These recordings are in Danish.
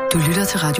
Du lytter til Radio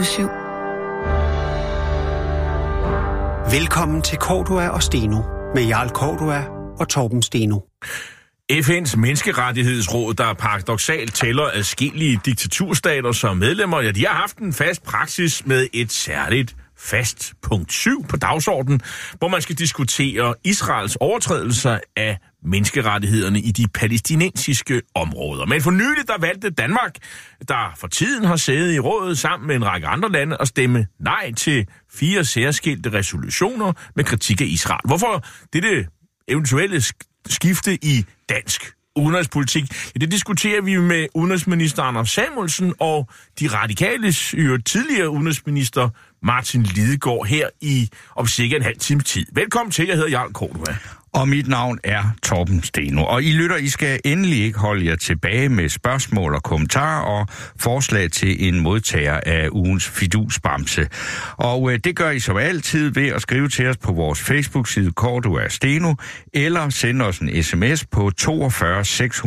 24/7. Velkommen til Cordua og Steno med Jarl Cordua og Torben Steno. FN's menneskerettighedsråd, der paradoksalt tæller adskillige diktaturstater som medlemmer, ja, de har haft en fast praksis med et særligt fast punkt 7 på dagsordenen, hvor man skal diskutere Israels overtrædelser af menneskerettighederne i de palæstinensiske områder. Men for nylig, der valgte Danmark, der for tiden har sædet i rådet sammen med en række andre lande, at stemme nej til 4 særskilte resolutioner med kritik af Israel. Hvorfor dette eventuelle skifte i dansk udenrigspolitik? Ja, det diskuterer vi med udenrigsminister Anders Samuelsen og de radikales tidligere udenrigsminister Martin Lidegaard her om cirka en halv time tid. Velkommen til, jeg hedder Jarl Cordua. Og mit navn er Torben Steno. Og I lytter, I skal endelig ikke holde jer tilbage med spørgsmål og kommentarer og forslag til en modtager af ugens fidusbamse. Og det gør I som altid ved at skrive til os på vores Facebook-side Cordua Steno, eller sende os en sms på 42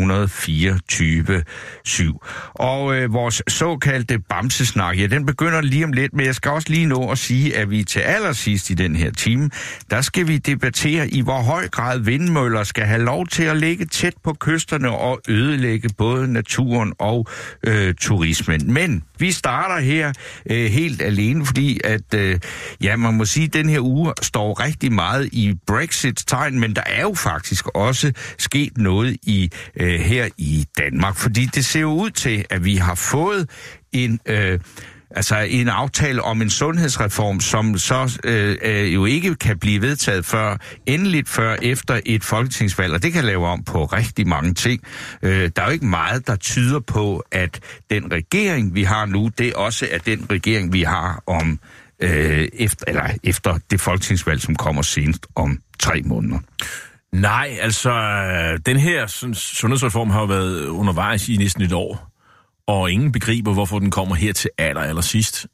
624 7. Og vores såkaldte bamsesnak, ja, den begynder lige om lidt, men jeg skal også lige nå at sige, at vi til allersidst i den her time, der skal vi debattere i hvor høj grad vindmøller skal have lov til at ligge tæt på kysterne og ødelægge både naturen og turismen. Men vi starter her helt alene, fordi at, man må sige, at den her uge står rigtig meget i Brexit-tegn, men der er jo faktisk også sket noget her i Danmark, fordi det ser jo ud til, at vi har fået en aftale om en sundhedsreform, som så jo ikke kan blive vedtaget endeligt før efter et folketingsvalg, og det kan lave om på rigtig mange ting. Der er jo ikke meget, der tyder på, at den regering, vi har nu, det også er den regering, vi har om efter det folketingsvalg, som kommer senest om 3 måneder. Nej, altså, den her sundhedsreform har jo været undervejs i næsten et år. Og ingen begriber, hvorfor den kommer her til allersidst.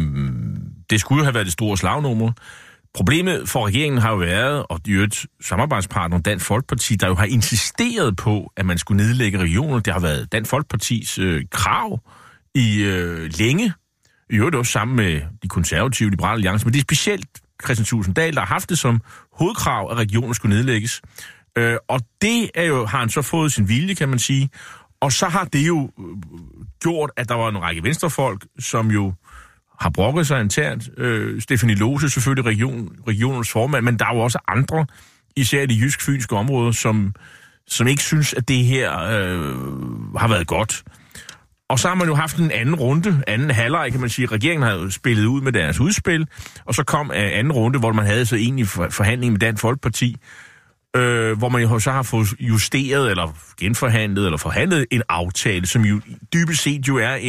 Det skulle jo have været det store slagnummer. Problemet for regeringen har jo været, og de samarbejdspartner Dansk Folkeparti, der jo har insisteret på, at man skulle nedlægge regioner. Det har været Dansk Folkepartis krav i længe. I øvrigt også sammen med de konservative liberale alliancer. Men det er specielt Kristian Thulesen Dahl, der har haft det som hovedkrav, at regioner skulle nedlægges. Og det har han så fået sin vilje, kan man sige. Og så har det jo gjort, at der var en række venstrefolk, som jo har brokket sig internt. Stephanie Lose, selvfølgelig regionens formand, men der er jo også andre, især i de jysk-fynske områder, som ikke synes, at det her har været godt. Og så har man jo haft en anden halvleg, kan man sige. Regeringen har jo spillet ud med deres udspil, og så kom anden runde, hvor man havde så egentlig forhandling med Dansk Folkeparti, hvor man jo så har fået justeret, eller genforhandlet, eller forhandlet en aftale, som jo dybest set jo er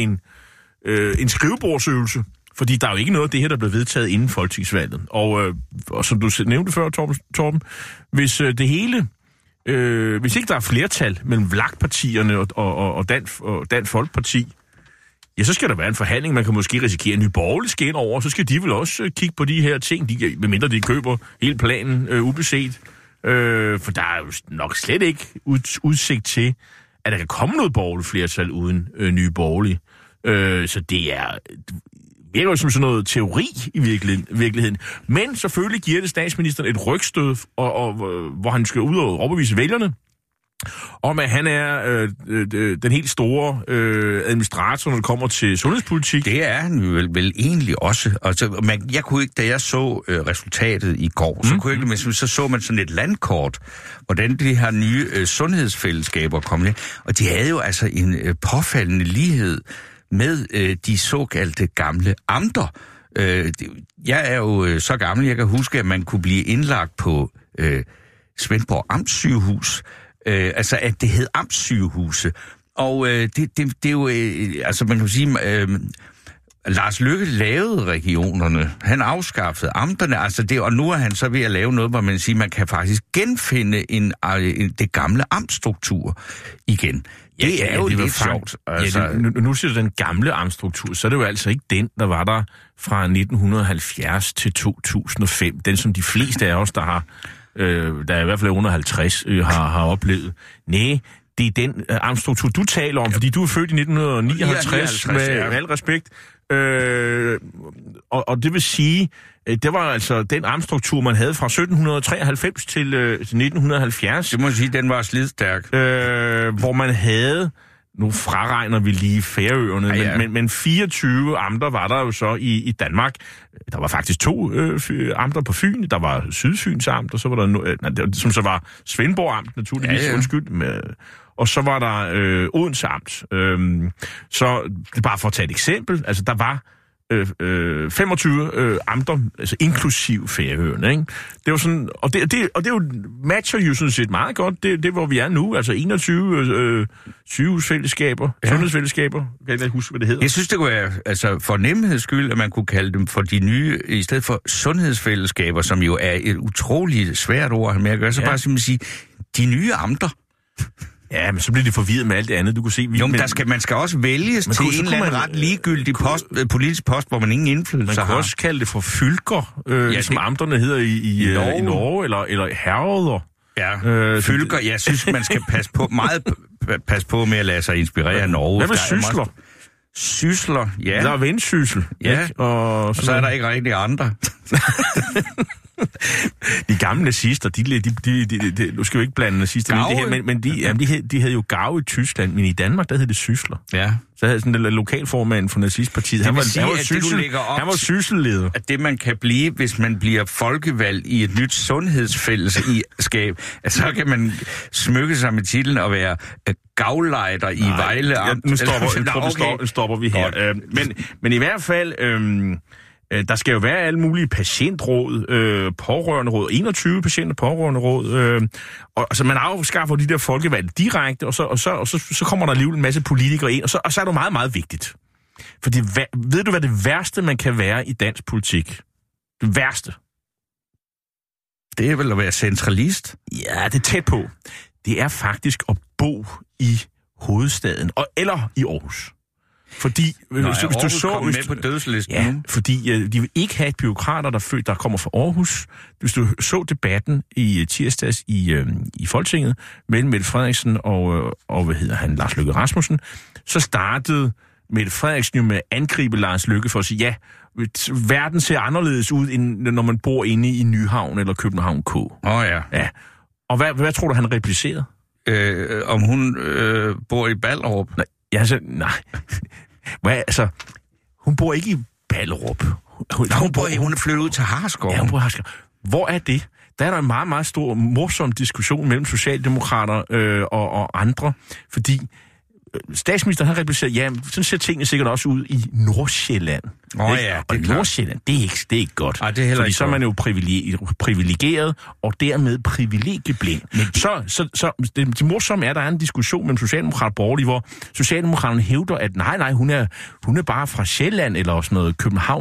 en skrivebordsøvelse, fordi der er jo ikke noget af det her, der blev vedtaget inden folketingsvalget. Og som du nævnte før, Torben, hvis det hele, hvis ikke der er flertal mellem VLAK-partierne og Dansk Folkeparti, ja, så skal der være en forhandling. Man kan måske risikere, at Nye Borgerlige skal ind over, så skal de vel også kigge på de her ting, medmindre de køber hele planen ubeset. For der er jo nok slet ikke udsigt til, at der kan komme noget borgerligt flertal uden Nye Borgerlige. Så det virker jo som sådan noget teori i virkeligheden. Men selvfølgelig giver det statsministeren et rygstød, hvor han skal ud og overbevise vælgerne om, at han er den helt store administrator, når det kommer til sundhedspolitik. Det er han vel egentlig også. Altså, jeg kunne ikke, da jeg så resultatet i går, så så man sådan et landkort, hvordan de her nye sundhedsfællesskaber kom ned. Og de havde jo altså en påfaldende lighed med de såkaldte gamle amter. Jeg er jo så gammel, jeg kan huske, at man kunne blive indlagt på Svendborg Amtssygehus, altså at det hed amtssygehuse. Og det er jo, altså man kan sige, Lars Løkke lavede regionerne. Han afskaffede amterne, altså det, og nu er han så ved at lave noget, hvor man siger, man kan faktisk genfinde det gamle amtsstruktur igen. Det er jo lidt sjovt. Altså. Ja, nu siger du den gamle amtsstruktur, så er det jo altså ikke den, der var der fra 1970 til 2005. Den, som de fleste af os, der er i hvert fald under 50, har oplevet. Nej, det er den amtsstruktur, du taler om, fordi du er født i 1959, med al respekt. Og det vil sige, det var altså den amtsstruktur, man havde fra 1793 til 1970. Det må sige, den var slidstærk. Hvor man havde, nu fraregner vi lige Færøerne, men 24 amter var der jo så i Danmark. Der var faktisk 2 amter på Fyn. Der var Sydfyns amt, og så var der, som så var Svendborg amt, naturligvis, undskyld, og så var der Odense amt. Så det er bare for at tage et eksempel. Altså, der var 25 amter, altså inklusiv Færøerne, ikke? Det var sådan, og det jo matcher jo sådan set meget godt, det hvor vi er nu, altså 21 sygehusfællesskaber, sundhedsfællesskaber, kan jeg ikke huske, hvad det hedder. Jeg synes, det kunne være, altså for nemheds skyld, at man kunne kalde dem for de nye, i stedet for sundhedsfællesskaber, som jo er et utroligt svært ord med at gøre, så bare simpelthen sige, de nye amter. Ja, men så bliver det forvirret med alt det andet. Du kunne se, man skal også vælges til en eller anden ret ligegyldig politisk post, hvor man ingen indflydelse har. Man kan også kalde det for fylker, som amterne hedder i Norge, eller herreder. Ja, fylker. Jeg synes, man skal passe på med at lade sig inspirere af Norge. Hvad med sysler? Sysler, ja. Der er vendsyssel. Ja, og så er der ikke rigtig andre. De gamle nazister, nu skal vi ikke blande nazister med det her, men de havde jo Gave i Tyskland, men i Danmark, der hed det sysler. Ja. Så havde sådan en lokalformand for nazistpartiet. Han var sysselleder. At det, man kan blive, hvis man bliver folkevalgt i et nyt sundhedsfællesskab, at så kan man smykke sig med titlen og være gavlejder i Vejle Amt. Nu stopper vi her. Men i hvert fald... Der skal jo være alle mulige patientråd, pårørenderåd, 21 pårørenderåd, og altså man afskaffer de der folkevalgte direkte, og så kommer der alligevel en masse politikere ind, og så er det jo meget, meget vigtigt. For ved du, hvad det værste, man kan være i dansk politik? Det værste? Det er vel at være centralist? Ja, det er tæt på. Det er faktisk at bo i hovedstaden, eller i Aarhus. Fordi hvis du så med på dødslisten, fordi de vil ikke have et bureaukrater, der kommer fra Aarhus. Hvis du så debatten i tirsdags i Folketinget mellem Mette Frederiksen og Lars Løkke Rasmussen, så startede Mette Frederiksen jo med at angribe Lars Løkke for at sige, ja, verden ser anderledes ud, end når man bor inde i Nyhavn eller København K. Ja. Og hvad tror du, han replicerede? Om hun bor i Ballerup? Nej. Altså, hun bor ikke i Ballerup. Hun er flyttet ud til Harsgaard. Ja, hun bor i Harsgaard. Hvor er det? Der er der en meget, meget stor, morsom diskussion mellem socialdemokrater og andre, fordi statsministeren har repliceret, ja, sådan ser tingene sikkert også ud i Nordsjælland. Og Nordsjælland, det er ikke godt. Ej, det er fordi så er man jo privilegeret, og dermed privilegieblind. Så det morsomme er, at der er en diskussion mellem socialdemokrater og borgerlige, hvor socialdemokraterne hævder, at nej, hun er bare fra Sjælland, eller sådan noget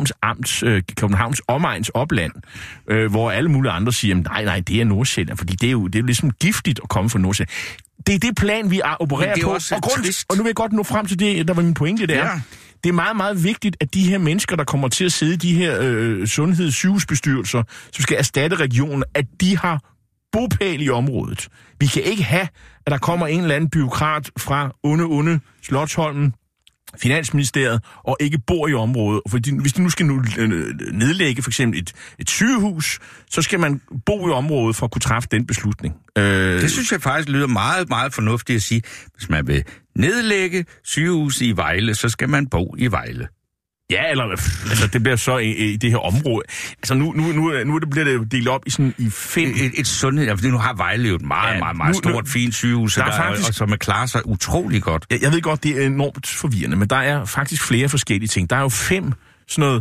Københavns omegns opland, hvor alle mulige andre siger, nej, det er Nordsjælland, fordi det er jo ligesom giftigt at komme fra Nordsjælland. Det er det plan, vi opererer på. Og nu vil jeg godt nå frem til det, der var min pointe, det er. Ja. Det er meget, meget vigtigt, at de her mennesker, der kommer til at sidde i de her sundhedssygehusbestyrelser, som skal erstatte regionen, at de har bopæl i området. Vi kan ikke have, at der kommer en eller anden bureaukrat fra onde Slotsholmen, Finansministeriet, og ikke bor i området. Fordi hvis de nu skal nedlægge for eksempel et sygehus, så skal man bo i området for at kunne træffe den beslutning. Det synes jeg faktisk lyder meget, meget fornuftigt at sige. Hvis man vil nedlægge sygehus i Vejle, så skal man bo i Vejle. Ja, eller altså, det bliver så i det her område. Altså nu bliver det delt op i 5... Et sundhed, fordi nu har Vejle jo et meget stort, fint sygehus, som klarer sig utrolig godt. Jeg ved godt, det er enormt forvirrende, men der er faktisk flere forskellige ting. Der er jo 5 sådan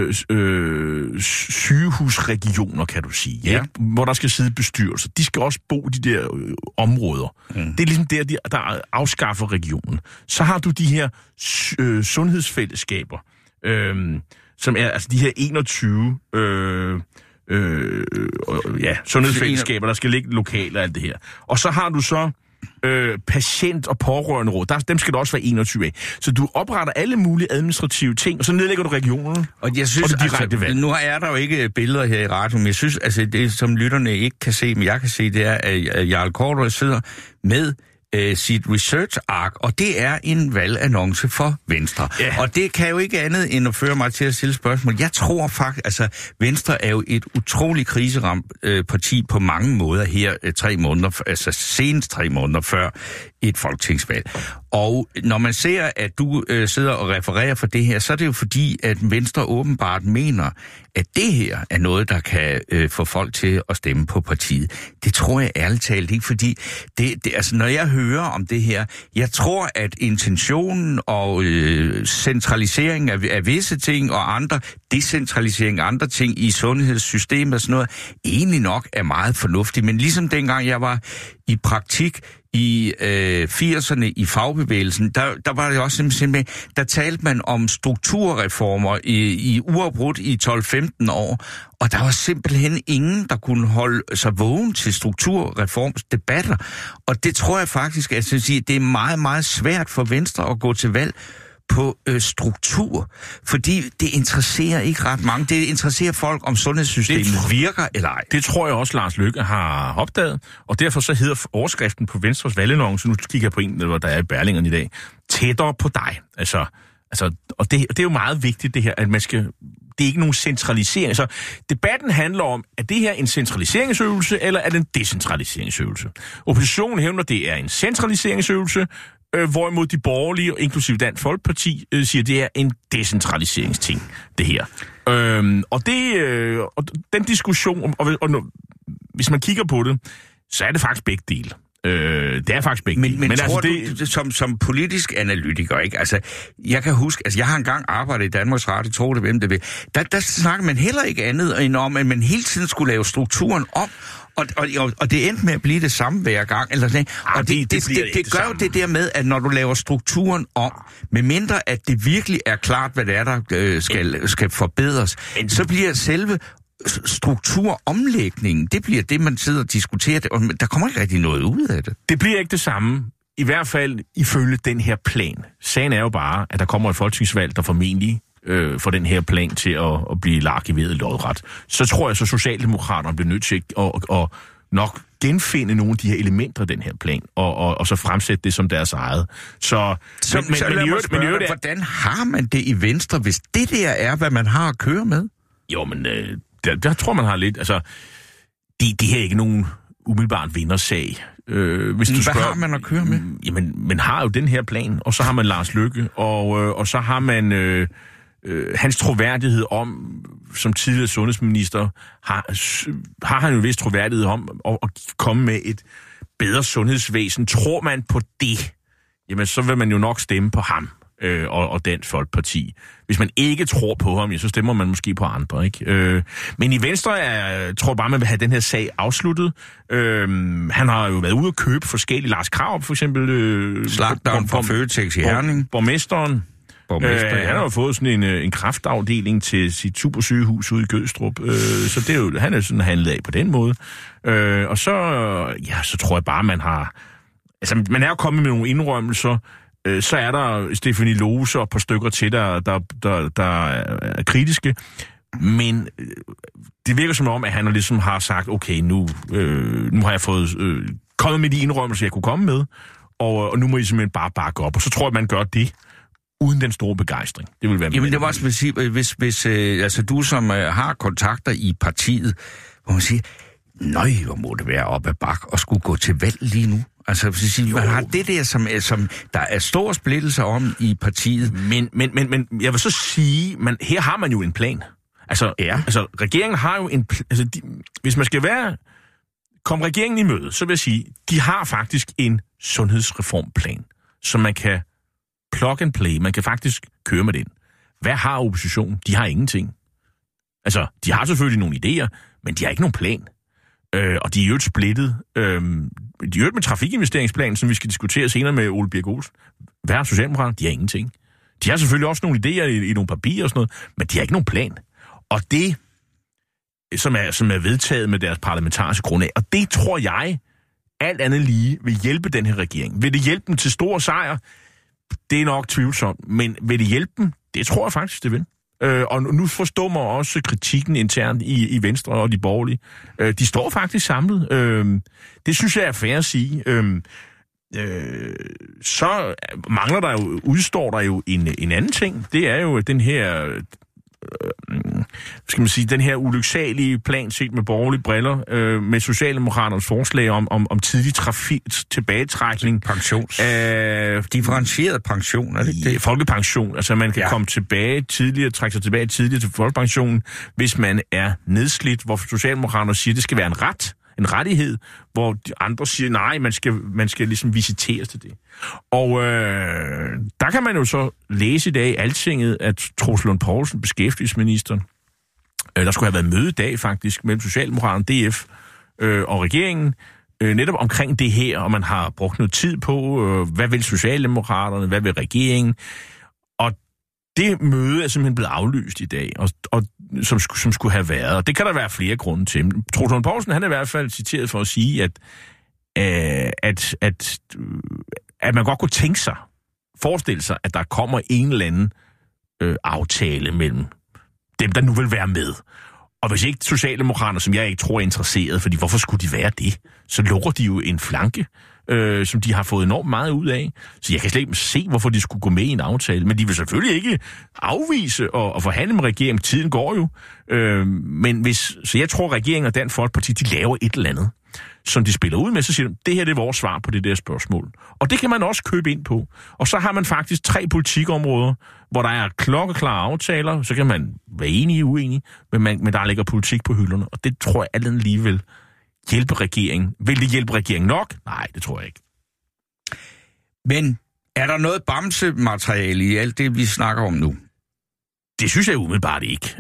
noget sygehusregioner, kan du sige, ja. Hvor der skal sidde bestyrelser. De skal også bo i de der områder. Det er ligesom der afskaffer regionen. Så har du de her sundhedsfællesskaber, som er altså de her 21 sundhedsfællesskaber, der skal ligge lokalt og alt det her. Og så har du så patient- og pårørenderåd. Dem skal der også være 21 af. Så du opretter alle mulige administrative ting, og så nedlægger du regionerne. Og jeg synes, nu er der jo ikke billeder her i radioen, men jeg synes, det som lytterne ikke kan se, men jeg kan se, det er, at Jarl Korydor sidder med sit research-ark, og det er en valgannonce for Venstre. Yeah. Og det kan jo ikke andet end at føre mig til at stille spørgsmål. Jeg tror faktisk, altså Venstre er jo et utroligt kriseramt parti på mange måder her 3 måneder, altså senest 3 måneder før et folketingsvalg. Og når man ser, at du sidder og refererer for det her, så er det jo fordi, at Venstre åbenbart mener, at det her er noget, der kan få folk til at stemme på partiet. Det tror jeg ærligt talt ikke, fordi altså, når jeg hører om det her, jeg tror, at intentionen og centralisering af visse ting og andre, decentralisering af andre ting i sundhedssystemet og sådan noget, egentlig nok er meget fornuftigt. Men ligesom dengang jeg var i praktik i 80'erne i fagbevægelsen, der var det også simpelthen, der talte man om strukturreformer i uafbrudt i 12-15 år, og der var simpelthen ingen, der kunne holde sig vågen til strukturreformsdebatter. Og det tror jeg faktisk, at det er meget, meget svært for Venstre at gå til valg på struktur, fordi det interesserer ikke ret mange. Det interesserer folk, om sundhedssystemet virker eller ej. Det tror jeg også, Lars Løkke har opdaget, og derfor så hedder overskriften på Venstres valgannonce, nu kigger jeg på en, hvor der er i Berlingeren i dag, tættere på dig. Altså, og det er jo meget vigtigt det her, at man skal... Det er ikke nogen centralisering. Så debatten handler om, er det her en centraliseringsøvelse, eller er det en decentraliseringsøvelse? Oppositionen hævner, det er en centraliseringsøvelse, hvorimod de borgerlige, inklusive Dansk Folkeparti, siger, det er en decentraliseringsting, det her. Og den diskussion, og hvis man kigger på det, så er det faktisk begge dele. Det er faktisk begge dele. Men tror altså, du, som politisk analytiker, ikke? Altså, jeg kan huske, jeg har engang arbejdet i Danmarks Radio, tror det, hvem det vil. Der snakker man heller ikke andet end om, at man hele tiden skulle lave strukturen om, og det endte med at blive det samme hver gang. Eller sådan. Og det gør jo det der med, at når du laver strukturen om, med mindre at det virkelig er klart, hvad det er, der skal forbedres, så bliver selve strukturomlægningen, det bliver det, man sidder og diskuterer, og der kommer ikke rigtig noget ud af det. Det bliver ikke det samme, i hvert fald ifølge den her plan. Sagen er jo bare, at der kommer et folketingsvalg, der formentlig får den her plan til at blive arkiveret lodret. Så tror jeg, så Socialdemokraterne bliver nødt til at nok genfinde nogle af de her elementer af den her plan, og så fremsætte det som deres eget. Hvordan har man det i Venstre, hvis det der er, hvad man har at køre med? Jo, men der tror man har lidt, altså, det her er ikke nogen umiddelbart vindersag. Hvis du spørger, har man at køre med? Jamen, man har jo den her plan, og så har man Lars Løkke, og så har man hans troværdighed om, som tidligere sundhedsminister, har han jo vist troværdighed om at komme med et bedre sundhedsvæsen. Tror man på det, jamen så vil man jo nok stemme på ham og Dansk Folkeparti. Hvis man ikke tror på ham, så stemmer man måske på andre, ikke? Men i Venstre tror jeg bare, man vil have den her sag afsluttet. Han har jo været ude at købe forskellige. Lars Krarup, for eksempel. Slagteren fra Føtex i Herning. Borgmesteren. Han har jo fået sådan en kræftafdeling til sit supersygehus ude i Gødstrup. Så det er jo, han er sådan handlet af på den måde. Og så tror jeg bare, man har... Altså, man er jo kommet med nogle indrømmelser. Så er der Stephanie Lose og et par stykker til, der er kritiske. Men det virker som om, at han ligesom har sagt, okay, nu har jeg fået kommet med de indrømmelser, jeg kunne komme med, og nu må I simpelthen bare bakke op. Og så tror jeg, man gør det uden den store begejstring. Det vil være. Jamen det var også, hvis altså du som har kontakter i partiet, hvor man siger, nøj, hvor må det være op ad bak og skulle gå til valg lige nu. Altså, man har det der, som der er stor splittelse om i partiet. Men jeg vil så sige, her har man jo en plan. Altså, altså regeringen har jo en... hvis man skal komme regeringen i møde, så vil jeg sige, de har faktisk en sundhedsreformplan, som man kan plug and play. Man kan faktisk køre med den. Hvad har oppositionen? De har ingenting. Altså, de har selvfølgelig nogle idéer, men de har ikke nogen plan. Og de er jo splittet. De er jo med trafikinvesteringsplanen, som vi skal diskutere senere med Ole Birk Olsen. Hvad har Socialdemokraterne? De har ingenting. De har selvfølgelig også nogle idéer i nogle papirer og sådan noget, men de har ikke nogen plan. Og det, som er vedtaget med deres parlamentariske grundlag, og det tror jeg, alt andet lige, vil hjælpe den her regering. Vil det hjælpe dem til store sejr? Det er nok tvivlsomt, men vil det hjælpe dem? Det tror jeg faktisk, det vil. Og nu forstår man også kritikken internt i Venstre og de borgerlige. De står faktisk samlet. Det synes jeg er fair at sige. så udstår der jo en anden ting. Det er jo den her, skal man sige, den her ulyksalige plan set med borgerlige briller, med Socialdemokraternes forslag om tidlig tilbagetrækning. Differentieret pension, er det ikke det? Folkepension. Altså man kan komme tilbage tidligere, trække sig tilbage tidligere til folkepensionen, hvis man er nedslidt, hvor Socialdemokraterne siger, at det skal være en rettighed, hvor de andre siger, nej, man skal ligesom visiteres til det. Og der kan man jo så læse i dag i Altinget, at Troels Lund Poulsen, beskæftigelsesministeren, der skulle have været møde i dag faktisk mellem Socialdemokraterne, DF og regeringen, netop omkring det her, og man har brugt noget tid på, hvad vil Socialdemokraterne, hvad vil regeringen, og det møde er simpelthen blevet aflyst i dag, og som skulle have været. Og det kan der være flere grunde til. Troels Lund Poulsen, han er i hvert fald citeret for at sige, at man godt kunne forestille sig, at der kommer en eller anden aftale mellem dem, der nu vil være med. Og hvis ikke Socialdemokraterne, som jeg ikke tror er interesseret, fordi hvorfor skulle de være det? Så lukker de jo en flanke, som de har fået enormt meget ud af. Så jeg kan slet ikke se, hvorfor de skulle gå med i en aftale. Men de vil selvfølgelig ikke afvise og forhandle med regeringen. Tiden går jo. Så jeg tror, regeringen og Dansk Folkeparti, de laver et eller andet, som de spiller ud med, så siger de, det her det er vores svar på det der spørgsmål. Og det kan man også købe ind på. Og så har man faktisk 3 politikområder, hvor der er klokkeklare aftaler, så kan man være enige og uenige, men der ligger politik på hylderne. Og det tror jeg alt lige vil hjælpe regeringen. Vil det hjælpe regeringen nok? Nej, det tror jeg ikke. Men er der noget bamsemateriale i alt det, vi snakker om nu? Det synes jeg umiddelbart ikke.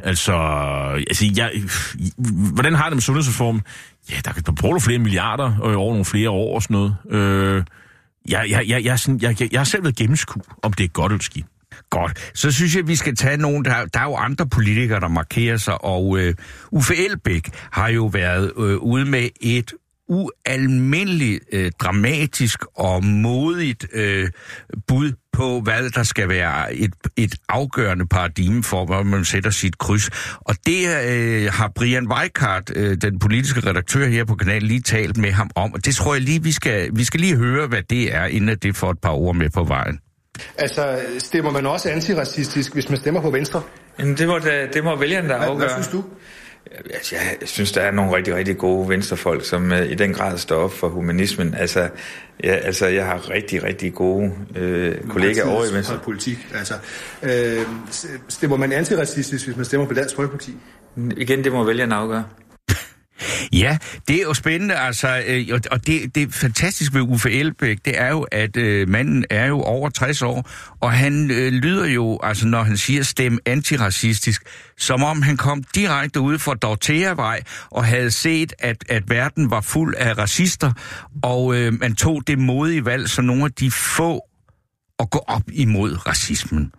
Hvordan har det med sundhedsreformen? Ja, der kan bruge flere milliarder over nogle flere år og sådan noget. Jeg har selv været gennemskue, om det er godt eller skidt. Godt. Så synes jeg, vi skal tage nogen, der er jo andre politikere, der markerer sig, og Uffe Elbæk har jo været ude med et ualmindeligt dramatisk og modigt bud på, hvad der skal være et afgørende paradigme for, hvor man sætter sit kryds. Og det har Brian Weikart, den politiske redaktør her på kanalen, lige talt med ham om. Og det tror jeg lige, vi skal lige høre, hvad det er, inden det får et par ord med på vejen. Altså, stemmer man også antiracistisk, hvis man stemmer på Venstre? Jamen, det må vælgerne der afgøre. Hvad synes du? Jeg synes, der er nogle rigtig, rigtig gode venstrefolk, som i den grad står op for humanismen. Jeg har rigtig, rigtig gode kollegaer over i Venstre. Politik. Stemmer man antiracistisk, hvis man stemmer på Dansk Folkeparti? Igen, det må vælgerne afgøre. Ja, det er jo spændende, og det fantastiske ved Uffe Elbæk, det er jo, at manden er jo over 60 år, og han lyder jo, når han siger stem antiracistisk, som om han kom direkte ude fra Dortheavej og havde set, at verden var fuld af racister, og man tog det modige valg, så nogle af de få at gå op imod racismen.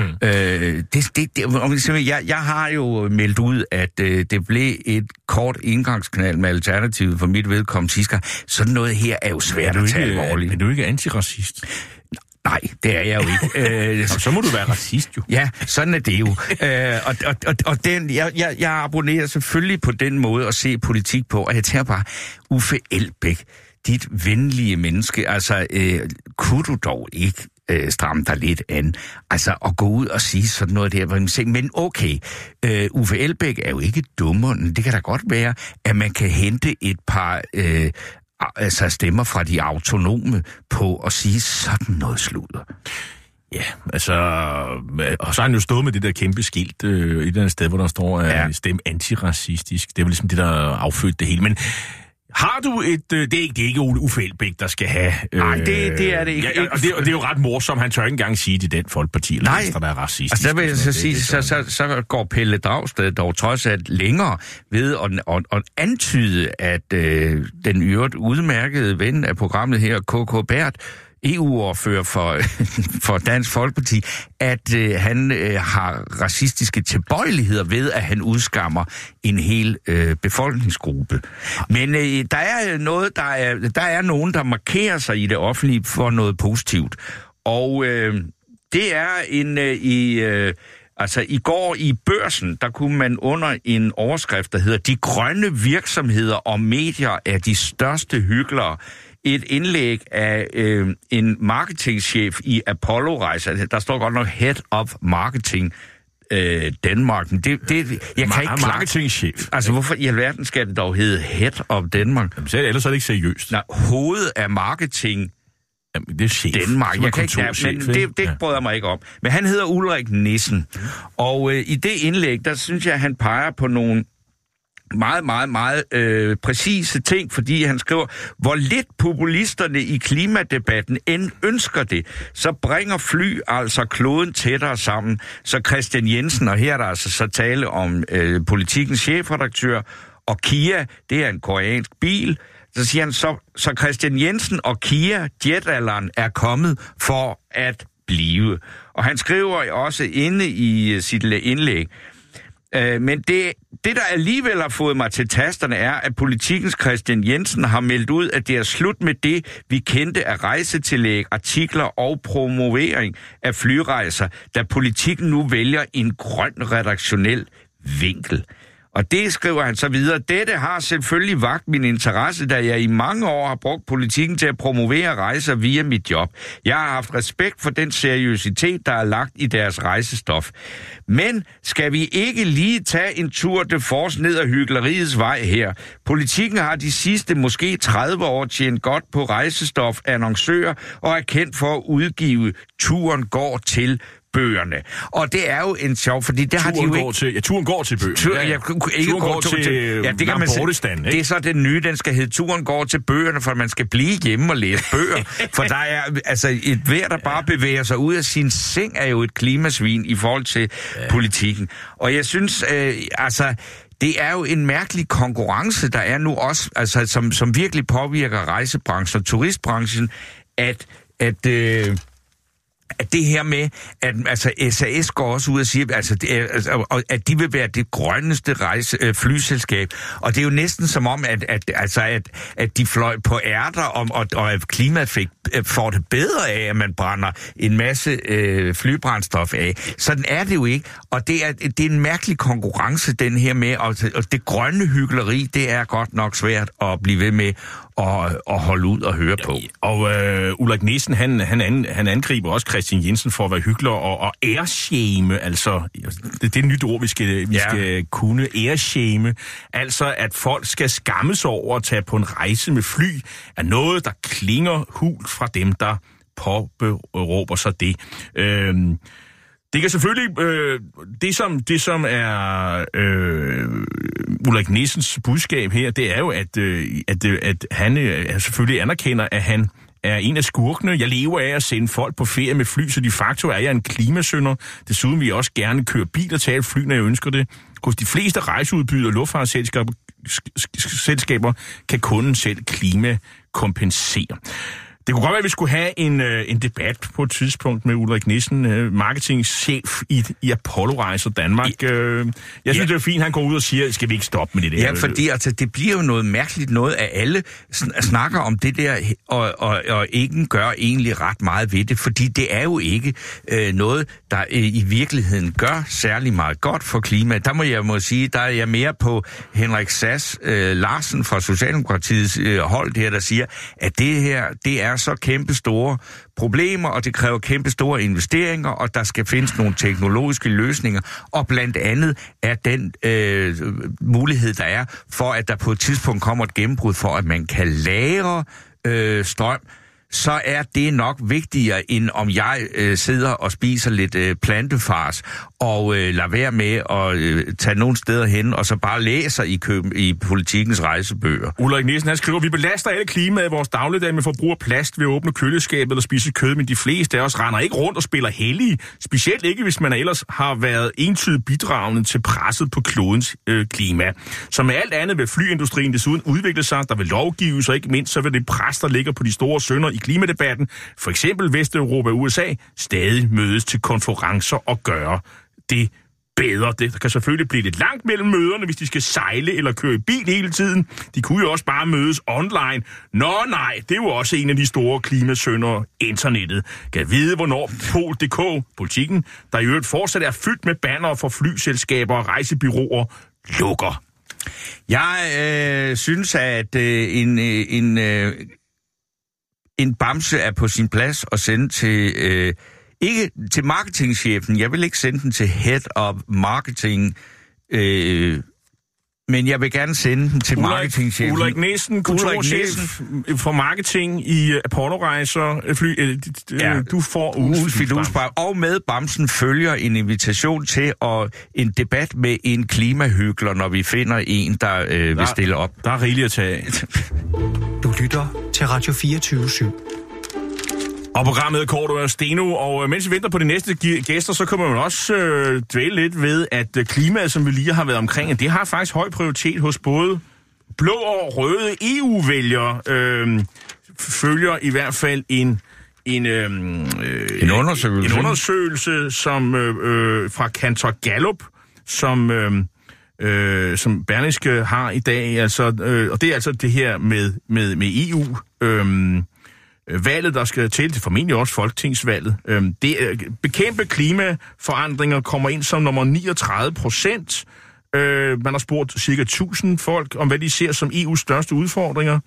Jeg har jo meldt ud, at det blev et kort indgangskanal med Alternativet for mit vedkommende sidste gang. Sådan noget her er jo svært at tage alvorligt. Er du ikke antiracist? Nej, det er jeg jo ikke. Så må du være racist jo. Ja, sådan er det jo. Jeg abonnerer selvfølgelig på den måde at se politik på, og jeg tænker bare, Uffe Elbæk, dit venlige menneske, kunne du dog ikke stramme dig lidt an, at gå ud og sige sådan noget der, men okay, Uffe Elbæk er jo ikke dummer, det kan da godt være, at man kan hente et par stemmer fra de autonome på at sige sådan noget sludder. Ja, og så har han jo stået med det der kæmpe skilt i et andet sted, hvor der står stem antiracistisk. Det er jo ligesom det, der affødte det hele, men har du det er ikke Ole Uffe Elbæk, der skal have... Nej, det er det ikke. Ja, og det er jo ret morsomt, han tør ikke engang sige til den Folkeparti, eller Venstre, der er racistisk. Der vil jeg så sige, så går Pelle Dragsted dog trods alt længere ved at antyde, at den øvrigt udmærkede ven af programmet her, KK Bert, EU-ordfører for Dansk Folkeparti, at han har racistiske tilbøjeligheder ved, at han udskammer en hel befolkningsgruppe. Men der er nogen, der markerer sig i det offentlige for noget positivt. Og det er i går i Børsen, der kunne man under en overskrift, der hedder "De grønne virksomheder og medier er de største hyklere et indlæg af en marketingchef i Apollo-rejser. Der står godt nok Head of Marketing Danmark. Men jeg kan ikke marketingchef. Altså, hvorfor i alverden skal det dog hedde Head of Danmark? Jamen, ellers er det ikke seriøst. Nej, hovedet af marketing Jamen, det er chef. Danmark. Jeg kan ikke, men det bryder jeg mig ikke om. Men han hedder Ulrik Nissen. Og i det indlæg, der synes jeg, at han peger på nogle meget præcise ting, fordi han skriver, hvor lidt populisterne i klimadebatten end ønsker det, så bringer fly altså kloden tættere sammen. Så Christian Jensen, og her er der altså så tale om Politikens chefredaktør, og Kia, det er en koreansk bil. Så siger han, så Christian Jensen og Kia, jetalderen, er kommet for at blive. Og han skriver også inde i sit indlæg, men det, der alligevel har fået mig til tasterne, er, at Politikens Christian Jensen har meldt ud, at det er slut med det, vi kendte af rejsetillæg, artikler og promovering af flyrejser, da Politiken nu vælger en grøn redaktionel vinkel. Og det skriver han så videre. Dette har selvfølgelig vakt min interesse, da jeg i mange år har brugt Politiken til at promovere rejser via mit job. Jeg har haft respekt for den seriøsitet, der er lagt i deres rejsestof. Men skal vi ikke lige tage en tur de force ned ad hykleriets vej her? Politiken har de sidste måske 30 år tjent godt på rejsestof annoncører og er kendt for at udgive Turen går til bøgerne. Og det er jo en sjov, fordi det har de jo ikke... Turen går til bøgerne. Turen går til det kan man sige. Det er så den nye, den skal hedde Turen går til bøgerne, for man skal blive hjemme og læse bøger. For der er altså et vejr, der bare bevæger sig ud af sin seng, er jo et klimasvin i forhold til Politiken. Og jeg synes, det er jo en mærkelig konkurrence, der er nu også, altså, som virkelig påvirker rejsebranchen og turistbranchen, at det her med, at altså, SAS går også ud og siger, at de vil være det grønneste flyselskab. Og det er jo næsten som om, at de fløj på ærter, og at klimaet får det bedre af, at man brænder en masse flybrændstof af. Sådan er det jo ikke. Og det er en mærkelig konkurrence, den her med, og det grønne hykleri, det er godt nok svært at blive ved med at holde ud og høre på. Og Ulrik Nissen, han angriber også Christian Jensen for at være hykler og æreshame, altså det er et nyt ord, vi skal kunne, æreshame, altså at folk skal skamme sig over at tage på en rejse med fly, er noget, der klinger hult fra dem, der påberåber sig det. Det kan selvfølgelig, det som er Ulrik Nissens budskab her, det er jo, at han selvfølgelig anerkender, at han er en af skurkene. Jeg lever af at sende folk på ferie med fly, så de facto er jeg en klimasynder. Desuden vil jeg også gerne køre bil og tage et fly, når jeg ønsker det. Hos de fleste rejseudbydere og luftfartsselskaber kan kunden selv klimakompensere. Det kunne godt være, at vi skulle have en debat på et tidspunkt med Ulrik Nissen, marketingchef i Apollo-rejser Danmark. Jeg synes, det er fint, han går ud og siger, skal vi ikke stoppe med det der? Ja, fordi altså, det bliver jo noget mærkeligt noget, at alle snakker om det der, og ikke gør egentlig ret meget ved det, fordi det er jo ikke noget, der i virkeligheden gør særlig meget godt for klimaet. Der må sige, der er jeg mere på Henrik Sass Larsen fra Socialdemokratiets hold her, der siger, at det her, det er så kæmpe store problemer, og det kræver kæmpe store investeringer, og der skal findes nogle teknologiske løsninger, og blandt andet er den mulighed, der er for, at der på et tidspunkt kommer et gennembrud for, at man kan lagre strøm, så er det nok vigtigere, end om jeg sidder og spiser lidt plantefars, og lader være med at tage nogle steder hen, og så bare læser i Politikens rejsebøger. Ulrik Nissen, han skriver, vi belaster alle klimaet i vores dagligdag med forbrug af plast ved at åbne køleskabet eller spise kød, men de fleste af os render ikke rundt og spiller hellige. Specielt ikke, hvis man ellers har været entydigt bidragende til presset på klodens klima. Så med alt andet vil flyindustrien desuden udvikle sig, der vil lovgives, og ikke mindst så vil det pres, der ligger på de store synder i klimadebatten, for eksempel Vesteuropa og USA, stadig mødes til konferencer og gøre det bedre. Det kan selvfølgelig blive lidt langt mellem møderne, hvis de skal sejle eller køre i bil hele tiden. De kunne jo også bare mødes online. Nå nej, det er jo også en af de store klimasyndere, internettet. Kan vide, hvornår Pol.dk, Politiken, der i øvrigt fortsat er fyldt med bannere for flyselskaber og rejsebyråer, lukker. Jeg synes, at en bamse er på sin plads at sende til... ikke til marketingchefen. Jeg vil ikke sende den til Head of Marketing... men jeg vil gerne sende den til marketingchefen. Ulrik Nielsen, kontorchef for marketing i Apollo-rejser. Du får ugens fidusbamse. Og med bamsen følger en invitation til en debat med en klimahyggler, når vi finder en, der vil stille op. Der er rigeligt at tage af. Du lytter til Radio 24/7. Og programmet Cordua og Steno, og mens vi venter på de næste gæster, så kommer man også dvæle lidt ved, at klimaet, som vi lige har været omkring, det har faktisk høj prioritet hos både blå og røde EU-vælgere. Følger i hvert fald en undersøgelse som fra Kantor Gallup, som Berlingske har i dag, altså, og det er altså det her med EU. Valget, der skal til formentlig også folketingsvalget. Bekæmpe klimaforandringer kommer ind som nummer 39%. Man har spurgt cirka 1000 folk om, hvad de ser som EU's største udfordringer.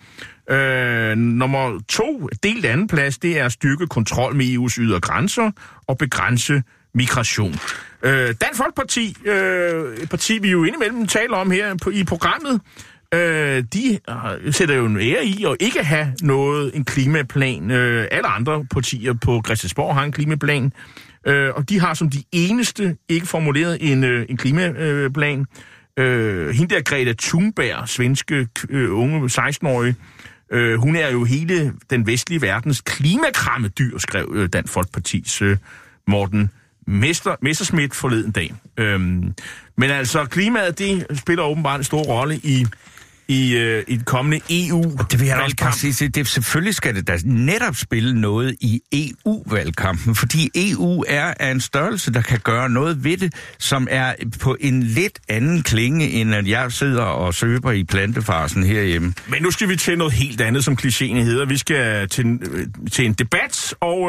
Nummer 2, delt anden plads, det er at styrke kontrol med EU's ydre grænser og begrænse migration. Dansk Folkeparti, et parti, vi jo indimellem taler om her i programmet, de sætter jo en ære i at ikke have en klimaplan. Alle andre partier på Christiansborg har en klimaplan, og de har som de eneste ikke formuleret en klimaplan. Hende der Greta Thunberg, svenske unge 16-årige, hun er jo hele den vestlige verdens klimakrammedyr, skrev Dansk Folkepartis Morten Messerschmidt forleden dag. Men altså, klimaet, det spiller åbenbart en stor rolle i et kommende EU-valgkamp. Og det vil jeg også bare sige, selvfølgelig skal det da netop spille noget i EU-valgkampen, fordi EU er af en størrelse, der kan gøre noget ved det, som er på en lidt anden klinge, end at jeg sidder og søber i plantefarsen herhjemme. Men nu skal vi til noget helt andet, som klichéen hedder. Vi skal til en debat, og...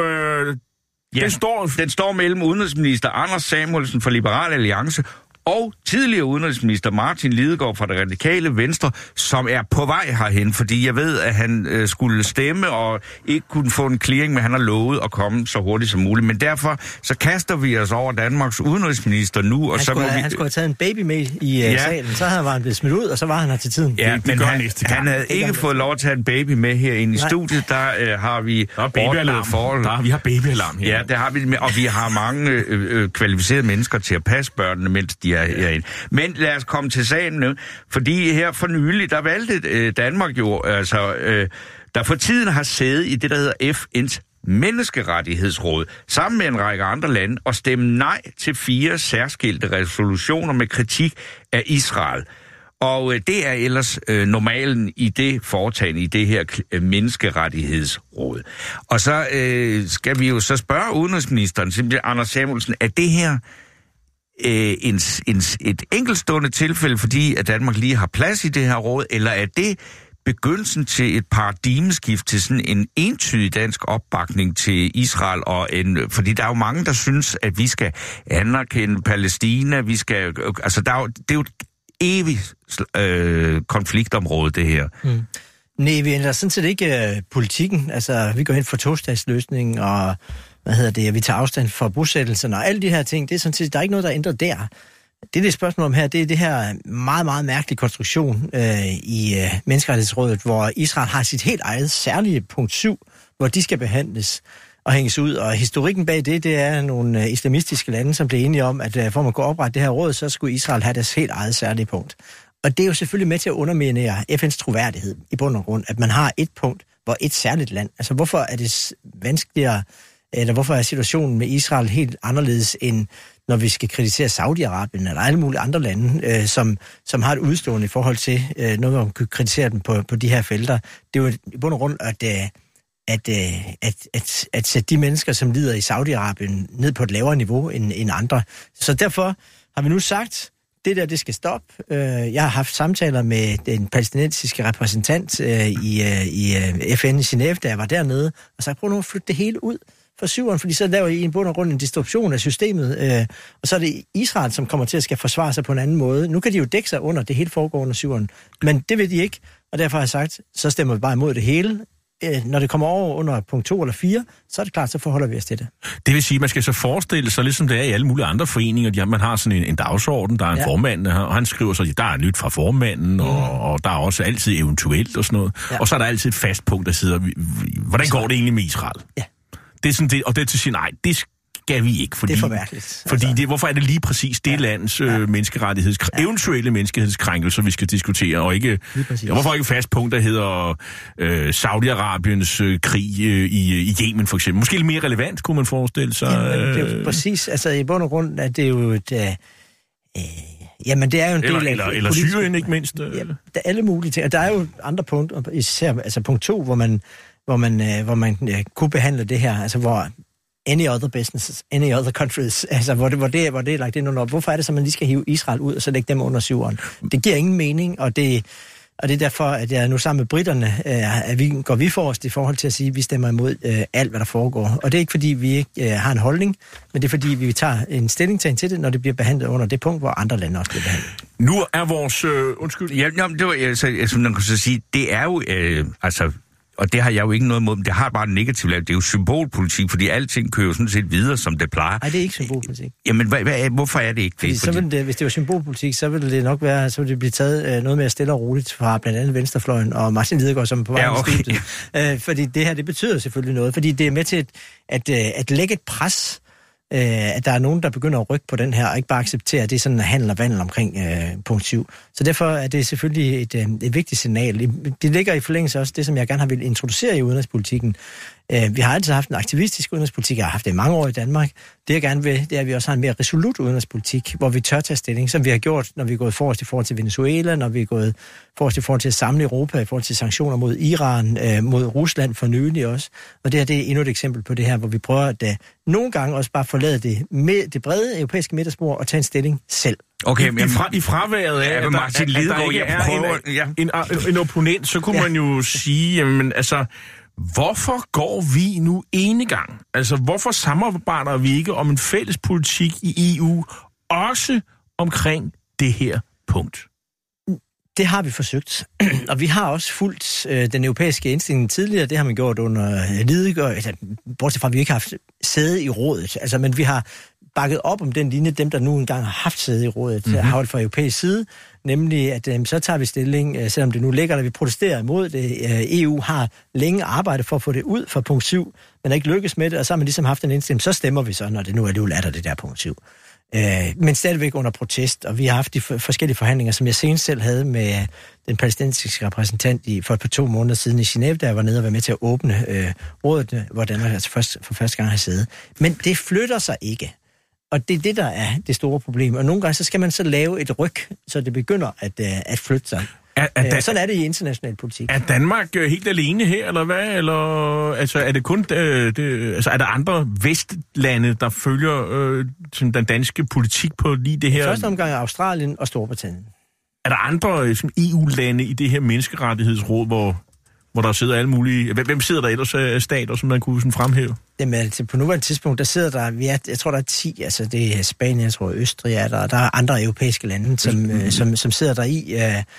Den står mellem udenrigsminister Anders Samuelsen fra Liberal Alliance og tidligere udenrigsminister Martin Lidegaard fra Det Radikale Venstre, som er på vej herhen, fordi jeg ved, at han skulle stemme og ikke kunne få en clearing, men han har lovet at komme så hurtigt som muligt. Men derfor så kaster vi os over Danmarks udenrigsminister nu, og han skulle have taget en baby med i salen, så havde han blevet smidt ud, og så var han her til tiden. Ja, men han havde ikke fået lov at tage en baby med herinde i studiet. Der har vi ordnet forhold. Vi har babyalarm her. Ja, det har vi, og vi har mange kvalificerede mennesker til at passe børnene, mens de er herinde. Men lad os komme til sagen nu, fordi her for nylig, der valgte Danmark jo, der for tiden har sædet i det, der hedder FN's Menneskerettighedsråd, sammen med en række andre lande, og stemme nej til 4 særskilte resolutioner med kritik af Israel. Og det er ellers normalen i det foretagende, i det her menneskerettighedsråd. Og så skal vi jo så spørge udenrigsministeren, simpelthen Anders Samuelsen, er det her et enkeltstående tilfælde, fordi at Danmark lige har plads i det her råd, eller er det begyndelsen til et paradigmeskift til sådan en entydig dansk opbakning til Israel, fordi der er jo mange, der synes, at vi skal anerkende Palæstina, det er jo et evigt konfliktområde, det her. Nej, vi ændrer sådan set ikke politikken. Altså, vi går ind for tostatsløsningen, og vi tager afstand fra bosættelsen, og alle de her ting, det er sådan set, der er ikke noget, der er ændret der. Det spørgsmål om her, det er det her meget, meget mærkelige konstruktion i Menneskerettighedsrådet, hvor Israel har sit helt eget særlige punkt 7, hvor de skal behandles og hænges ud. Og historikken bag det er nogle islamistiske lande, som blev enige om, at for at kunne oprette det her råd, så skulle Israel have deres helt eget særlige punkt. Og det er jo selvfølgelig med til at underminere FN's troværdighed i bund og grund, at man har et punkt, hvor et særligt land. Altså hvorfor er det vanskeligere, eller hvorfor er situationen med Israel helt anderledes, end når vi skal kritisere Saudi-Arabien eller alle mulige andre lande, som har et udstående i forhold til noget, hvor man kan kritisere dem på de her felter. Det er jo i bund og grund at sætte de mennesker, som lider i Saudi-Arabien, ned på et lavere niveau end andre. Så derfor har vi nu sagt, det skal stoppe. Jeg har haft samtaler med den palæstinensiske repræsentant i FN i Genève, da jeg var dernede, og så har jeg prøvet at flytte det hele ud fra syveren, fordi så laver I i bund og grund en disruption af systemet, og så er det Israel, som kommer til at skal forsvare sig på en anden måde. Nu kan de jo dække sig under det hele foregår under syveren, men det vil de ikke, og derfor har jeg sagt, så stemmer vi bare imod det hele. når det kommer over under punkt 2 eller 4, så er det klart, så forholder vi os til det. Det vil sige, at man skal så forestille sig, ligesom det er i alle mulige andre foreninger, man har sådan en dagsorden, der er en formand, og han skriver så, at der er nyt fra formanden, og der er også altid eventuelt og sådan noget. Ja. Og så er der altid et fast punkt, der sidder, hvordan går det egentlig med Israel? Ja. Det er sådan det, og det er til at sige, nej, det skal vi ikke, fordi, det er forværkeligt. Fordi hvorfor er det lige præcis det lands eventuelle menneskehedskrænkelser, vi skal diskutere, og ikke, hvorfor ikke fast punkt, der hedder Saudi-Arabiens krig i Yemen for eksempel? Måske lidt mere relevant, kunne man forestille sig. Jamen, det er jo præcis, altså i bund og grund, at det er jo et... Jamen, det er jo en del af... Eller Syrien, ikke mindst. Ja, der er alle mulige ting, og der er jo andre punkter, især altså punkt 2, hvor man kunne behandle det her, altså hvor any other businesses, any other countries, altså hvor det er lagt ind under. Hvorfor er det så, man lige skal hive Israel ud og så lægge dem under syveren? Det giver ingen mening, og det er derfor, at jeg nu sammen med britterne, går vi forrest i forhold til at sige, at vi stemmer imod alt, hvad der foregår. Og det er ikke, fordi vi ikke har en holdning, men det er, fordi vi tager en stillingtagen til det, når det bliver behandlet under det punkt, hvor andre lande også bliver behandlet. Nu er vores... undskyld. Ja, det var, som man kan så sige, det er jo... Og det har jeg jo ikke noget imod, men det har bare en negativ lav. Det er jo symbolpolitik, fordi alting kører jo sådan set videre, som det plejer. Nej, det er ikke symbolpolitik. Jamen, hvorfor er det ikke det? Så ville det, hvis det var symbolpolitik, så ville det nok være, så ville det blive taget noget mere stille og roligt fra blandt andet Venstrefløjen og Martin Lidegaard, som er på vej i studiet. Fordi det her, det betyder selvfølgelig noget, fordi det er med til at lægge et pres, at der er nogen, der begynder at rykke på den her, og ikke bare acceptere, at det er sådan en handel og vandel omkring punkt 7. Så derfor er det selvfølgelig et vigtigt signal. Det ligger i forlængelse også det, som jeg gerne har vil introducere i udenrigspolitikken. Vi har altid haft en aktivistisk udenrigspolitik, jeg har haft det i mange år i Danmark. Det jeg gerne vil, det er, at vi også har en mere resolut udenrigspolitik, hvor vi tør tage stilling, som vi har gjort, når vi er gået forrest i forhold til Venezuela, når vi er gået forrest i forhold til at samle Europa, i forhold til sanktioner mod Iran, mod Rusland for nylig også. Og det her, det er endnu et eksempel på det her, hvor vi prøver at nogle gange også bare forlade det brede europæiske midterspor og tage en stilling selv. Okay, men i fraværet af, at Martin Lidegaard er en opponent, så kunne man jo sige, jamen altså... Hvorfor går vi nu enegang? Altså, hvorfor samarbejder vi ikke om en fælles politik i EU, også omkring det her punkt? Det har vi forsøgt, og vi har også fulgt den europæiske indstilling tidligere. Det har man gjort under Lidegaard, bortset fra, at vi ikke har haft sæde i rådet. Altså, men vi har bakket op om den linje, dem der nu engang har haft sæde i rådet, har holdt fra europæisk side, nemlig at så tager vi stilling, selvom det nu ligger, når vi protesterer imod det. EU har længe arbejdet for at få det ud fra punkt 7, men er ikke lykkes med det, og så har man ligesom haft en indstilling, så stemmer vi så, når det nu alligevel er der det der punkt 7. Men stadigvæk under protest, og vi har haft de forskellige forhandlinger, som jeg senest selv havde med den palæstinensiske repræsentant for et par 2 måneder siden i Genève, der var nede og var med til at åbne rådet, hvor Danmark altså for første gang har siddet. Men det flytter sig ikke. Og det er det, der er det store problem. Og nogle gange, så skal man så lave et ryg, så det begynder at flytte sig. Sådan er det i international politik. Er Danmark helt alene her, eller hvad? Eller, altså, er det kun... altså, er der andre vestlande, der følger den danske politik på lige det her? I første omgang er Australien og Storbritannien. Er der andre EU-lande i det her menneskerettighedsråd, hvor der sidder alle mulige... Hvem sidder der ellers af stater, som man kunne sådan fremhæve? Jamen, altså, på nuværende tidspunkt, der sidder der... Jeg tror, der er 10. Altså, det er Spanien, jeg tror, Østrig er der. Og der er andre europæiske lande, som sidder der i.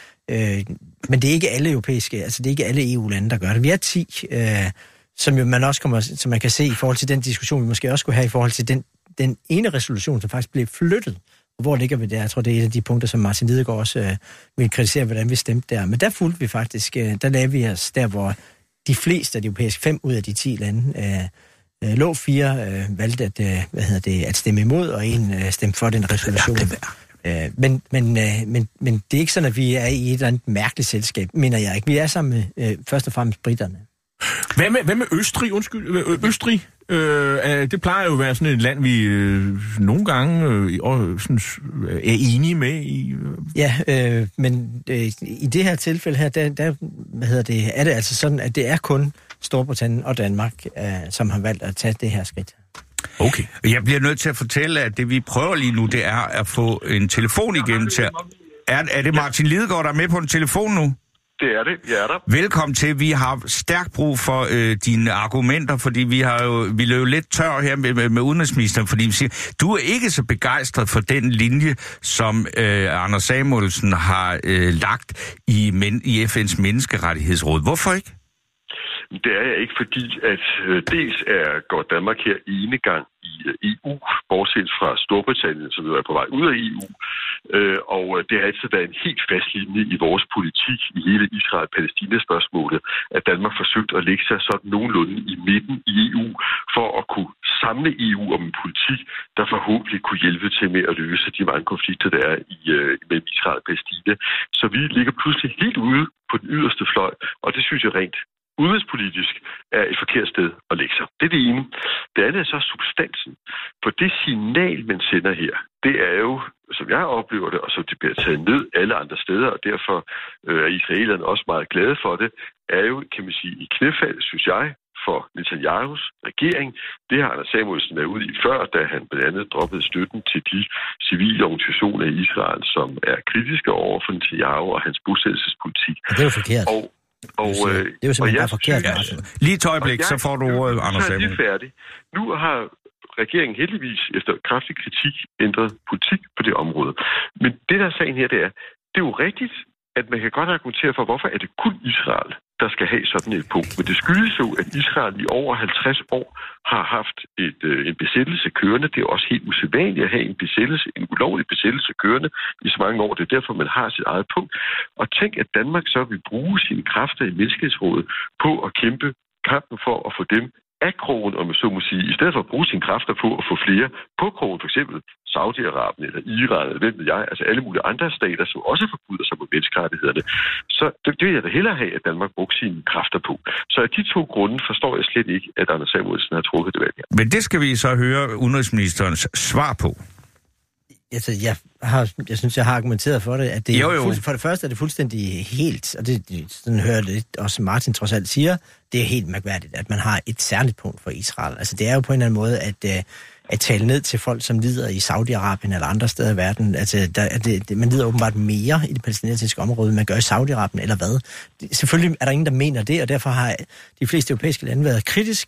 Men det er ikke alle europæiske... Altså, det er ikke alle EU-lande, der gør det. Vi er 10, som jo man også kommer... Som man kan se i forhold til den diskussion, vi måske også skulle have i forhold til den ene resolution, som faktisk blev flyttet. Hvor ligger vi der? Jeg tror, det er et af de punkter, som Martin Lidegaard også vil kritisere, hvordan vi stemte der. Men der fulgte vi faktisk, der lavede vi os der, hvor de fleste af de europæiske 5 ud af de 10 lande lå 4 valgte at stemme imod, og 1 stemte for den resolution. Men det er ikke sådan, at vi er i et eller andet mærkeligt selskab, mener jeg ikke. Vi er sammen med først og fremmest britterne. Hvad med Østrig? Undskyld, Østrig? Det plejer jo at være sådan et land, vi nogle gange er enige med i. Ja, men i det her tilfælde her, der er det altså sådan, at det er kun Storbritannien og Danmark, som har valgt at tage det her skridt. Okay. Jeg bliver nødt til at fortælle, at det vi prøver lige nu, det er at få en telefon igennem til... Er det Martin Lidegaard, der er med på en telefon nu? Det er det, jeg er der. Velkommen til. Vi har stærkt brug for dine argumenter, fordi vi løb jo lidt tør her med udenrigsministeren, fordi vi siger, du er ikke så begejstret for den linje, som Anders Samuelsen har lagt i FN's menneskerettighedsråd. Hvorfor ikke? Det er jeg ikke, fordi at dels går Danmark her ene gang i EU, bortset fra Storbritannien, som jo er på vej ud af EU. Og det har altid været en helt fast linje i vores politik i hele Israel-Palæstina-spørgsmålet, at Danmark forsøgte at lægge sig sådan nogenlunde i midten i EU, for at kunne samle EU om en politik, der forhåbentlig kunne hjælpe til med at løse de mange konflikter, der er mellem Israel og Palæstina. Så vi ligger pludselig helt ude på den yderste fløj, og det synes jeg rent udenrigspolitisk er et forkert sted at lægge sig. Det er det ene. Det andet er så substansen. For det signal, man sender her, det er jo, som jeg oplever det, og som det bliver taget ned alle andre steder, og derfor er israelerne også meget glade for det, er jo, kan man sige, i knæfald, synes jeg, for Netanyahus regering. Det har Anders Samuelsen været ude i før, da han blandt andet droppede støtten til de civile organisationer i Israel, som er kritiske over for Netanyahu og hans bosættelsespolitik. Og det er jo forkert. Det er jo simpelthen bare forkert. Lige et øjeblik, så får du ordet, Anders Samuelsen. Så er det færdigt. Nu har regeringen heldigvis efter kraftig kritik ændret politik på det område. Men det, der er sagen her, det er jo rigtigt, at man kan godt argumentere for, hvorfor er det kun Israel, der skal have sådan et punkt. Men det skyldes jo, at Israel i over 50 år har haft en besættelse kørende. Det er også helt usædvanligt at have en ulovlig besættelse kørende i så mange år. Det er derfor, man har sit eget punkt. Og tænk, at Danmark så vil bruge sine kræfter i menneskehedsrådet på at kæmpe kampen for at få dem af krogen, om man så må sige, i stedet for at bruge sine kræfter på at få flere på krogen, for eksempel Saudi-Arabien eller Iran, eller hvem ved jeg, altså alle mulige andre stater, som også forbryder sig mod menneskerettighederne. Så det vil jeg da hellere have, at Danmark bruger sine kræfter på. Så af de to grunde forstår jeg slet ikke, at Anders Samuelsen har trukket det valg her. Men det skal vi så høre udenrigsministerens svar på. Altså, jeg synes, jeg har argumenteret for det, at det for det første er det fuldstændig helt, og det sådan hører det også Martin trods alt siger, det er helt mærkværdigt, at man har et særligt punkt for Israel. Altså, det er jo på en eller anden måde at tale ned til folk, som lider i Saudi-Arabien eller andre steder i verden. Altså, man lider åbenbart mere i det palæstinensiske område, man gør i Saudi-Arabien, eller hvad? Selvfølgelig er der ingen, der mener det, og derfor har de fleste europæiske lande været kritisk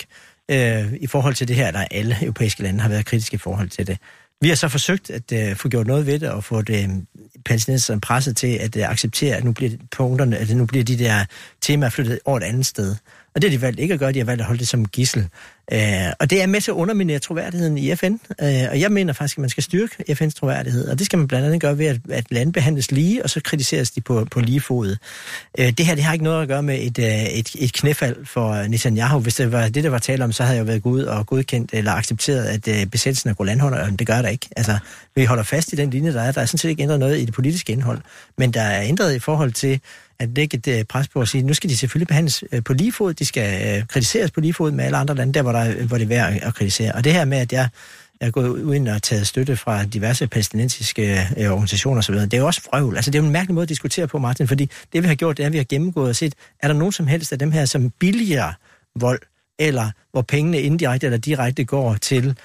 i forhold til det her, eller alle europæiske lande har været kritiske i forhold til det. Vi har så forsøgt at få gjort noget ved det, og få det palæstinenserne presset til at acceptere, at nu bliver de der temaer flyttet over et andet sted. Og det har de valgt ikke at gøre, de har valgt at holde det som gidsel. Og det er med til at underminere troværdigheden i FN. Og jeg mener faktisk, at man skal styrke FN's troværdighed. Og det skal man blandt andet gøre ved, at lande behandles lige, og så kritiseres de på lige fod. Det her, det har ikke noget at gøre med et knæfald for Netanyahu. Hvis det var det, der var tale om, så havde jeg jo været gået ud og godkendt eller accepteret, at besættelsen af Golanhøjderne, det gør der ikke. Altså, vi holder fast i den linje, der er. Der er sådan set ikke ændret noget i det politiske indhold. Men der er ændret i forhold til at lægge et pres på at sige, nu skal de selvfølgelig behandles på lige fod, de skal kritiseres på lige fod med alle andre lande, der hvor det er værd at kritisere. Og det her med, at jeg er gået ud og har taget støtte fra diverse palæstinensiske organisationer osv., det er jo også frøvl. Altså det er jo en mærkelig måde at diskutere på, Martin, fordi det vi har gjort, det er, at vi har gennemgået og set, er der nogen som helst af dem her, som billiger vold, eller hvor pengene indirekte eller direkte går til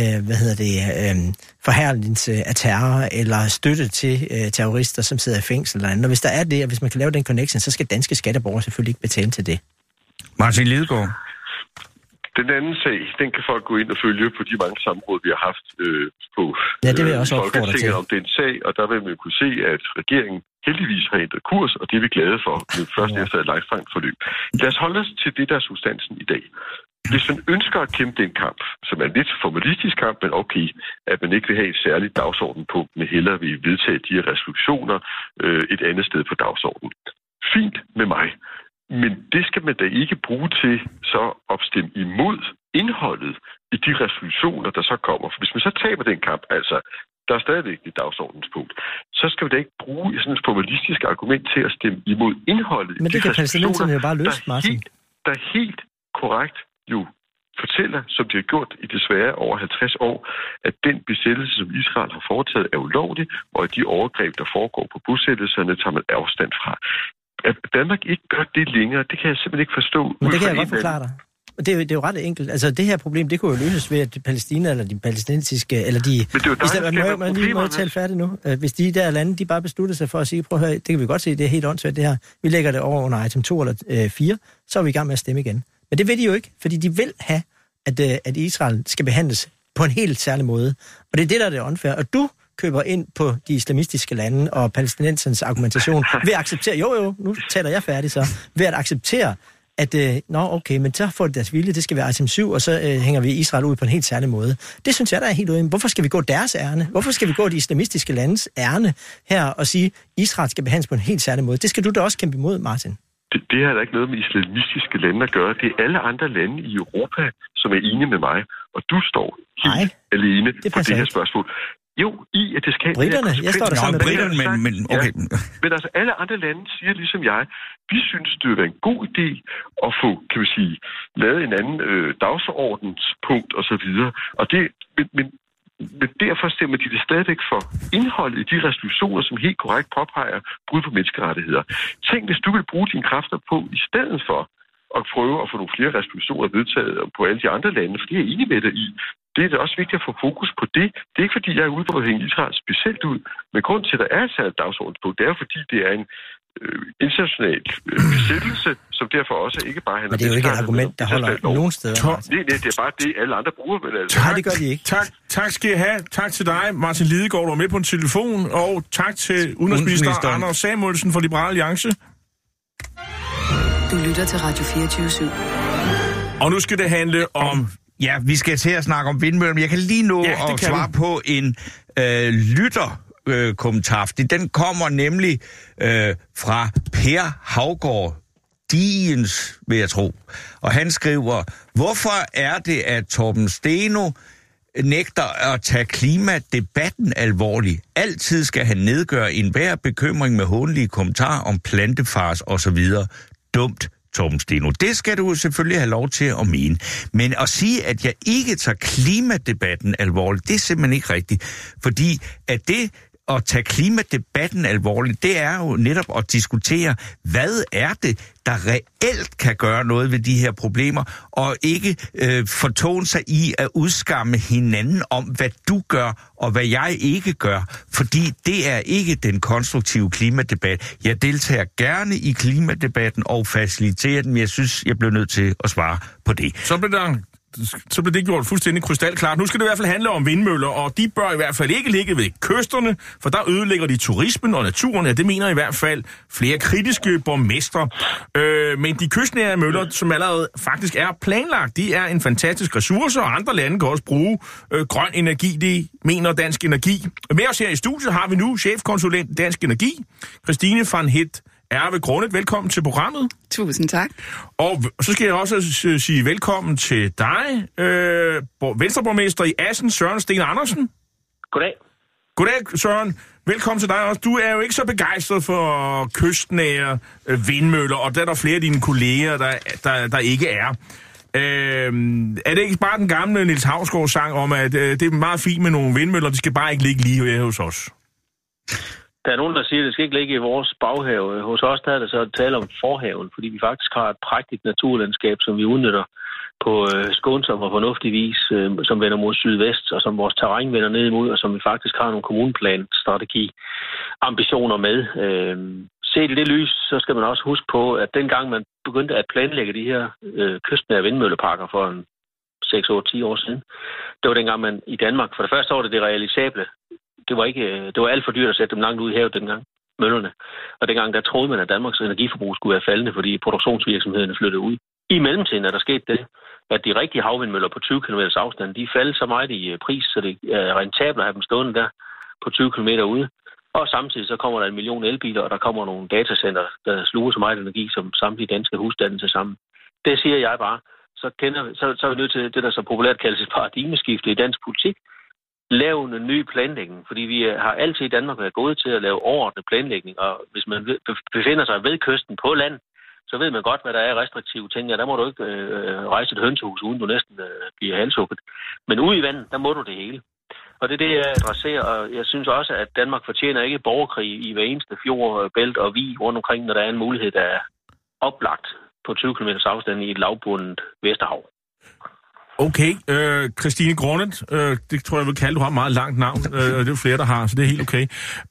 forherligelse af terror eller støtte til terrorister, som sidder i fængsel eller andet. Og hvis der er det, og hvis man kan lave den connection, så skal danske skatteborgere selvfølgelig ikke betale til det. Martin Lidegaard. Den anden sag, den kan folk gå ind og følge på de mange samråd, vi har haft på det vil jeg også Folketinget om den sag, og der vil man kunne se, at regeringen heldigvis har ændret kurs, og det er vi glade for, men først efter et langt forløb. Lad os holde os til det, der er substansen i dag. Hvis man ønsker at kæmpe den kamp, som er en lidt formalistisk kamp, men okay, at man ikke vil have et særligt dagsordenpunkt, men hellere vil vedtage de her resolutioner et andet sted på dagsordenen. Fint med mig. Men det skal man da ikke bruge til så opstemme imod indholdet i de resolutioner, der så kommer. For hvis man så taber den kamp, altså der er stadigvæk et dagsordenspunkt, så skal vi da ikke bruge sådan et formalistisk argument til at stemme imod indholdet. Men det kan palæstinenserne jo bare løse, Martin. Der helt korrekt jo fortæller, som de har gjort i desværre over 50 år, at den besættelse, som Israel har foretaget, er ulovlig, og at de overgreb, der foregår på bosættelserne, tager man afstand fra. At Danmark ikke gør det længere, det kan jeg simpelthen ikke forstå. Men det kan jeg godt forklare dig. Det er jo ret enkelt. Altså, det her problem, det kunne jo løses ved, at Palæstina eller de palæstinensiske, eller de... Men det er jo må jeg tale færdigt nu. Hvis de der lande, de bare beslutter sig for at sige, prøv at høre, det kan vi godt se, det er helt åndssvagt det her. Vi lægger det over under item 2 eller 4, så er vi i gang med at stemme igen. Men det vil de jo ikke, fordi de vil have, at Israel skal behandles på en helt særlig måde. Og det er det, der er det unfair. Og du køber ind på de islamistiske lande og palæstinensernes argumentation ved at acceptere, nu taler jeg færdig så, ved at acceptere, at okay, men så får det deres vilje, det skal være Artem 7, og så hænger vi Israel ud på en helt særlig måde. Det synes jeg, der er helt ude. Hvorfor skal vi gå deres ærne? Hvorfor skal vi gå de islamistiske landes ærne her og sige, at Israel skal behandles på en helt særlig måde? Det skal du da også kæmpe imod, Martin. Det har da ikke noget med islamistiske lande at gøre. Det er alle andre lande i Europa, som er enige med mig. Og du står helt alene på det her spørgsmål. Jo, at det skal... Britterne, jeg står der sammen med britterne, men okay. Ja. Men altså, alle andre lande siger ligesom jeg, vi synes, det vil være en god idé at få, kan vi sige, lavet en anden dagsordenspunkt og så videre. Og det... Men derfor stemmer de det stadigvæk for indholdet i de resolutioner, som helt korrekt påpeger brud på menneskerettigheder. Tænk, hvis du vil bruge dine kræfter på, i stedet for at prøve at få nogle flere resolutioner vedtaget på alle de andre lande, for det er jeg enig med dig i. Det er da også vigtigt at få fokus på det. Det er ikke, fordi jeg er ude på at hænge Israel specielt ud, men grund til, at der er et særligt dagsordenspunkt, det er fordi, det er en international besættelse, som derfor også ikke bare handler om... Men det er jo ikke et argument, der holder nogen steder. Nej, det er bare det, alle andre bruger. Men altså. Nej, det gør de ikke. Tak skal I have. Tak til dig, Martin Lidegaard, du var med på en telefon, og tak til udenrigsminister Anders Samuelsen fra Liberal Alliance. Du lytter til Radio 24/7. Og nu skal det handle om... Ja, vi skal til at snakke om vindmøller, men jeg kan lige nå at svare på en lytterkommentar. Den kommer nemlig fra Per Havgård Digens, vil jeg tro. Og han skriver, hvorfor er det, at Torben Steno nægter at tage klimadebatten alvorligt? Altid skal han nedgøre enhver bekymring med hånlige kommentarer om plantefars osv. Dumt, Torben Steno. Det skal du selvfølgelig have lov til at mene. Men at sige, at jeg ikke tager klimadebatten alvorligt, det er simpelthen ikke rigtigt. Fordi at det at tage klimadebatten alvorligt, det er jo netop at diskutere, hvad er det, der reelt kan gøre noget ved de her problemer, og ikke fortone sig i at udskamme hinanden om, hvad du gør, og hvad jeg ikke gør. Fordi det er ikke den konstruktive klimadebat. Jeg deltager gerne i klimadebatten og faciliterer den, men jeg synes, jeg bliver nødt til at svare på det. Så blev det gjort fuldstændig krystalklart. Nu skal det i hvert fald handle om vindmøller, og de bør i hvert fald ikke ligge ved kysterne, for der ødelægger de turismen og naturen. Ja, det mener i hvert fald flere kritiske borgmestre. Men de kystnære møller, som allerede faktisk er planlagt, de er en fantastisk ressource, og andre lande kan også bruge grøn energi. Det mener Dansk Energi. Med os her i studiet har vi nu chefkonsulent Dansk Energi, Christine van Het Erve Grundet. Velkommen til programmet. Tusind tak. Og så skal jeg også sige velkommen til dig, Venstreborgmester i Assen, Søren Sten Andersen. Goddag. Goddag, Søren. Velkommen til dig også. Du er jo ikke så begejstret for kystnære vindmøller, og der er der flere af dine kolleger, der ikke er. Er det ikke bare den gamle Niels Hausgaard-sang om, at det er meget fint med nogle vindmøller, de skal bare ikke ligge lige her hos os? Der er nogen, der siger, at det skal ikke ligge i vores baghave. Hos os der er det så at tale om forhaven, fordi vi faktisk har et prægtigt naturlandskab, som vi udnytter på skånsom og fornuftig vis, som vender mod sydvest, og som vores terræn vender ned imod, og som vi faktisk har nogle kommuneplanstrategi-ambitioner med. Set i det lys, så skal man også huske på, at dengang man begyndte at planlægge de her kystnære vindmølleparker for 6-8-10 år siden, det var dengang man i Danmark, for det første var det realisable. Det var alt for dyrt at sætte dem langt ud i havet dengang, møllerne. Og dengang der troede man, at Danmarks energiforbrug skulle være faldende, fordi produktionsvirksomhederne flyttede ud. I mellemtiden er der sket det, at de rigtige havvindmøller på 20 km afstand, de faldt så meget i pris, så det er rentabelt at have dem stående der på 20 km ude. Og samtidig så kommer der 1 million elbiler, og der kommer nogle datacenter, der sluger så meget energi som samtlige danske husstande til sammen. Det siger jeg bare. Så er vi nødt til det, der så populært kaldes et paradigmeskifte i dansk politik. Lave en ny planlægning, fordi vi har altid i Danmark været gode til at lave overordnet planlægning, og hvis man befinder sig ved kysten på land, så ved man godt, hvad der er restriktive ting, og der må du ikke rejse et hønsehus, uden du næsten bliver halshugget. Men ude i vandet, der må du det hele. Og det er det, jeg adresserer, og jeg synes også, at Danmark fortjener ikke borgerkrig i hver eneste fjord, bælt og vig rundt omkring, når der er en mulighed, der er oplagt på 20 km afstand i et lavbundet Vesterhav. Okay, Christine Grundet, det tror jeg vil kalde, du har et meget langt navn, og det er jo flere, der har, så det er helt okay.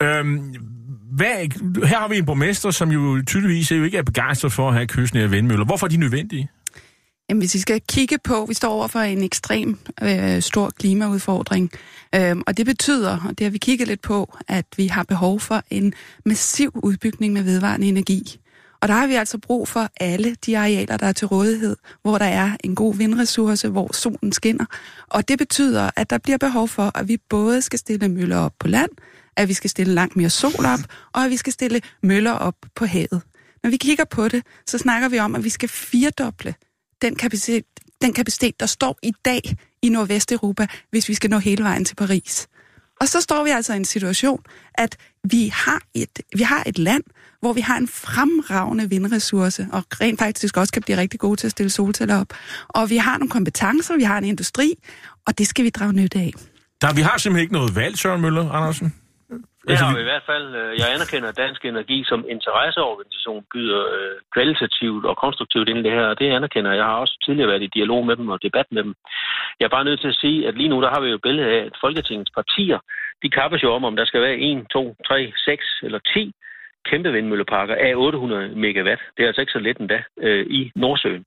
Her har vi en borgmester, som jo tydeligvis ikke er begejstret for at have kystnære vindmøller. Hvorfor er de nødvendige? Jamen, hvis vi skal kigge på, vi står over for en ekstrem stor klimaudfordring, og det betyder, og det har vi kigget lidt på, at vi har behov for en massiv udbygning med vedvarende energi. Og der har vi altså brug for alle de arealer, der er til rådighed, hvor der er en god vindressource, hvor solen skinner. Og det betyder, at der bliver behov for, at vi både skal stille møller op på land, at vi skal stille langt mere sol op, og at vi skal stille møller op på havet. Når vi kigger på det, så snakker vi om, at vi skal firedoble den kapacitet, der står i dag i Nordvesteuropa, hvis vi skal nå hele vejen til Paris. Og så står vi altså i en situation, at vi har et land, hvor vi har en fremragende vindressource, og rent faktisk også kan blive rigtig gode til at stille solceller op. Og vi har nogle kompetencer, vi har en industri, og det skal vi drage nytte af. Vi har simpelthen ikke noget valg, Søren Møller Andersen. Det har vi i hvert fald. Jeg anerkender Dansk Energi som interesseorganisation byder kvalitativt og konstruktivt ind i det her, og det anerkender jeg. Jeg har også tidligere været i dialog med dem og debat med dem. Jeg er bare nødt til at sige, at lige nu der har vi jo et billede af, at Folketingets partier, de kappes jo om der skal være 1, 2, 3, 6 eller 10 kæmpe vindmølleparker af 800 megawatt. Det er altså ikke så let endda i Nordsøen.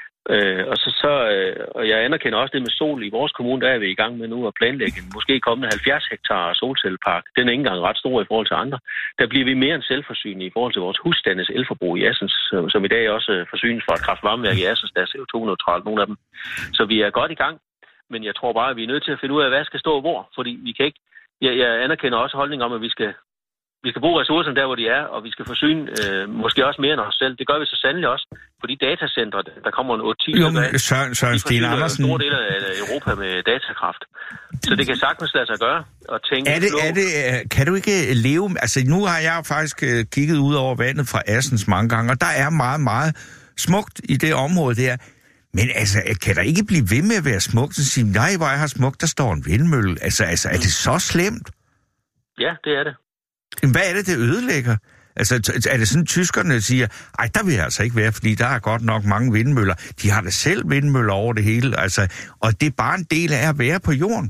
Og jeg anerkender også det med sol. I vores kommune, der er vi i gang med nu at planlægge en måske kommende 70 hektar solcellepark. Den er ikke engang ret stor i forhold til andre. Der bliver vi mere end selvforsynende i forhold til vores husstandes elforbrug i Assens, som i dag også forsynes fra et kraftvarmeværk i Assens, der er CO2-neutralt, nogle af dem. Så vi er godt i gang, men jeg tror bare, at vi er nødt til at finde ud af, hvad skal stå hvor, fordi vi kan ikke. Jeg anerkender også holdning om, at vi skal bruge ressourcerne der, hvor de er, og vi skal forsyne måske også mere end os selv. Det gør vi så sandelig også, for de datacentre, der kommer en 8-10 Søren Steen Andersen. store dele af Europa med datakraft. Så det kan sagtens lade sig gøre og tænke. Kan du ikke leve... Altså, nu har jeg faktisk kigget ud over vandet fra Assens mange gange, og der er meget, meget smukt i det område der. Men altså, kan der ikke blive ved med at være smukt og sige, nej, hvor jeg har smukt, der står en vindmølle. Altså, er det så slemt? Ja, det er det. Hvad er det ødelægger? Altså, er det sådan, tyskerne siger, ej, der vil jeg altså ikke være, fordi der er godt nok mange vindmøller. De har da selv vindmøller over det hele, altså, og det er bare en del af at være på jorden.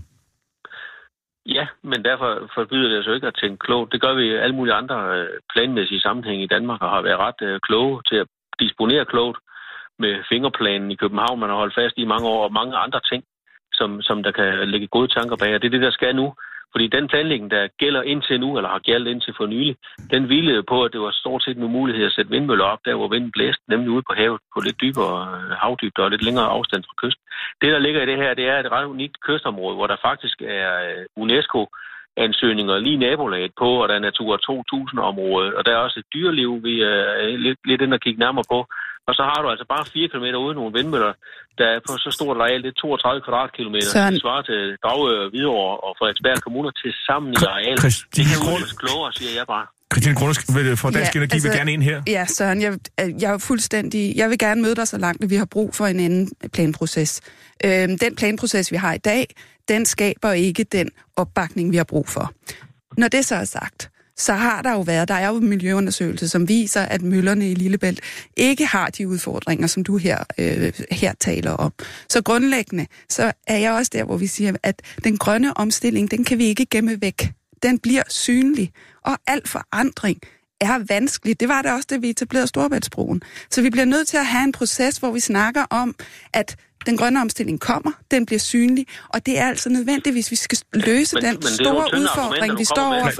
Ja, men derfor forbyder det altså ikke at tænke klogt. Det gør vi i alle mulige andre planmæssige sammenhænge i Danmark, og har været ret kloge til at disponere klogt med fingerplanen i København, man har holdt fast i mange år, og mange andre ting, som der kan ligge gode tanker bag. Og det er det, der skal nu. Fordi den planlægning, der gælder indtil nu, eller har gældt indtil for nylig, den hvilede på, at det var stort set en mulighed at sætte vindmøller op, der hvor vinden blæste, nemlig ude på havet, på lidt dybere havdybde og lidt længere afstand fra kysten. Det, der ligger i det her, det er et ret unikt kystområde, hvor der faktisk er UNESCO-ansøgninger lige nabolaget på, og der er Natura 2000-område, og der er også et dyreliv, vi er lidt inde og kigge nærmere på. Og så har du altså bare 4 kilometer uden nogle vindmøller, der er på så stort areal, det er 32 kvadratkilometer. Det svarer til Dragør, Hvidovre og Frederiksberg kommuner til sammen i areal. Det kan jo klogere, siger jeg bare. Christine Grundes fra Dansk Energi vil gerne ind her. Ja, Søren, jeg er fuldstændig... Jeg vil gerne møde dig så langt, at vi har brug for en anden planproces. Den planproces, vi har i dag, den skaber ikke den opbakning, vi har brug for. Når det så er sagt, så har der er jo en miljøundersøgelse, som viser, at møllerne i Lillebælt ikke har de udfordringer, som du her taler om. Så grundlæggende, så er jeg også der, hvor vi siger, at den grønne omstilling, den kan vi ikke gemme væk. Den bliver synlig, og al forandring er vanskelig. Det var det også, det vi etablerede Storebæltsbroen. Så vi bliver nødt til at have en proces, hvor vi snakker om, at den grønne omstilling kommer, den bliver synlig, og det er altså nødvendigt, hvis vi skal løse den store udfordring, vi står overfor.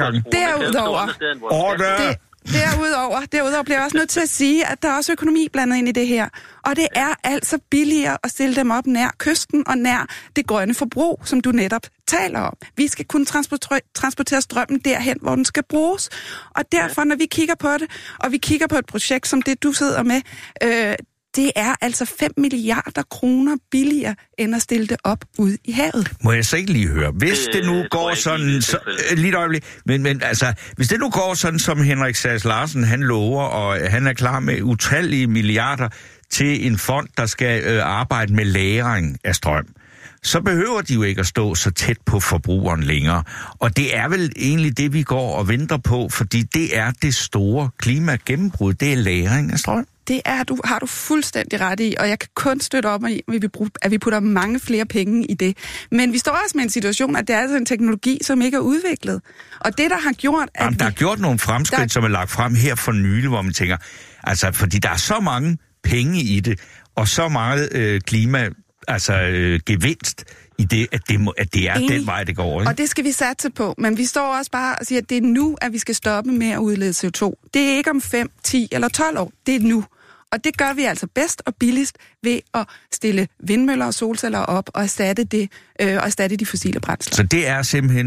Derudover bliver jeg også nødt til at sige, at der er også økonomi blandet ind i det her. Og det er altså billigere at stille dem op nær kysten og nær det grønne forbrug, som du netop taler om. Vi skal kunne transportere strømmen derhen, hvor den skal bruges. Og derfor, når vi kigger på det, og vi kigger på et projekt som det, du sidder med, det er altså 5 milliarder kroner billigere, end at stille det op ude i havet. Må jeg så ikke lige høre, hvis det nu går sådan... Lige et øjeblik, men altså, hvis det nu går sådan, som Henrik Sass Larsen, han lover, og han er klar med utallige milliarder til en fond, der skal arbejde med lagring af strøm, så behøver de jo ikke at stå så tæt på forbrugeren længere. Og det er vel egentlig det, vi går og venter på, fordi det er det store klimagennembrud, det er lagring af strøm. Det har du fuldstændig ret i, og jeg kan kun støtte op i, at vi putter mange flere penge i det. Men vi står også med en situation, at det er altså en teknologi, som ikke er udviklet. Og det, der har gjort... Der er gjort nogle fremskridt, som er lagt frem her for nylig, hvor man tænker, altså, fordi der er så mange penge i det, og så meget gevinst i det, at det er den vej, det går. Ikke? Og det skal vi satse på. Men vi står også bare og siger, at det er nu, at vi skal stoppe med at udlede CO2. Det er ikke om 5, 10 eller 12 år. Det er nu. Og det gør vi altså bedst og billigst ved at stille vindmøller og solceller op og erstatte de fossile brændsler. Så det er simpelthen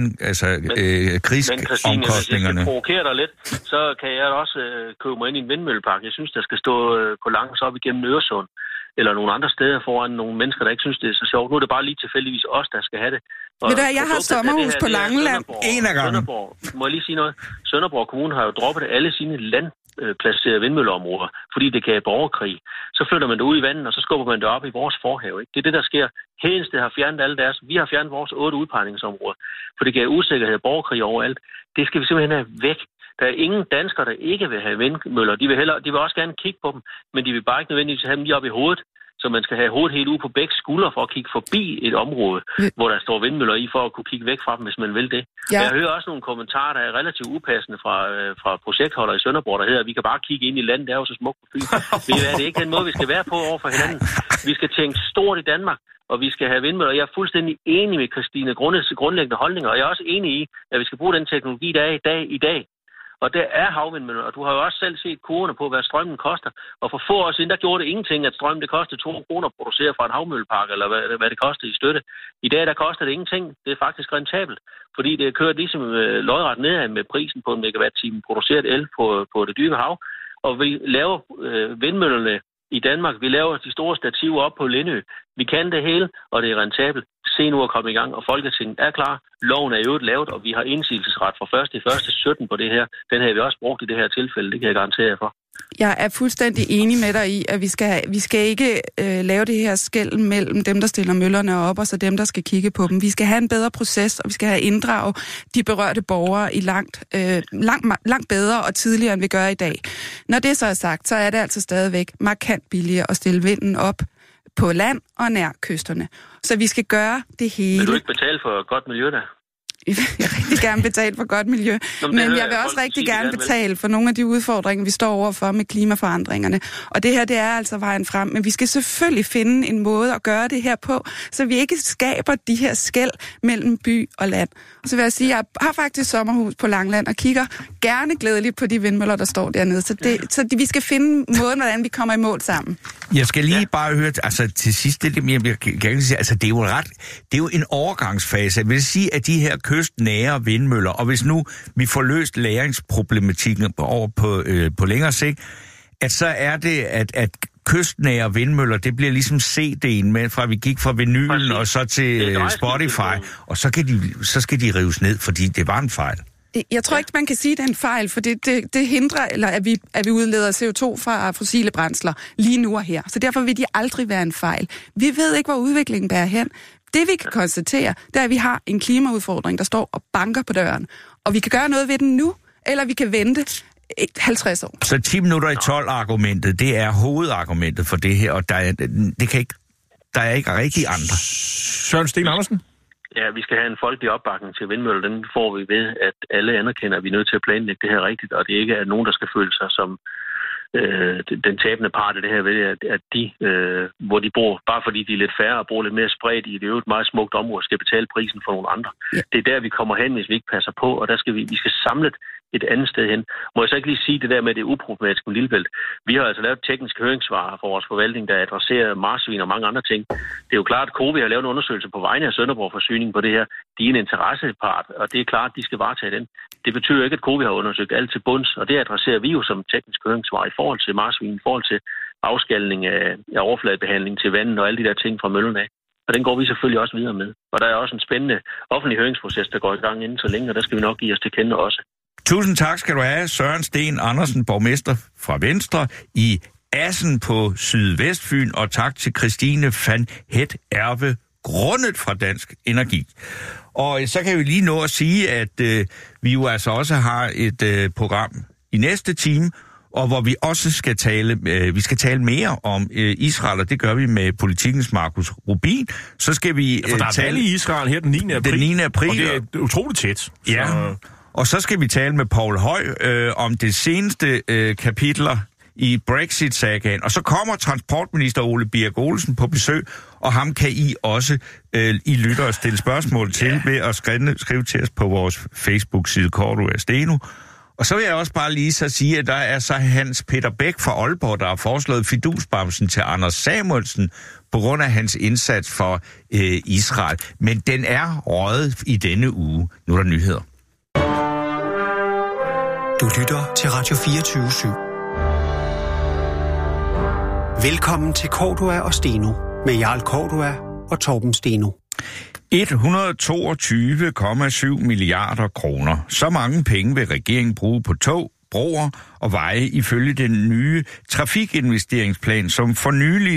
krigsomkostningerne. Hvis jeg provokerer dig lidt, så kan jeg også købe mig ind i en vindmøllepark. Jeg synes, der skal stå på langs op igennem Øresund eller nogle andre steder foran nogle mennesker, der ikke synes, det er så sjovt. Nu er det bare lige tilfældigvis os, der skal have det. Og jeg har sommerhus på Langeland. En af gangen. Må jeg lige sige noget? Sønderborg Kommune har jo droppet alle sine landplacerede vindmølleområder, fordi det gav borgerkrig. Så flytter man det ud i vandet, og så skubber man det op i vores forhave. Ikke? Det er det, der sker. Hedensted har fjernet alle deres. Vi har fjernet vores 8 udpegningsområder, for det gav usikkerhed og borgerkrig overalt. Det skal vi simpelthen have væk. Der er ingen danskere, der ikke vil have vindmøller. De vil også gerne kigge på dem, men de vil bare ikke nødvendigvis have dem lige op i hovedet. Så man skal have hovedet helt ude på begge skuldre for at kigge forbi et område, hvor der står vindmøller i, for at kunne kigge væk fra dem, hvis man vil det. Ja. Jeg hører også nogle kommentarer, der er relativt upassende fra projektholder i Sønderborg, der hedder, at vi kan bare kigge ind i landet, det er jo så smukt på Fyn. Det er ikke den måde, vi skal være på over for hinanden. Vi skal tænke stort i Danmark, og vi skal have vindmøller. Jeg er fuldstændig enig med Christine grundlæggende holdninger, og jeg er også enig i, at vi skal bruge den teknologi, der er i dag. Og der er havvindmøller, og du har jo også selv set kurverne på, hvad strømmen koster. Og for få år siden, der gjorde det ingenting, at strømmen det kostede 2 kroner at producere fra en havmøllepark, eller hvad det kostede i støtte. I dag, der koster det ingenting. Det er faktisk rentabelt, fordi det er kørt ligesom lodret nedad med prisen på en megawatt-time produceret el på det dybe hav. Og vi laver vindmøllerne i Danmark. Vi laver de store stativer op på Lindø. Vi kan det hele, og det er rentabelt. Se nu at komme i gang, og Folketinget er klar. Loven er jo lavet, og vi har indsigelsesret fra 1.1.17 på det her. Den har vi også brugt i det her tilfælde, det kan jeg garantere jer for. Jeg er fuldstændig enig med dig i, at vi skal ikke lave det her skel mellem dem, der stiller møllerne op, og så dem, der skal kigge på dem. Vi skal have en bedre proces, og vi skal have inddraget de berørte borgere i langt bedre og tidligere, end vi gør i dag. Når det så er sagt, så er det altså stadigvæk markant billigere at stille vinden op på land og nær kysterne. Så vi skal gøre det hele. Vil du ikke betale for godt miljø da? Jeg vil rigtig gerne betale for godt miljø, men jeg vil også rigtig gerne betale for nogle af de udfordringer, vi står overfor med klimaforandringerne. Og det her, det er altså vejen frem, men vi skal selvfølgelig finde en måde at gøre det her på, så vi ikke skaber de her skel mellem by og land. Og så vil jeg sige, at jeg har faktisk sommerhus på Langeland og kigger gerne glædeligt på de vindmøller, der står dernede. Så vi skal finde måden, hvordan vi kommer i mål sammen. Jeg skal lige bare høre, altså til sidst, det er jo det er jo en overgangsfase. Jeg vil sige, at de her kystnære vindmøller, og hvis nu vi får løst lagringsproblematikken over på længere sigt, at så er det, at kystnære vindmøller, det bliver ligesom CD'en med, fra vi gik fra vinylen og så til Spotify, og så skal de rives ned, fordi det var en fejl. Jeg tror ikke, man kan sige, at det er en fejl, for det hindrer, eller at vi udleder CO2 fra fossile brændsler lige nu og her. Så derfor vil de aldrig være en fejl. Vi ved ikke, hvor udviklingen bærer hen. Det vi kan konstatere, det er, at vi har en klimaudfordring, der står og banker på døren. Og vi kan gøre noget ved den nu, eller vi kan vente 50 år. Så 10 minutter i 12-argumentet, det er hovedargumentet for det her, og der er ikke rigtig andre. Søren Sten Andersen? Ja, vi skal have en folkelig opbakning til vindmøller. Den får vi ved, at alle anerkender, at vi er nødt til at planlægge det her rigtigt, og det ikke er nogen, der skal føle sig som den tabende part af det her ved, at de, hvor de bor, bare fordi de er lidt færre og bor lidt mere spredt i det øvrigt meget smukt område, skal betale prisen for nogle andre. Ja. Det er der, vi kommer hen, hvis vi ikke passer på, og der skal vi skal samle et andet sted hen. Må jeg så ikke lige sige det der med det uproblematiske med Lillebælt? Vi har altså lavet tekniske høringssvar for vores forvaltning, der adresserer marsvin og mange andre ting. Det er jo klart, at COVI har lavet en undersøgelse på vegne af Sønderborg Forsyning på det her. De er en interessepart, og det er klart, at de skal varetage den. Det betyder ikke, at COVI har undersøgt alt til bunds, og det adresserer vi jo som teknisk høringssvar i forhold til marsvin, i forhold til afskalning af overfladebehandling til vandet og alle de der ting fra møllen af. Og den går vi selvfølgelig også videre med. Og der er også en spændende offentlig høringsproces, der går i gang inden så længe, og der skal vi nok give os til kende også. Tusind tak skal du have, Søren Sten Andersen, borgmester fra Venstre i Assen på Sydvestfyn, og tak til Christine van Het Erve Grundet fra Dansk Energi. Og så kan vi lige nå at sige, at vi jo altså også har et program i næste time, og hvor vi også skal tale mere om Israel, og det gør vi med Politikens Markus Rubin. Så skal vi for der er tale i Israel her den 9. april. Den 9. april. Og det er utroligt tæt. Ja. Og så skal vi tale med Poul Høj om det seneste kapitler i Brexit-sagaen. Og så kommer transportminister Ole Birk Olesen på besøg, og ham kan I også I lytter og stille spørgsmål til ved at skrive til os på vores Facebook-side Cordua Steno. Og så vil jeg også bare lige så sige, at der er så Hans Peter Bæk fra Aalborg, der har foreslået fidusbamsen til Anders Samuelsen på grund af hans indsats for Israel. Men den er røget i denne uge. Nu er der nyheder. Du lytter til Radio 24/7. Velkommen til Cordua og Steno med Jarl Cordua og Torben Steno. 122,7 milliarder kroner. Så mange penge vil regeringen bruge på tog, broer og veje ifølge den nye trafikinvesteringsplan, som der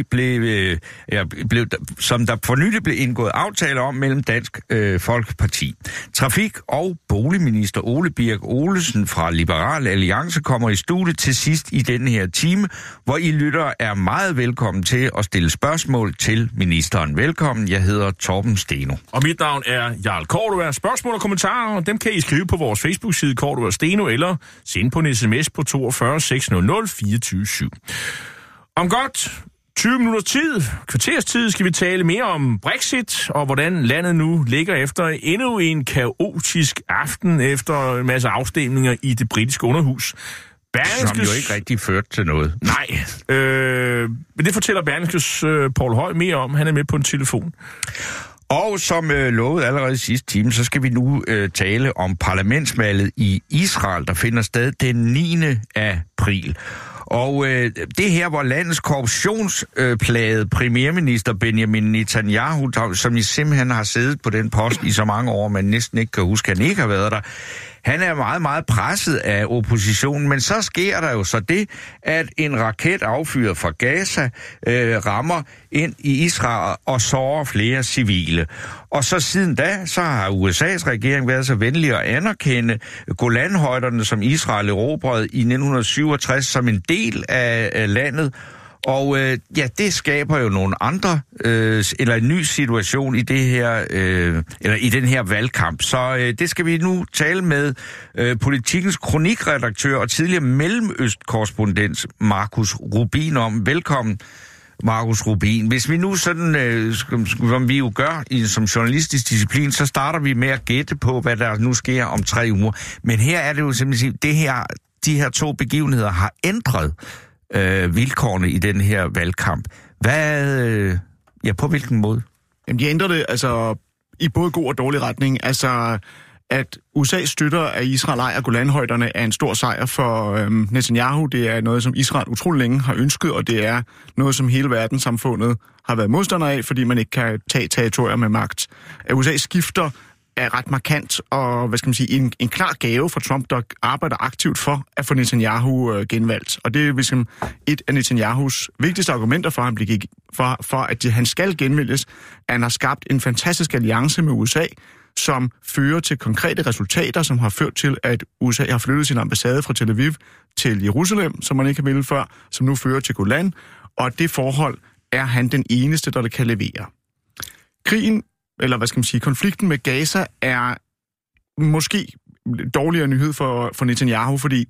for nylig blev indgået aftaler om mellem Dansk Folkeparti. Trafik- og boligminister Ole Birk Olesen fra Liberal Alliance kommer i studiet til sidst i denne her time, hvor I lytter er meget velkommen til at stille spørgsmål til ministeren. Velkommen, jeg hedder Torben Steno. Og mit navn er Jarl Cordua. Spørgsmål og kommentarer, dem kan I skrive på vores Facebook-side Cordua Steno, eller sende på en sms på 42 600 24/7. Om godt 20 minutter tid, kvarters tid, skal vi tale mere om Brexit, og hvordan landet nu ligger efter endnu en kaotisk aften efter en masse afstemninger i det britiske underhus. Som jo ikke rigtig ført til noget. Nej, men det fortæller Berlingskes Poul Høj mere om. Han er med på en telefon. Og som lovet allerede i sidste time, så skal vi nu tale om parlamentsvalget i Israel, der finder sted den 9. april. Og det her, hvor landets korruptionsplagede premierminister Benjamin Netanyahu, som I simpelthen har siddet på den post i så mange år, man næsten ikke kan huske, at han ikke har været der, han er meget, meget presset af oppositionen, men så sker der jo så det, at en raket affyret fra Gaza rammer ind i Israel og sårer flere civile. Og så siden da, så har USA's regering været så venlig at anerkende Golanhøjderne, som Israel erobrede i 1967 som en del af landet. Og det skaber jo nogle andre, eller en ny situation i det her, eller i den her valgkamp. Så det skal vi nu tale med Politikens kronikredaktør og tidligere Mellemøstkorrespondent Markus Rubin om. Velkommen, Markus Rubin. Hvis vi nu sådan, som vi jo gør som journalistisk disciplin, så starter vi med at gætte på, hvad der nu sker om 3 uger. Men her er det jo simpelthen, de her 2 begivenheder har ændret vilkårene i den her valgkamp. På hvilken måde? Jamen, de ændrer det altså i både god og dårlig retning. Altså, at USA støtter, at Israel ejer Golanhøjderne, er en stor sejr for Netanyahu. Det er noget, som Israel utrolig længe har ønsket, og det er noget, som hele verdenssamfundet har været modstander af, fordi man ikke kan tage territorier med magt. At USA skifter er ret markant, og en klar gave fra Trump, der arbejder aktivt for at få Netanyahu genvalgt. Og det er ligesom et af Netanyahus vigtigste argumenter for at han skal genvælges, at han har skabt en fantastisk alliance med USA, som fører til konkrete resultater, som har ført til, at USA har flyttet sin ambassade fra Tel Aviv til Jerusalem, som man ikke har ville før, som nu fører til Golan, og det forhold er han den eneste, der kan levere. Krigen, eller konflikten med Gaza er måske dårligere nyhed for Netanyahu, fordi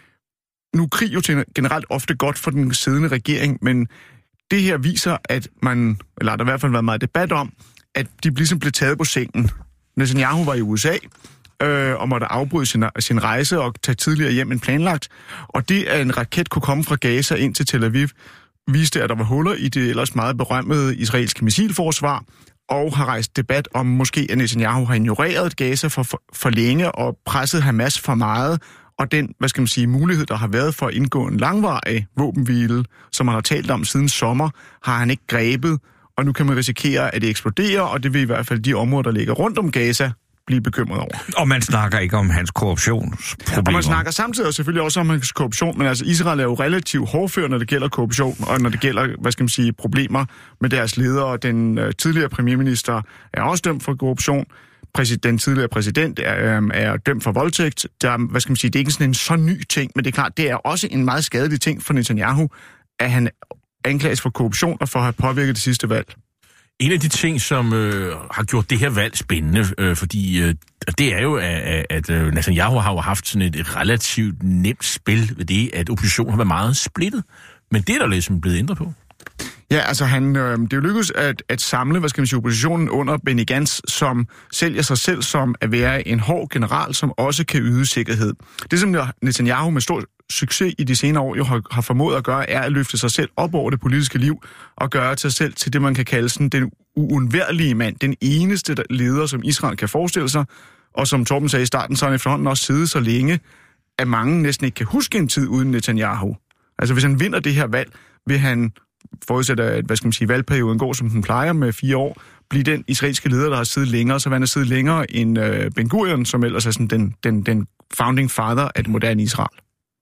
nu er krig jo generelt ofte godt for den siddende regering, men det her viser, at der har i hvert fald været meget debat om, at de ligesom blev taget på sengen. Netanyahu var i USA og måtte afbryde sin rejse og tage tidligere hjem end planlagt, og det, at en raket kunne komme fra Gaza ind til Tel Aviv, viste, at der var huller i det ellers meget berømmede israelske missilforsvar, og har rejst debat om måske, at Netanyahu har ignoreret Gaza for længe og presset Hamas for meget, og den, mulighed, der har været for at indgå en langvarig våbenhvile, som man har talt om siden sommer, har han ikke grebet, og nu kan man risikere, at det eksploderer, og det vil i hvert fald de områder, der ligger rundt om Gaza, blive bekymret over. Og man snakker ikke om hans korruptionsproblemer. Og man snakker samtidig selvfølgelig også om hans korruption, men altså Israel er jo relativt hårdfør, når det gælder korruption, og når det gælder, problemer med deres ledere. Den tidligere premierminister er også dømt for korruption. Den tidligere præsident er dømt for voldtægt. Det er ikke sådan en så ny ting, men det er klart, det er også en meget skadelig ting for Netanyahu, at han anklages for korruption og for at have påvirket det sidste valg. En af de ting, som har gjort det her valg spændende, fordi det er jo, at Netanyahu har jo haft sådan et relativt nemt spil ved det, at oppositionen har været meget splittet. Men det er der ligesom blevet ændret på. Ja, altså det er jo lykkedes at samle, oppositionen under Benny Gantz, som sælger sig selv som at være en hård general, som også kan yde sikkerhed. Det, som Netanyahu med stor succes i de senere år jo har formået at gøre, er at løfte sig selv op over det politiske liv og gøre sig selv til det, man kan kalde sådan den uundværlige mand, den eneste leder, som Israel kan forestille sig, og som Torben sagde i starten, så har han efterhånden også siddet så længe, at mange næsten ikke kan huske en tid uden Netanyahu. Altså hvis han vinder det her valg, vil han forudsætter, at valgperioden går, som den plejer med 4 år, blive den israelske leder, der har siddet længere, så vil han have siddet længere end Ben Gurion, som ellers er sådan den founding father af det moderne Israel.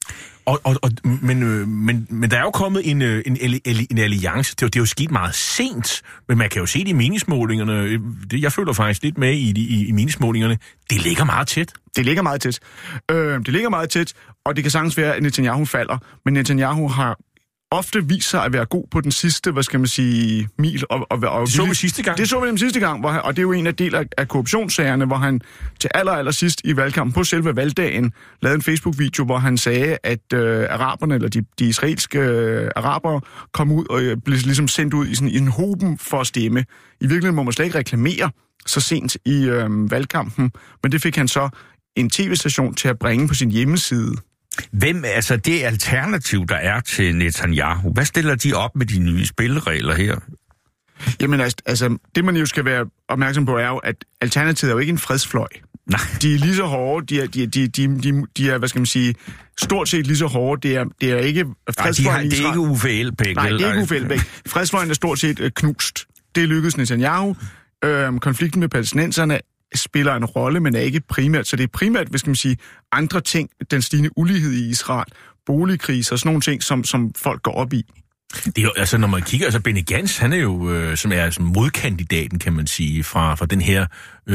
Men der er jo kommet en alliance. Det er jo sket meget sent, men man kan jo se det i meningsmålingerne. Jeg føler faktisk lidt med i meningsmålingerne. Det ligger meget tæt. Det ligger meget tæt, og det kan sagtens være, at Netanyahu falder. Men Netanyahu har ofte vist sig at være god på den sidste, mil. Det så vi sidste gang. Det så vi dem sidste gang, og det er jo en af del af korruptionssagerne, hvor han til aller sidst i valgkampen på selve valgdagen lavede en Facebook-video, hvor han sagde, at araberne, eller de israelske arabere, kom ud og blev ligesom sendt ud i en hoben for at stemme. I virkeligheden må man slet ikke reklamere så sent i valgkampen, men det fik han så en tv-station til at bringe på sin hjemmeside. Det alternativ, der er til Netanyahu, hvad stiller de op med de nye spilleregler her? Jamen altså, det man jo skal være opmærksom på er jo, at alternativet er jo ikke en fredsfløj. Nej. De er lige så hårde, de er, stort set lige så hårde. Det er ikke fredsfløjen. Det er ikke Uffe Elbæk. Nej, det er ikke Uffe Elbæk. Fredsfløjen er stort set knust. Det lykkedes Netanyahu. Konflikten med palæstinenserne spiller en rolle, men er ikke primært. Så det er primært, andre ting, den stigende ulighed i Israel, boligkriser og sådan nogle ting, som folk går op i. Det er jo, altså når man kigger, Benny Gantz, han er jo, som er som modkandidaten, kan man sige, fra den her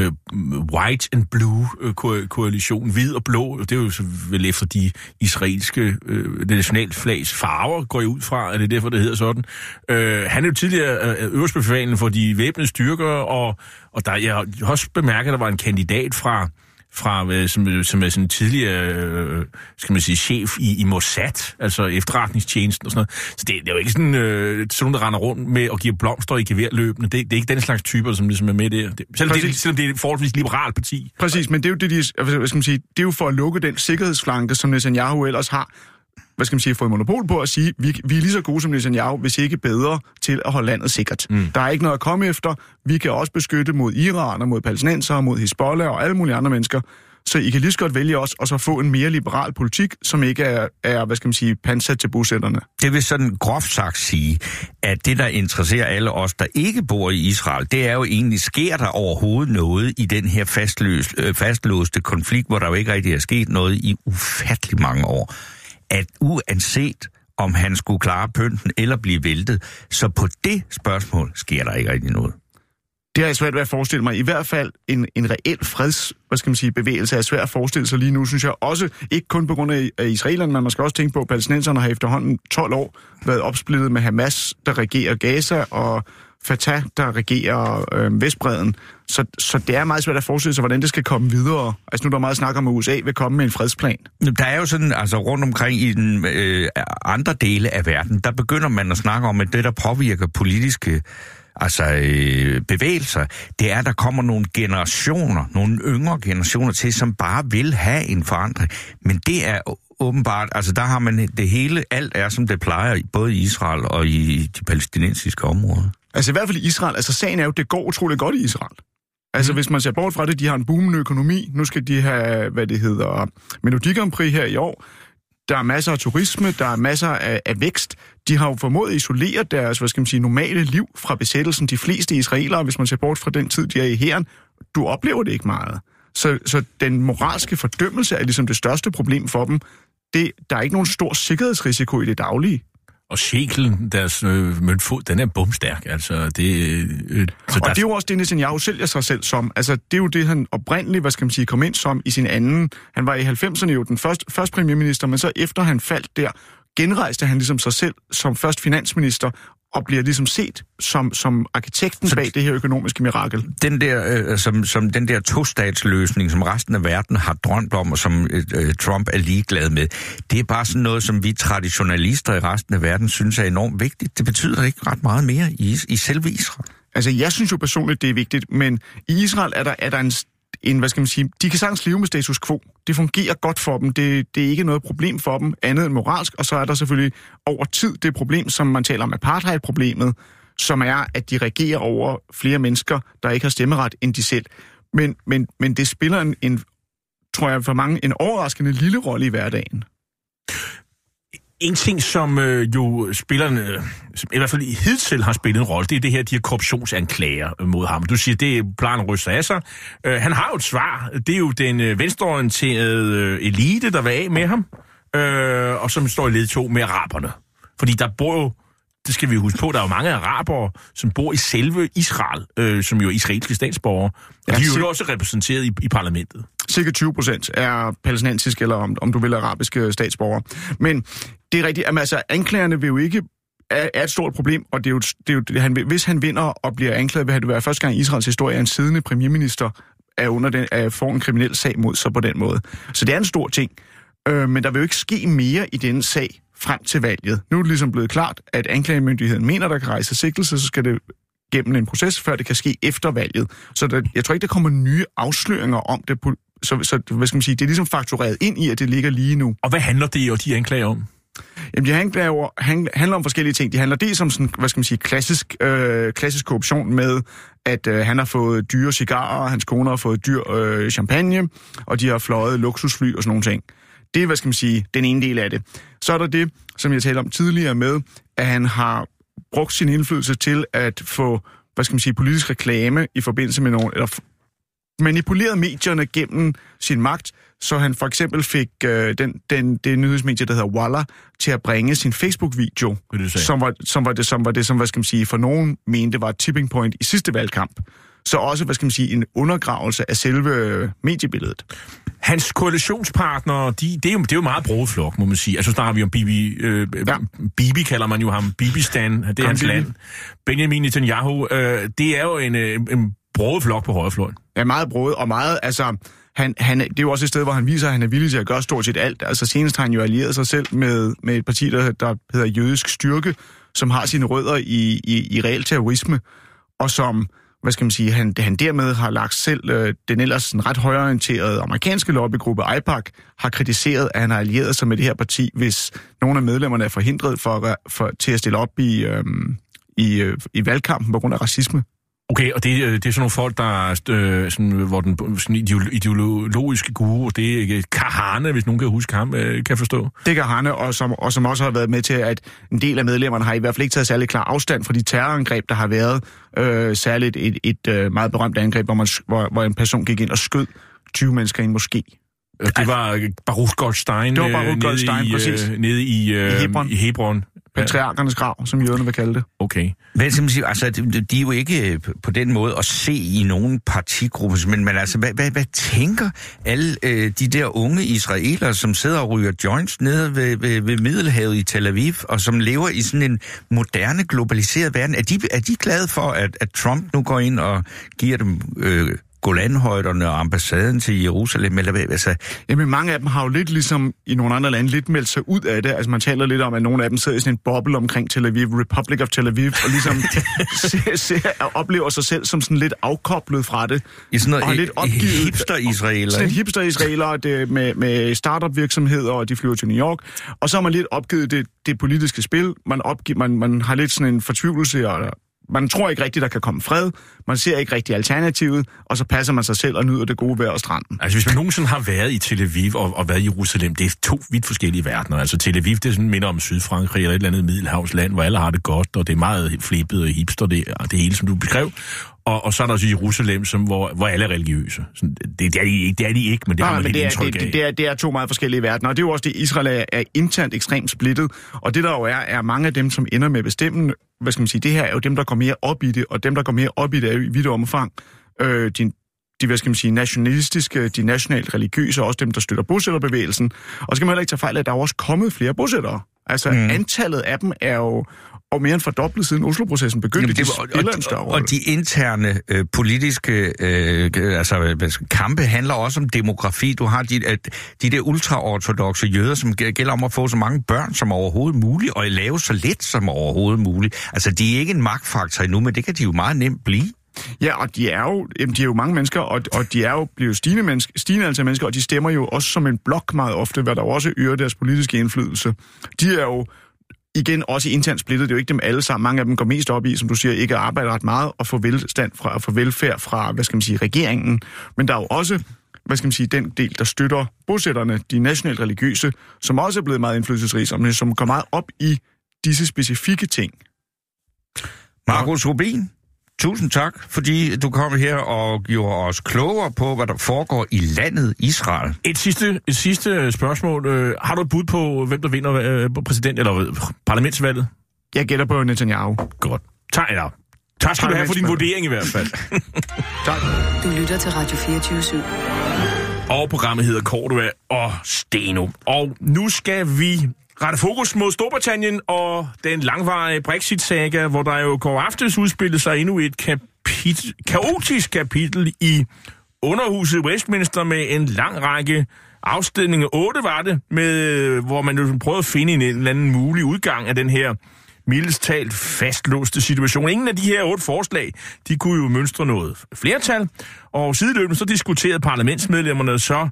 white and blue koalition, hvid og blå. Det er jo så vel efter de israelske nationalflags farver, går jeg ud fra, at det er derfor, det hedder sådan. Han er jo tidligere øverstbefalende for de væbnede styrker, og der, jeg har også bemærket, at der var en kandidat fra som er sådan en tidligere, chef i Mossad, altså efterretningstjenesten og sådan noget. Så det er jo ikke sådan nogen, der render rundt med og giver blomster i geværløbene. Det er ikke den slags typer, som ligesom er med der. Selvom det er et forholdsvis liberalt parti. Præcis, men det er jo det, det er jo for at lukke den sikkerhedsflanke, som Netanyahu ellers har, fået monopol på at sige, vi er lige så gode som Netanyahu, hvis ikke bedre til at holde landet sikkert. Der er ikke noget at komme efter. Vi kan også beskytte mod Iran og mod palæstinensere, mod Hizbollah og alle mulige andre mennesker. Så I kan lige så godt vælge os og så få en mere liberal politik, som ikke er pansat til bosætterne. Det vil sådan groft sagt sige, at det, der interesserer alle os, der ikke bor i Israel, det er jo egentlig, sker der overhovedet noget i den her fastlåste konflikt, hvor der jo ikke rigtig er sket noget i ufattelig mange år. At uanset om han skulle klare pynten eller blive væltet, så på det spørgsmål sker der ikke rigtig noget. Det er svært at forestille mig. I hvert fald en reel freds, bevægelse er svært at forestille sig lige nu, synes jeg. Også ikke kun på grund af israelerne, men man skal også tænke på, at palæstinenserne har efterhånden 12 år været opsplittet med Hamas, der regerer Gaza, og Fatah, der regerer Vestbredden. Så det er meget svært at forestille sig, hvordan det skal komme videre. Altså nu er der meget snak om, at USA vil komme med en fredsplan. Der er jo sådan, rundt omkring i den andre dele af verden, der begynder man at snakke om, at det, der påvirker politiske bevægelser, det er, at der kommer nogle yngre generationer til, som bare vil have en forandring. Men det er åbenbart, der har man det hele, alt er som det plejer, både i Israel og i de palæstinensiske områder. Altså i hvert fald i Israel, sagen er jo, det går utroligt godt i Israel. Hvis man ser bort fra det, de har en boomende økonomi, nu skal de have, Melodi Grand Prix her i år, der er masser af turisme, der er masser af vækst. De har jo formået at isolere deres, normale liv fra besættelsen. De fleste israelere, hvis man ser bort fra den tid, de er i hæren, du oplever det ikke meget. Så den moralske fordømmelse er ligesom det største problem for dem. Der er ikke nogen stor sikkerhedsrisiko i det daglige. Og shekelen, deres møntfod, den er bumstærk. Og det er jo også det, Netanyahu sælger sig selv som. Det er jo det, han oprindeligt, kom ind som i sin anden. Han var i 90'erne jo den første premierminister, men så efter han faldt der, genrejste han ligesom sig selv som først finansminister, og bliver ligesom set som arkitekten bag det her økonomiske mirakel. Den der, som den der tostatsløsning, som resten af verden har drømt om, og som Trump er ligeglad med, det er bare sådan noget, som vi traditionalister i resten af verden synes er enormt vigtigt. Det betyder ikke ret meget mere i selve Israel. Altså, jeg synes jo personligt, det er vigtigt, men i Israel er der en, hvad skal man sige, de kan sagtens leve med status quo. Det fungerer godt for dem. Det er ikke noget problem for dem, andet end moralsk. Og så er der selvfølgelig over tid det problem, som man taler om apartheid-problemet, som er, at de regerer over flere mennesker, der ikke har stemmeret end de selv. Men det spiller tror jeg for mange, en overraskende lille rolle i hverdagen. En ting, som jo spillerne, i hvert fald hidtil har spillet en rolle, det er det her, de her korruptionsanklager mod ham. Du siger, det er planen ryster af sig. Han har jo et svar. Det er jo den venstreorienterede elite, der var af med ham, og som står i ledtog med araberne. Fordi der bor jo, det skal vi huske på, der er jo mange arabere, som bor i selve Israel, som jo er israelske statsborgere. Og de er jo også repræsenteret i parlamentet. Cirka 20% er palæstinensiske, eller om du vil, arabiske statsborgere. Men det er rigtigt, altså anklagerne vil jo ikke er et stort problem, og det er jo hvis han vinder og bliver anklaget, vil det være første gang i Israels historie, at en siddende premierminister får en kriminel sag mod sig på den måde. Så det er en stor ting. Men der vil jo ikke ske mere i denne sag frem til valget. Nu er det ligesom blevet klart, at anklagemyndigheden mener, der kan rejse sigtelse, så skal det gennem en proces, før det kan ske efter valget. Så jeg tror ikke, der kommer nye afsløringer om det. Så hvad skal man sige, det er ligesom faktureret ind i, at det ligger lige nu. Og hvad handler det og de anklager om? Jamen, de anklager handler om forskellige ting. De handler dels om sådan, hvad skal man sige, klassisk korruption med, at han har fået dyre cigarer, hans kone har fået dyr champagne, og de har fløjet luksusfly og sådan nogle ting. Det er, hvad skal man sige, den ene del af det. Så er der det, som jeg talte om tidligere med, at han har brugt sin indflydelse til at få, hvad skal man sige, politisk reklame i forbindelse med nogen, eller manipuleret medierne gennem sin magt, så han for det nyhedsmedie, der hedder Walla, til at bringe sin Facebook-video, som var det, hvad skal man sige, for nogen mente var et tipping point i sidste valgkamp. Så også, hvad skal man sige, en undergravelse af selve mediebilledet. Hans koalitionspartnere, det er jo meget broget flok, må man sige. Altså, snakker vi om Bibi kalder man jo ham. Bibistan, det er hans land. Benjamin Netanyahu, det er jo en broget flok på højrefløjen. Ja, meget broget, og meget, altså, det er jo også et sted, hvor han viser, at han er villig til at gøre stort set alt. Altså, senest har han jo allieret sig selv med et parti, der hedder Jødisk Styrke, som har sine rødder i reel terrorisme, og som, hvad skal man sige, han dermed har lagt selv den ellers ret højreorienterede amerikanske lobbygruppe AIPAC har kritiseret, at han har allieret sig med det her parti, hvis nogle af medlemmerne er forhindret til at stille op i valgkampen på grund af racisme. Okay, og det er sådan nogle folk, der hvor den ideologiske guru, det er Kahane, hvis nogen kan huske ham, kan forstå. Det er Kahane, og som også har været med til, at en del af medlemmerne har i hvert fald ikke taget særlig klar afstand fra de terrorangreb, der har været. Særligt et meget berømt angreb, hvor en person gik ind og skød 20 mennesker i en moské. Det var Baruch Goldstein, det var Baruch Goldstein, præcis. Nede i Hebron. Patriarkernes grav, som jøderne vil kalde det. Okay. Men altså, de er jo ikke på den måde at se i nogen partigrupper, men altså, hvad tænker alle de der unge israelere, som sidder og ryger joints nede ved Middelhavet i Tel Aviv, og som lever i sådan en moderne, globaliseret verden? Er de glade for, at Trump nu går ind og giver dem Golanhøjderne og ambassaden til Jerusalem, eller hvad? Altså. Jamen, mange af dem har jo lidt ligesom i nogle andre lande lidt meldt sig ud af det. Altså, man taler lidt om, at nogle af dem sidder i sådan en boble omkring Tel Aviv, Republic of Tel Aviv, og ligesom oplever sig selv som sådan lidt afkoblet fra det. I sådan noget og lidt opgivet. Hipster-israeler, sådan et hipster-israeler med startup-virksomheder, og de flyver til New York. Og så har man lidt opgivet det politiske spil. Man har lidt sådan en fortvivlelse, og man tror ikke rigtigt, der kan komme fred. Man ser ikke rigtig alternativet, og så passer man sig selv og nyder det gode vejr og stranden. Altså, hvis man nogensinde har været i Tel Aviv og været i Jerusalem, det er to vidt forskellige verdener. Altså, Tel Aviv, det er sådan minder om Sydfrankrig eller et eller andet middelhavsland, hvor alle har det godt, og det er meget flippet og hipster, det hele, som du beskrev. Og så er der også Jerusalem, hvor alle er religiøse. Det er de ikke, men det har man lidt indtryk af. Det er to meget forskellige verdener, og det er jo også det, Israel er internt ekstremt splittet. Og det der jo er mange af dem, som ender med at bestemme, hvad skal man sige, det her er jo dem, der går mere op i det, og dem, der går mere op i det, er jo i vidt omfang de hvad skal man sige, nationalistiske, de nationalt religiøse, og også dem, der støtter bosætterbevægelsen. Og så skal man heller ikke tage fejl af, at der er også kommet flere bosættere. Altså, antallet af dem er jo og mere end fordoblet siden Oslo-processen begyndte. De spiller en større rolle. Og de interne politiske kampe handler også om demografi. Du har de der ultraortodoxe jøder, som gælder om at få så mange børn som overhovedet muligt, og lave så lidt som overhovedet muligt. Altså, de er ikke en magtfaktor endnu, men det kan de jo meget nemt blive. Ja, og de er jo mange mennesker, og de er jo blevet stigende antal mennesker, og de stemmer jo også som en blok meget ofte, hvad der også øger deres politiske indflydelse. De er jo igen også internt splittet. Det er jo ikke dem alle sammen. Mange af dem går mest op i, som du siger, ikke at arbejde ret meget og få velfærd fra, regeringen. Men der er jo også, den del, der støtter bosætterne, de nationalt religiøse, som også er blevet meget indflydelsesrige, som går meget op i disse specifikke ting. Marcus Rubin, tusind tak, fordi du kom her og gjorde os klogere på, hvad der foregår i landet Israel. Et sidste spørgsmål. Har du et bud på, hvem der vinder præsident- eller parlamentsvalget? Jeg gætter på Netanyahu. Godt. Tak skal du have for din vurdering i hvert fald. Tak. Du lytter til Radio 24/7. Og programmet hedder Cordua og Steno. Og nu skal vi rette fokus mod Storbritannien og den langvarige Brexit-saga, hvor der jo går aftes udspillede sig endnu et kaotisk kapitel i underhuset Westminster med en lang række afstemninger. 8 var det, hvor man jo prøvede at finde en eller anden mulig udgang af den her mildest talt fastlåste situation. Ingen af de her 8 forslag, de kunne jo mønstre noget flertal, og sideløbende så diskuterede parlamentsmedlemmerne så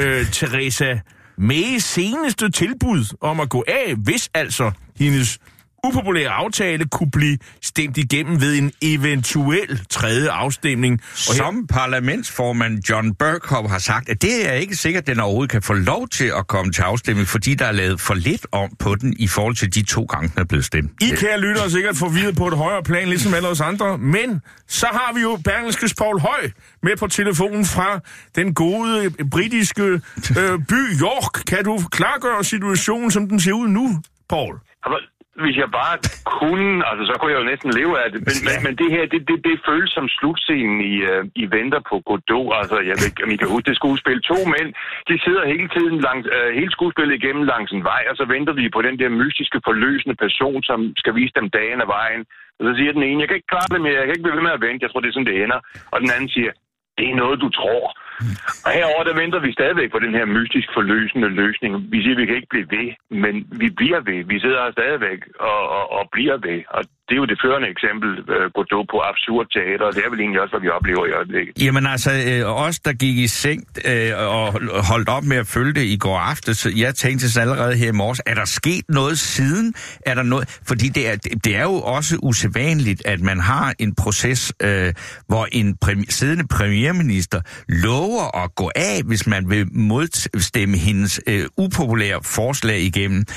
Theresa Mays seneste tilbud om at gå af, hvis altså hendes upopulære aftale kunne blive stemt igennem ved en eventuel tredje afstemning. Som parlamentsformand John Bercow har sagt, at det er ikke sikkert, at den overhovedet kan få lov til at komme til afstemning, fordi der er lavet for lidt om på den i forhold til de 2 gange, den er blevet stemt. I kære lyttere sikkert forvirret på et højere plan, ligesom alle os andre, men så har vi jo Berlingskes Paul Høj med på telefonen fra den gode britiske by York. Kan du klargøre situationen, som den ser ud nu, Paul? Hvis jeg bare kunne, altså så kunne jeg jo næsten leve af det, men det her, det føles som slutscenen i Venter på Godot. Altså, jeg ved ikke, om I kan huske det skuespil. 2 mænd, de sidder hele tiden langs, hele skuespillet igennem langs en vej, og så venter vi på den der mystiske, forløsende person, som skal vise dem dagen af vejen. Og så siger den ene, jeg kan ikke klare det mere, jeg kan ikke blive ved med at vente, jeg tror, det er sådan, det ender. Og den anden siger, det er noget, du tror. Og herover der venter vi stadigvæk på den her mystisk forløsende løsning. Vi siger, vi kan ikke blive ved, men vi bliver ved. Vi sidder her stadigvæk og bliver ved. Og det er jo det førende eksempel, Godot på absurd teater, og det er vel egentlig også, hvad vi oplever i øjeblikket. Jamen altså, os der gik i seng og holdt op med at følge det i går aftes, jeg tænkte så allerede her i morges, er der sket noget siden? Er der noget? Fordi det er jo også usædvanligt, at man har en proces, hvor en siddende premierminister lover at gå af, hvis man vil modstemme hendes upopulære forslag igennem.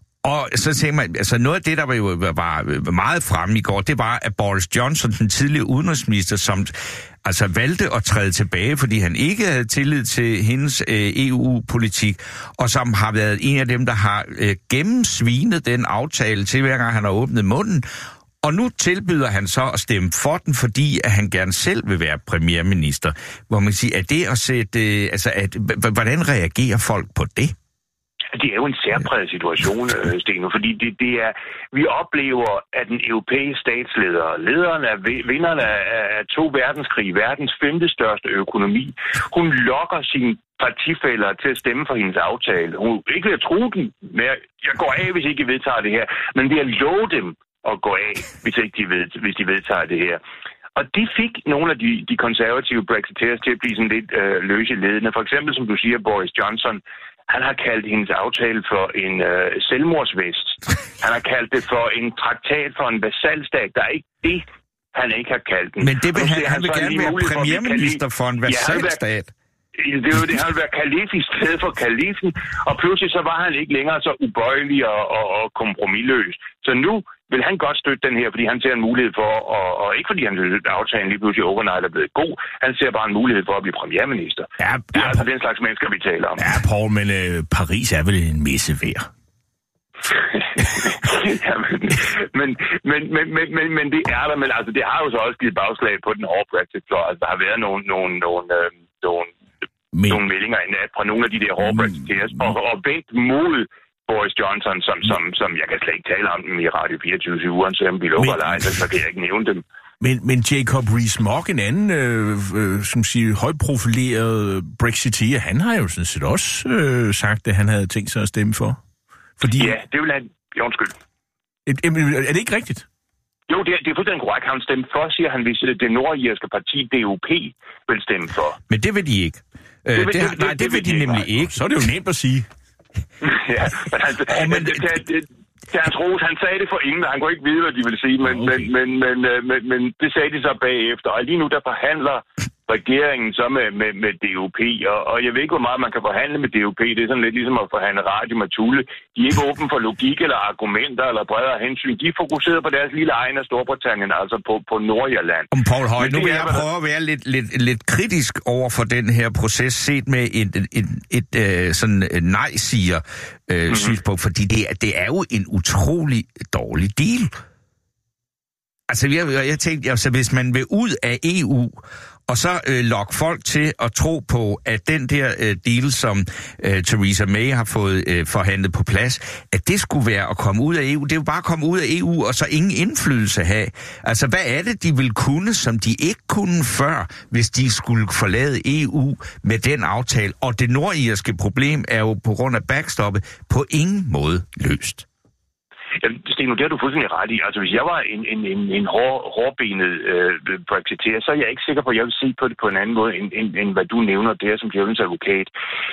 Og så tænker man, altså noget af det, der var meget fremme i går, det var, at Boris Johnson, den tidligere udenrigsminister, som altså valgte at træde tilbage, fordi han ikke havde tillid til hendes EU-politik, og som har været en af dem, der har gennemsvinet den aftale til, hver gang han har åbnet munden. Og nu tilbyder han så at stemme for den, fordi at han gerne selv vil være premierminister. Hvor man siger, at det at sætte, hvordan reagerer folk på det? Det er jo en særpræget situation, Steno, fordi det er, vi oplever, at den europæiske statsleder, lederen af vinderne af 2 verdenskrig, verdens 5. største økonomi, hun lokker sine partifæller til at stemme for hendes aftale. Hun ikke ved at tro den, men jeg går af, hvis ikke I vedtager det her, men ved at love dem at gå af, hvis de vedtager det her. Og de fik nogle af de konservative brexiteers til at blive sådan lidt løse ledende. For eksempel, som du siger, Boris Johnson, han har kaldt hendes aftale for en selvmordsvest. Han har kaldt det for en traktat for en vasalstat. Der er ikke det, han ikke har kaldt den. Men det vil han vil gerne være premierminister for en vasalstat. Det er jo det, han vil være kalif i stedet for kalifen. Og pludselig så var han ikke længere så ubøjelig og kompromisløs. Så nu vil han godt støtte den her, fordi han ser en mulighed for, og ikke fordi han vil aftalen lige pludselig overnight er blevet god, han ser bare en mulighed for at blive premierminister. Ja, det er altså den slags mennesker, vi taler om. Ja, Paul, men Paris er vel en messe værd. Ja, men det er der, men altså det har jo så også givet bagslag på den hårde Brexit-flor. Altså der har været nogle meldinger i nat fra nogle af de der hårde Brexiteers, og vendt mod Boris Johnson, som jeg kan slet ikke tale om dem i Radio 24 uger, så vi lukker lejt, så kan jeg ikke nævne dem. Men Jacob Rees-Mogg, en anden som siger, højprofileret Brexiteer, han har jo sådan set også sagt, at han havde tænkt sig at stemme for. Fordi... Ja, det vil han... Ja, undskyld. Er det ikke rigtigt? Jo, det er fuldstændig korrekt. Han stemte for, siger han, hvis det nordirske parti DUP vil stemme for. Men det vil de ikke. Det vil de nemlig ikke. Så er det jo nemt at sige. Ja, men til hans ros, han sagde det for ingen, han kunne ikke vide, hvad de ville sige, men det sagde de så bagefter. Og lige nu, der forhandler regeringen så med DUP, og jeg ved ikke, hvor meget man kan forhandle med DUP. Det er sådan lidt ligesom at forhandle radio med Tulle. De er ikke åbne for logik eller argumenter eller bredere hensyn. De er fokuseret på deres lille egen af Storbritannien, altså på Nordirland. Poul Høj, nu vil jeg prøve at være lidt kritisk over for den her proces, set med et sådan nej-siger synspunkt, fordi det er jo en utrolig dårlig deal. Altså, jeg tænkte, altså, hvis man vil ud af EU, og så lokke folk til at tro på, at den der deal, som Theresa May har fået forhandlet på plads, at det skulle være at komme ud af EU. Det er jo bare at komme ud af EU, og så ingen indflydelse have. Altså, hvad er det, de vil kunne, som de ikke kunne før, hvis de skulle forlade EU med den aftale? Og det nordirske problem er jo på grund af backstoppet på ingen måde løst. Ja, Steno, det har du fuldstændig ret i. Altså, hvis jeg var en hårdbenet brexiteer, så er jeg ikke sikker på, at jeg vil se på det på en anden måde, end hvad du nævner der som djævelens advokat.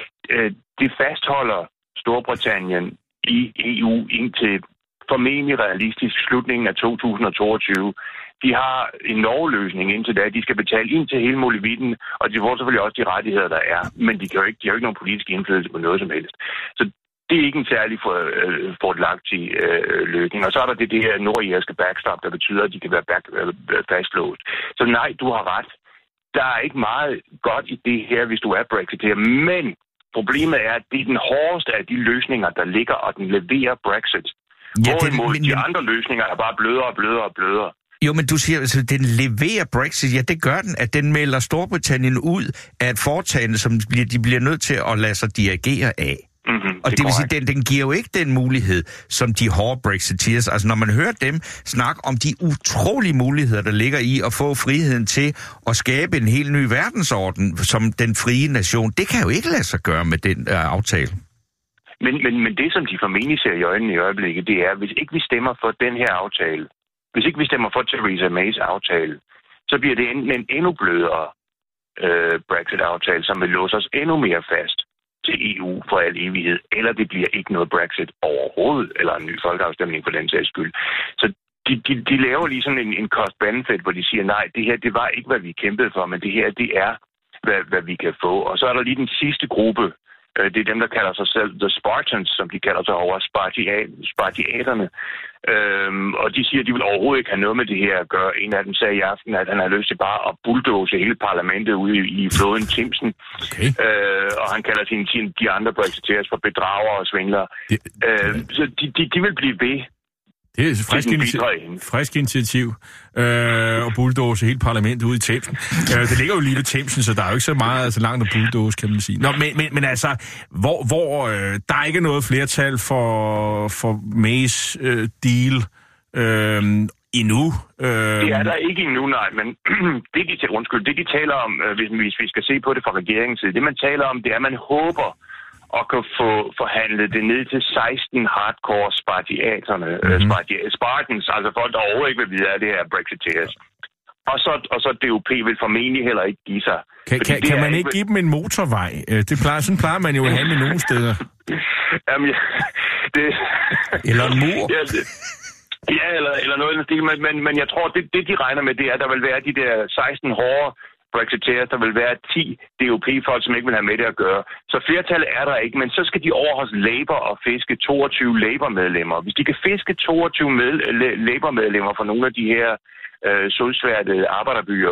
Det fastholder Storbritannien i EU indtil formentlig realistisk slutningen af 2022. De har en Norge-løsning indtil da. De skal betale ind til hele muligheden, og de får selvfølgelig også de rettigheder, der er. Men de har jo ikke nogen politisk indflydelse på noget som helst. Så det er ikke en særlig fordelagtig løsning. Og så er der det her nordirske backstop, der betyder, at de kan være fastlåst. Så nej, du har ret. Der er ikke meget godt i det her, hvis du er brexiteer. Men problemet er, at det er den hårdeste af de løsninger, der ligger, og den leverer Brexit. Hvorimod de andre løsninger er bare blødere og blødere og blødere. Jo, men du siger, altså, den leverer Brexit. Ja, det gør den, at den melder Storbritannien ud af et foretagende, som de bliver nødt til at lade sig dirigere af. Mm-hmm, og det vil sige, den giver jo ikke den mulighed, som de hårde Brexiteers. Altså, når man hører dem snakke om de utrolige muligheder, der ligger i at få friheden til at skabe en helt ny verdensorden som den frie nation, det kan jo ikke lade sig gøre med den aftale. Men det, som de formentlig ser i øjnene i øjeblikket, det er, hvis ikke vi stemmer for den her aftale, hvis ikke vi stemmer for Theresa Mays aftale, så bliver det enten en endnu blødere Brexit-aftale, som vil låse os endnu mere fast til EU for al evighed, eller det bliver ikke noget Brexit overhovedet, eller en ny folkeafstemning for den sags skyld. Så de laver lige sådan en cost-benefit, hvor de siger, nej, det her, det var ikke, hvad vi kæmpede for, men det her, det er, hvad vi kan få. Og så er der lige den sidste gruppe, det er dem, der kalder sig selv The Spartans, som de kalder sig over, Spartiaterne. Og de siger, at de vil overhovedet ikke have noget med det her at gøre. En af dem sagde i aften, at han har lyst til bare at bulldoze hele parlamentet ude i floden Thamesen. Okay. Og han kalder de andre brexiteers for bedragere og svindlere. Så de vil blive ved. Det er et frisk initiativ at bulldoze hele parlamentet ude i Thamesen. Det ligger jo lige ved Thamesen, så der er jo ikke så meget så langt at bulldoze, kan man sige. Nå, men altså, hvor der er ikke noget flertal for Mays deal endnu. Det er der ikke endnu, nej, men det de taler om, hvis vi skal se på det fra regeringens side, det man taler om, det er, at man håber og kan få forhandlet det ned til 16 hardcore Spartiaterne, Spartans, altså folk, der overhovedet ikke vil vide af det her Brexiteers. Og så DUP vil formentlig heller ikke give sig. Kan man ikke give dem en motorvej? Sådan plejer man jo at have med nogle steder. Jamen, eller en mur. Ja, eller noget i den stil, men jeg tror, det de regner med, det er, at der vil være de der 16 hårde brexiteers, der vil være 10 DUP-folk, som ikke vil have med det at gøre. Så flertallet er der ikke, men så skal de over hos Labour og fiske 22 Labour-medlemmer. Hvis de kan fiske 22 Labour-medlemmer fra nogle af de her solsværte arbejderbyer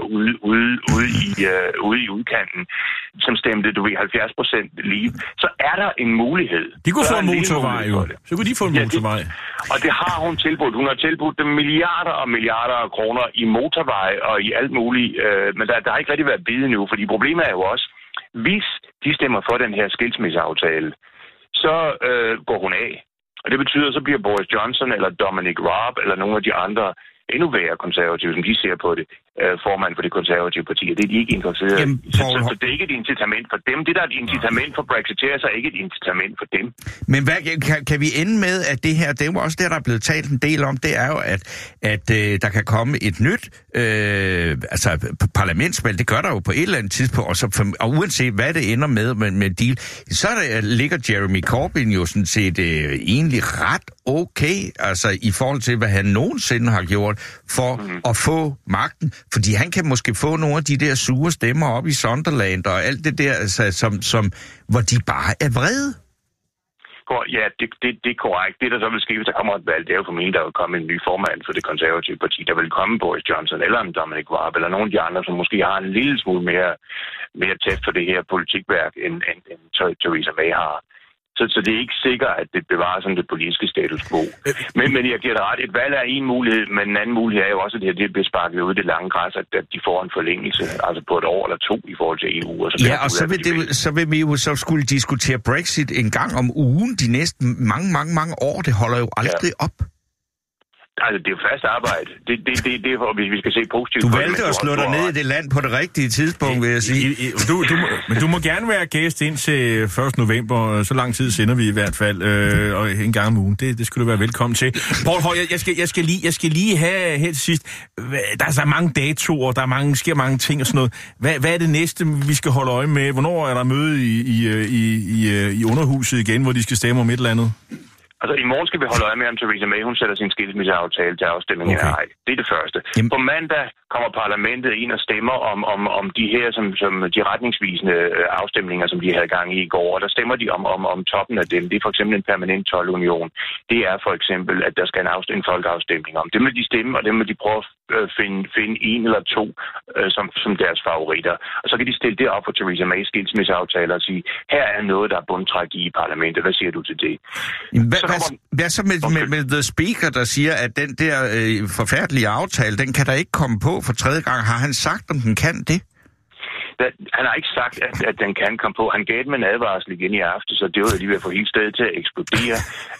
ude i udkanten, som stemte, 70% lige, så er der en mulighed. De kunne få en motorvej, jo. Så kunne de få en motorvej. Og det har hun tilbudt. Hun har tilbudt dem milliarder og milliarder af kroner i motorvej og i alt muligt. Men der har ikke rigtig været bid nu, fordi problemet er jo også, hvis de stemmer for den her skilsmisseaftale, så går hun af. Og det betyder, så bliver Boris Johnson eller Dominic Raab eller nogle af de andre endnu værre konservative, som de ser på det, formand for det konservative parti, og det er de ikke interesseret i. Så det er ikke et incitament for dem. Det, der er et incitament for Brexiteers, er ikke et incitament for dem. Men hvad, kan vi ende med, at det her, det er jo også det, der er blevet talt en del om, det er jo, at der kan komme et nyt parlamentsvalg. Det gør der jo på et eller andet tidspunkt, og uanset hvad det ender med deal, så ligger Jeremy Corbyn jo sådan set egentlig ret okay, altså i forhold til, hvad han nogensinde har gjort for at få magten. Fordi han kan måske få nogle af de der sure stemmer op i Sunderland og alt det der, altså, som hvor de bare er vrede. Ja, det er korrekt. Det, der så vil ske, hvis der kommer et valg, det er jo formentlig, der vil komme en ny formand for det konservative parti. Der vil komme Boris Johnson eller en Dominic Raab eller nogle af de andre, som måske har en lille smule mere tæt for det her politikværk, end Theresa May har. Så det er ikke sikkert, at det bevarer sådan det politiske status quo. Men jeg giver dig ret. Et valg er en mulighed, men en anden mulighed er jo også, at det bliver sparket ud i det lange græs, at de får en forlængelse, altså på et år eller to i forhold til EU. Og så vil vi jo så skulle diskutere Brexit en gang om ugen de næste mange år. Det holder jo aldrig op. Altså, det er jo fast arbejde. Det er for, hvis vi skal se positivt. Du valgte at slå dig ned i det land på det rigtige tidspunkt, vil jeg sige. Men du må gerne være gæst indtil 1. november. Så lang tid sender vi i hvert fald. Og en gang om ugen. Det skulle du være velkommen til. Poul Høj, jeg skal lige have her til sidst. Der er så mange datoer, sker mange ting og sådan noget. Hvad er det næste, vi skal holde øje med? Hvornår er der møde i underhuset igen, hvor de skal stemme om et eller andet? Altså, i morgen skal vi holde øje med, om Theresa May, hun sætter sin skilsmisseaftale til afstemning eller ej. Det er det første. På mandag kommer parlamentet ind og stemmer om de her, som de retningsvisende afstemninger, som de havde gang i går. Og der stemmer de om toppen af dem. Det er for eksempel en permanent toldunion. Det er for eksempel, at der skal en folkeafstemning om. Det må de stemme, og det må de prøve at finde en eller to som deres favoritter. Og så kan de stille det op for Theresa Mays skilsmisseaftale og sige, her er noget, der er bundtræk i parlamentet. Hvad siger du til det? Hvad så med The Speaker, der siger, at den der forfærdelige aftale, den kan der ikke komme på for tredje gang? Har han sagt, om den kan det? Han har ikke sagt, at den kan komme på. Han gav dem en advarsel igen i aften, så det var lige ved at få hele stedet til at eksplodere.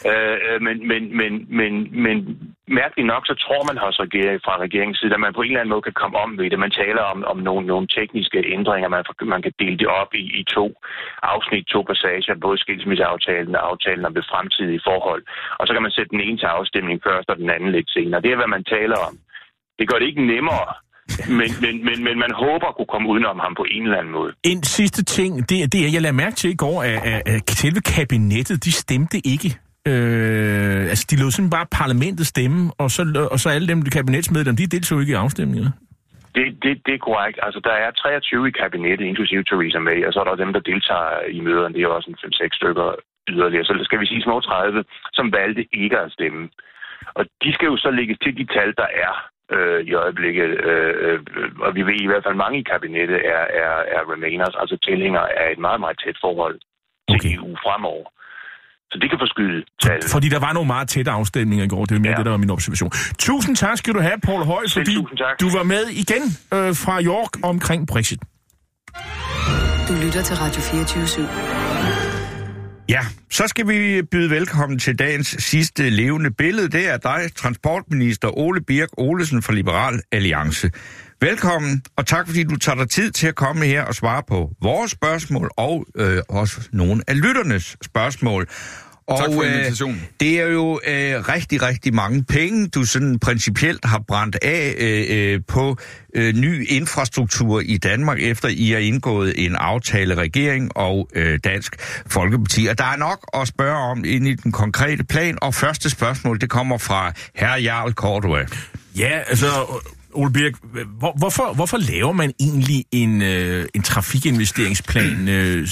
Men mærkeligt nok, så tror man også fra regeringens side, at man på en eller anden måde kan komme om ved det. Man taler om nogle tekniske ændringer. Man kan dele det op i to afsnit, to passager, både skilsmisseaftalen og aftalen om det fremtidige forhold. Og så kan man sætte den ene til afstemning først og den anden lidt senere. Det er, hvad man taler om. Det gør det ikke nemmere. Men man håber at kunne komme udenom ham på en eller anden måde. En sidste ting, det er, jeg lagde mærke til i går, at selve kabinettet, de stemte ikke. Altså, de lod sådan bare parlamentet stemme, og så alle dem, kabinetsmedlemmer, de deltog ikke i afstemningerne. Det er korrekt. Altså, der er 23 i kabinettet, inklusive Theresa May, og så er der dem, der deltager i møderne. Det er også 5-6 stykker yderligere. Så skal vi sige små 30, som valgte ikke at stemme. Og de skal jo så lægges til de tal, der er i øjeblikket, og vi ved i hvert fald mange i kabinettet er Remainers, altså tilhængere af et meget, meget tæt forhold til EU fremover. Så det kan forskyde tallene. Fordi der var nogle meget tætte afstemninger i går, det er mere det, der var min observation. Tusind tak skal du have, Poul Høj, fordi du var med igen fra York omkring Brexit. Du lytter til Radio 24/7. Ja, så skal vi byde velkommen til dagens sidste levende billede. Det er dig, transportminister Ole Birk Olesen fra Liberal Alliance. Velkommen, og tak fordi du tager dig tid til at komme her og svare på vores spørgsmål og også nogle af lytternes spørgsmål. Og tak for invitationen. Det er jo rigtig, rigtig mange penge, du sådan principielt har brændt af på ny infrastruktur i Danmark, efter I har indgået en aftale regering og Dansk Folkeparti. Og der er nok at spørge om ind i den konkrete plan, og første spørgsmål, det kommer fra herre Jarl Cordua. Ja, altså Ole Birk, hvorfor laver man egentlig en trafikinvesteringsplan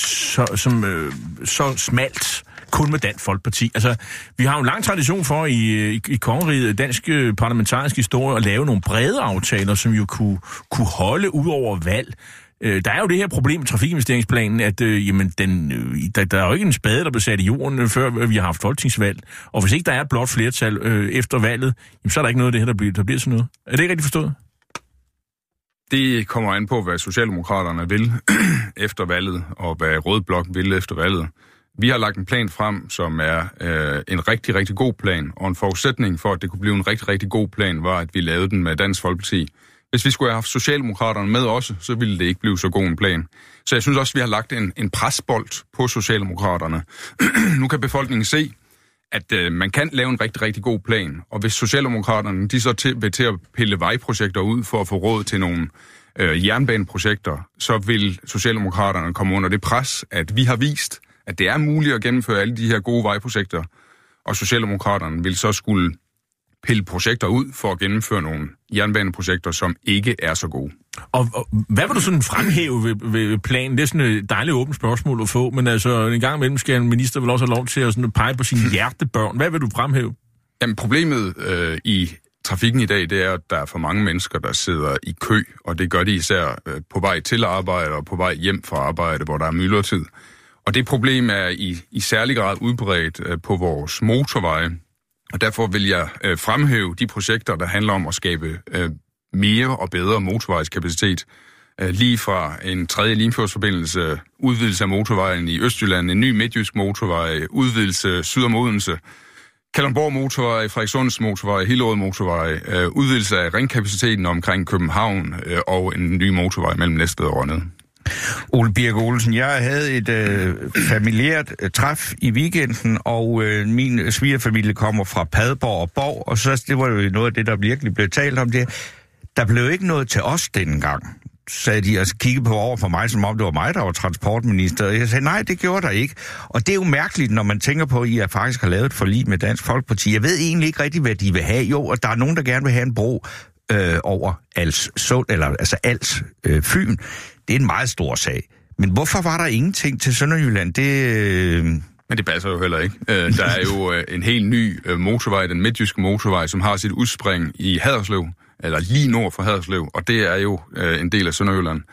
så smalt kun med Dansk Folkeparti? Altså, vi har jo en lang tradition for i kongeriget, dansk parlamentarisk historie, at lave nogle brede aftaler, som jo kunne holde ud over valg. Der er jo det her problem med trafikinvesteringsplanen, at der er jo ikke en spade, der bliver sat i jorden, før vi har haft folketingsvalg. Og hvis ikke der er et blot flertal efter valget, så er der ikke noget af det her, der bliver sådan noget. Er det ikke rigtig forstået? Det kommer an på, hvad Socialdemokraterne vil efter valget, og hvad Rød Blok vil efter valget. Vi har lagt en plan frem, som er en rigtig, rigtig god plan, og en forudsætning for, at det kunne blive en rigtig, rigtig god plan, var, at vi lavede den med Dansk Folkeparti. Hvis vi skulle have haft Socialdemokraterne med også, så ville det ikke blive så god en plan. Så jeg synes også, at vi har lagt en presbold på Socialdemokraterne. Nu kan befolkningen se, at man kan lave en rigtig, rigtig god plan, og hvis Socialdemokraterne de så vil til at pille vejprojekter ud for at få råd til nogle jernbaneprojekter, så vil Socialdemokraterne komme under det pres, at vi har vist, at det er muligt at gennemføre alle de her gode vejprojekter, og Socialdemokraterne vil så skulle pille projekter ud for at gennemføre nogle jernbaneprojekter, som ikke er så gode. Og hvad vil du sådan fremhæve ved planen? Det er sådan et dejligt åbent spørgsmål at få, men altså en gang imellem skal en minister vel også have lov til at sådan pege på sine hjertebørn. Hvad vil du fremhæve? Jamen problemet i trafikken i dag, det er, at der er for mange mennesker, der sidder i kø, og det gør de især på vej til arbejde og på vej hjem fra arbejde, hvor der er myldretid. Og det problem er i særlig grad udbredt på vores motorveje, og derfor vil jeg fremhæve de projekter, der handler om at skabe mere og bedre motorvejskapacitet. Lige fra en 3. Limfjordsforbindelse, udvidelse af motorvejen i Østjylland, en ny midtjysk motorvej, udvidelse syd om Odense, Kalundborg motorvej, Frederikssunds motorvej, Hillerød motorvej, udvidelse af ringkapaciteten omkring København og en ny motorvej mellem Næstved og Rønnede. Ole Birk Olesen, jeg havde et familiært træf i weekenden, og min svigerfamilie kommer fra Padborg og Borg, og så det var jo noget af det, der virkelig blev talt om det. Der blev ikke noget til os denne gang, sagde de, og kiggede på over for mig, som om det var mig, der var transportminister. Og jeg sagde, nej, det gjorde der ikke. Og det er jo mærkeligt, når man tænker på, at I faktisk har lavet et forlig med Dansk Folkeparti. Jeg ved egentlig ikke rigtig, hvad de vil have. Jo, og der er nogen, der gerne vil have en bro over Als Fyn. Det er en meget stor sag. Men hvorfor var der ingenting til Sønderjylland? Men det passer jo heller ikke. Der er jo en helt ny motorvej, den midtjyske motorvej, som har sit udspring i Haderslev, eller lige nord for Haderslev, og det er jo en del af Sønderjylland.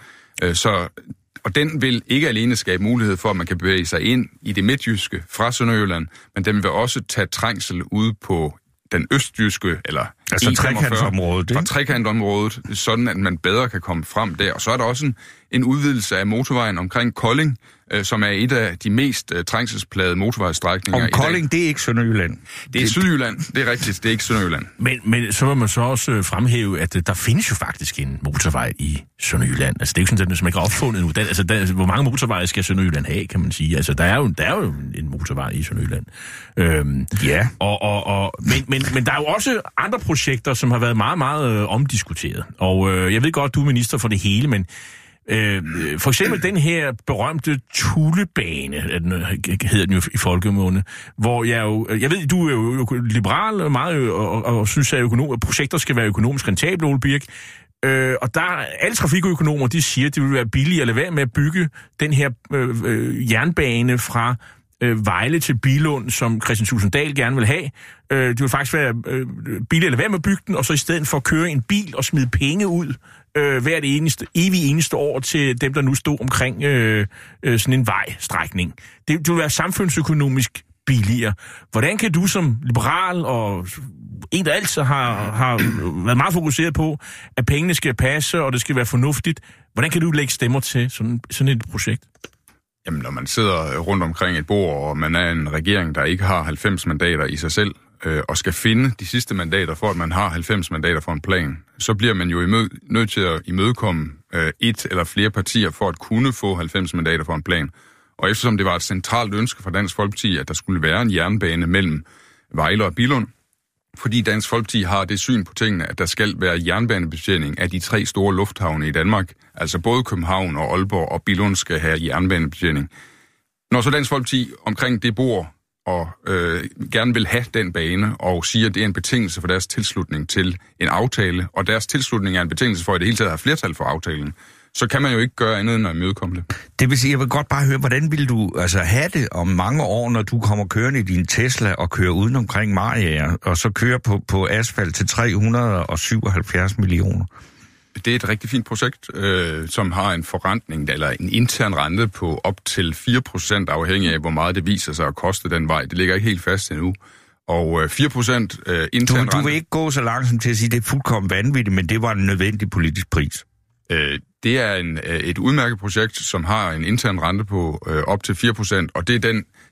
Og den vil ikke alene skabe mulighed for, at man kan bevæge sig ind i det midtjyske fra Sønderjylland, men den vil også tage trængsel ude på den østjyske, eller altså trekantområdet, fra trekantområdet, sådan at man bedre kan komme frem der. Og så er der også en udvidelse af motorvejen omkring Kolding, som er et af de mest trængselsplagede motorvejsstrækninger i dag. Og Kolding, det er ikke Sønderjylland. Det er Sydjylland, det er rigtigt, det er ikke Sønderjylland. Men så må man så også fremhæve, at der findes jo faktisk en motorvej i Sønderjylland. Altså det er jo ikke sådan, at man ikke har opfundet nu. Altså, hvor mange motorveje skal Sønderjylland have, kan man sige? Altså der er jo en motorvej i Sønderjylland. Ja. Men der er jo også andre projekter, som har været meget, meget omdiskuteret. Og jeg ved godt, du er minister for det hele, men for eksempel den her berømte Thullebane, hedder den jo i folkemunde, hvor jeg ved, du er jo liberal meget og synes, at projekter skal være økonomisk rentable, Ole Birk. Og alle trafikøkonomer, de siger, at det vil være billigt at lade være med at bygge den her jernbane fra Vejle til Billund, som Kristian Thulesen Dahl gerne vil have. Det vil faktisk være billigt at lade være med at bygge den, og så i stedet for at køre en bil og smide penge ud hvert eneste år til dem, der nu stod omkring sådan en vejstrækning. Det vil være samfundsøkonomisk billigere. Hvordan kan du som liberal og en, der altid har været meget fokuseret på, at pengene skal passe, og det skal være fornuftigt, hvordan kan du lægge stemmer til sådan et projekt? Jamen, når man sidder rundt omkring et bord, og man er en regering, der ikke har 90 mandater i sig selv, og skal finde de sidste mandater for, at man har 90 mandater for en plan, så bliver man jo nødt til at imødekomme et eller flere partier for at kunne få 90 mandater for en plan. Og eftersom det var et centralt ønske fra Dansk Folkeparti, at der skulle være en jernbane mellem Vejle og Billund, fordi Dansk Folkeparti har det syn på tingene, at der skal være jernbanebetjening af de 3 store lufthavne i Danmark, altså både København og Aalborg og Billund skal have jernbanebetjening. Når så Dansk Folkeparti omkring det bord og gerne vil have den bane og siger, at det er en betingelse for deres tilslutning til en aftale, og deres tilslutning er en betingelse for, at det hele taget har flertal for aftalen, så kan man jo ikke gøre andet end at imødekomme det. Det vil sige, jeg vil godt bare høre, hvordan vil du have det om mange år, når du kommer kørende i din Tesla og kører uden omkring Mariager, og så kører på asfalt til 377 millioner? Det er et rigtig fint projekt, som har en forrentning, eller en intern rente på op til 4%, afhængig af, hvor meget det viser sig at koste den vej. Det ligger ikke helt fast endnu. Og 4% intern rente... Du vil ikke gå så langsomt til at sige, at det er fuldkommen vanvittigt, men det var en nødvendig politisk pris. Det er et udmærket projekt, som har en intern rente på op til 4%, og det er den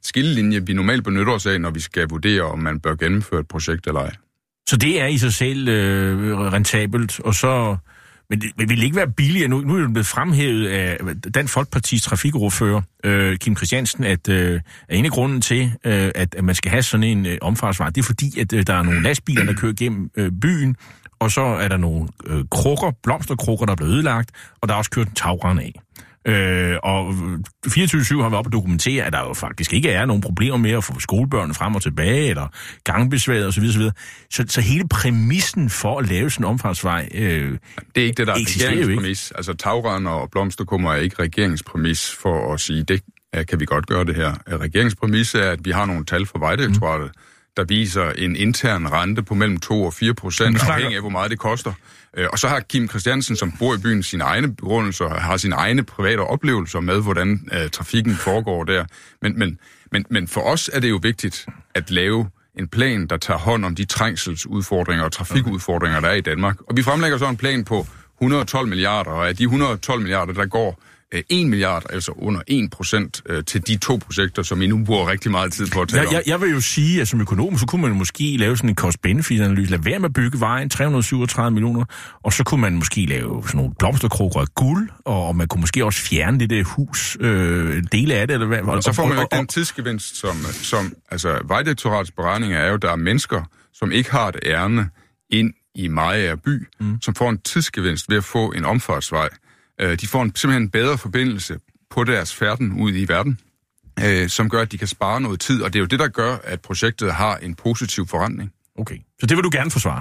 skillelinje, vi normalt benytter os af, når vi skal vurdere, om man bør gennemføre et projekt eller ej. Så det er i sig selv rentabelt, og så... Men det vil ikke være billigere. Nu er det blevet fremhævet af Dansk Folkepartis trafikordfører, Kim Christiansen, at en af grunden til, at man skal have sådan en omfartsvej, det er fordi, at der er nogle lastbiler, der kører gennem byen, og så er der nogle blomsterkrukker, der er blevet ødelagt, og der er også kørt en tagrende af. Og 24/7 har vi op at dokumentere, at der jo faktisk ikke er nogen problemer med at få skolebørnene frem og tilbage, eller gangbesværet osv. Så hele præmissen for at lave sådan en omfartsvej det er ikke det, der er regeringspræmis. Altså tagrender og blomsterkummer er ikke regeringspræmis for at sige, det kan vi godt gøre det her. Regeringspræmis er, at vi har nogle tal fra Vejdirektoratet, der viser en intern rente på mellem 2% og 4%, afhængig af, hvor meget det koster. Og så har Kim Christiansen, som bor i byen, sine egne begrundelser, har sine egne private oplevelser med, hvordan trafikken foregår der. Men for os er det jo vigtigt at lave en plan, der tager hånd om de trængselsudfordringer og trafikudfordringer, der er i Danmark. Og vi fremlægger så en plan på 112 milliarder, og af de 112 milliarder, der går 1 milliard, altså under 1% til de 2 projekter, som I nu bruger rigtig meget tid på at tale om. Jeg vil jo sige, at som økonom, så kunne man måske lave sådan en cost-benefit-analyse. Lad være med at bygge vejen, 337 millioner, og så kunne man måske lave sådan nogle blomsterkrukker af guld, og man kunne måske også fjerne det der hus, dele af det. Eller hvad. Og så får man jo ikke den tidsgevinst, som altså Vejdirektoratets beregninger er jo, der er mennesker, som ikke har et ærne ind i Mariager by, som får en tidsgevinst ved at få en omfartsvej. De får simpelthen en bedre forbindelse på deres færden ud i verden, som gør, at de kan spare noget tid, og det er jo det, der gør, at projektet har en positiv forrentning. Okay, så det vil du gerne forsvare?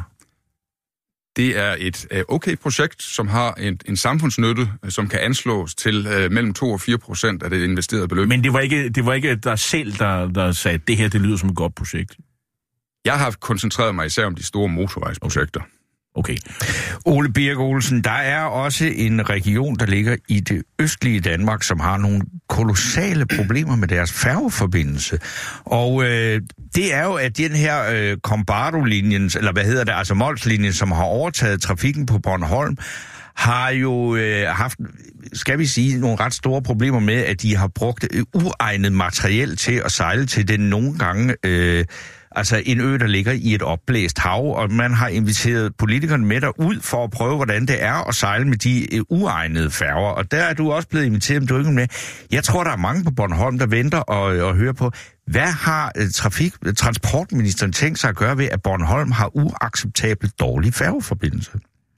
Det er et okay projekt, som har en samfundsnytte, som kan anslås til mellem 2% og 4% af det investerede beløb. Men det var ikke dig selv, der sagde, at det her det lyder som et godt projekt? Jeg har koncentreret mig især om de store motorvejsprojekter. Okay. Ole Birk Olesen, der er også en region, der ligger i det østlige Danmark, som har nogle kolossale problemer med deres færgeforbindelse. Og det er jo, at den her Kombardo-linjen, eller hvad hedder det, altså Mols-linjen, som har overtaget trafikken på Bornholm, har jo haft, skal vi sige, nogle ret store problemer med, at de har brugt uegnet materiel til at sejle til den nogle gange... Altså en ø, der ligger i et opblæst hav, og man har inviteret politikerne med derud for at prøve, hvordan det er at sejle med de uegnede færger. Og der er du også blevet inviteret, men du er ikke med. Jeg tror, der er mange på Bornholm, der venter og hører på. Hvad har transportministeren tænkt sig at gøre ved, at Bornholm har uacceptabelt dårlig færgeforbindelse?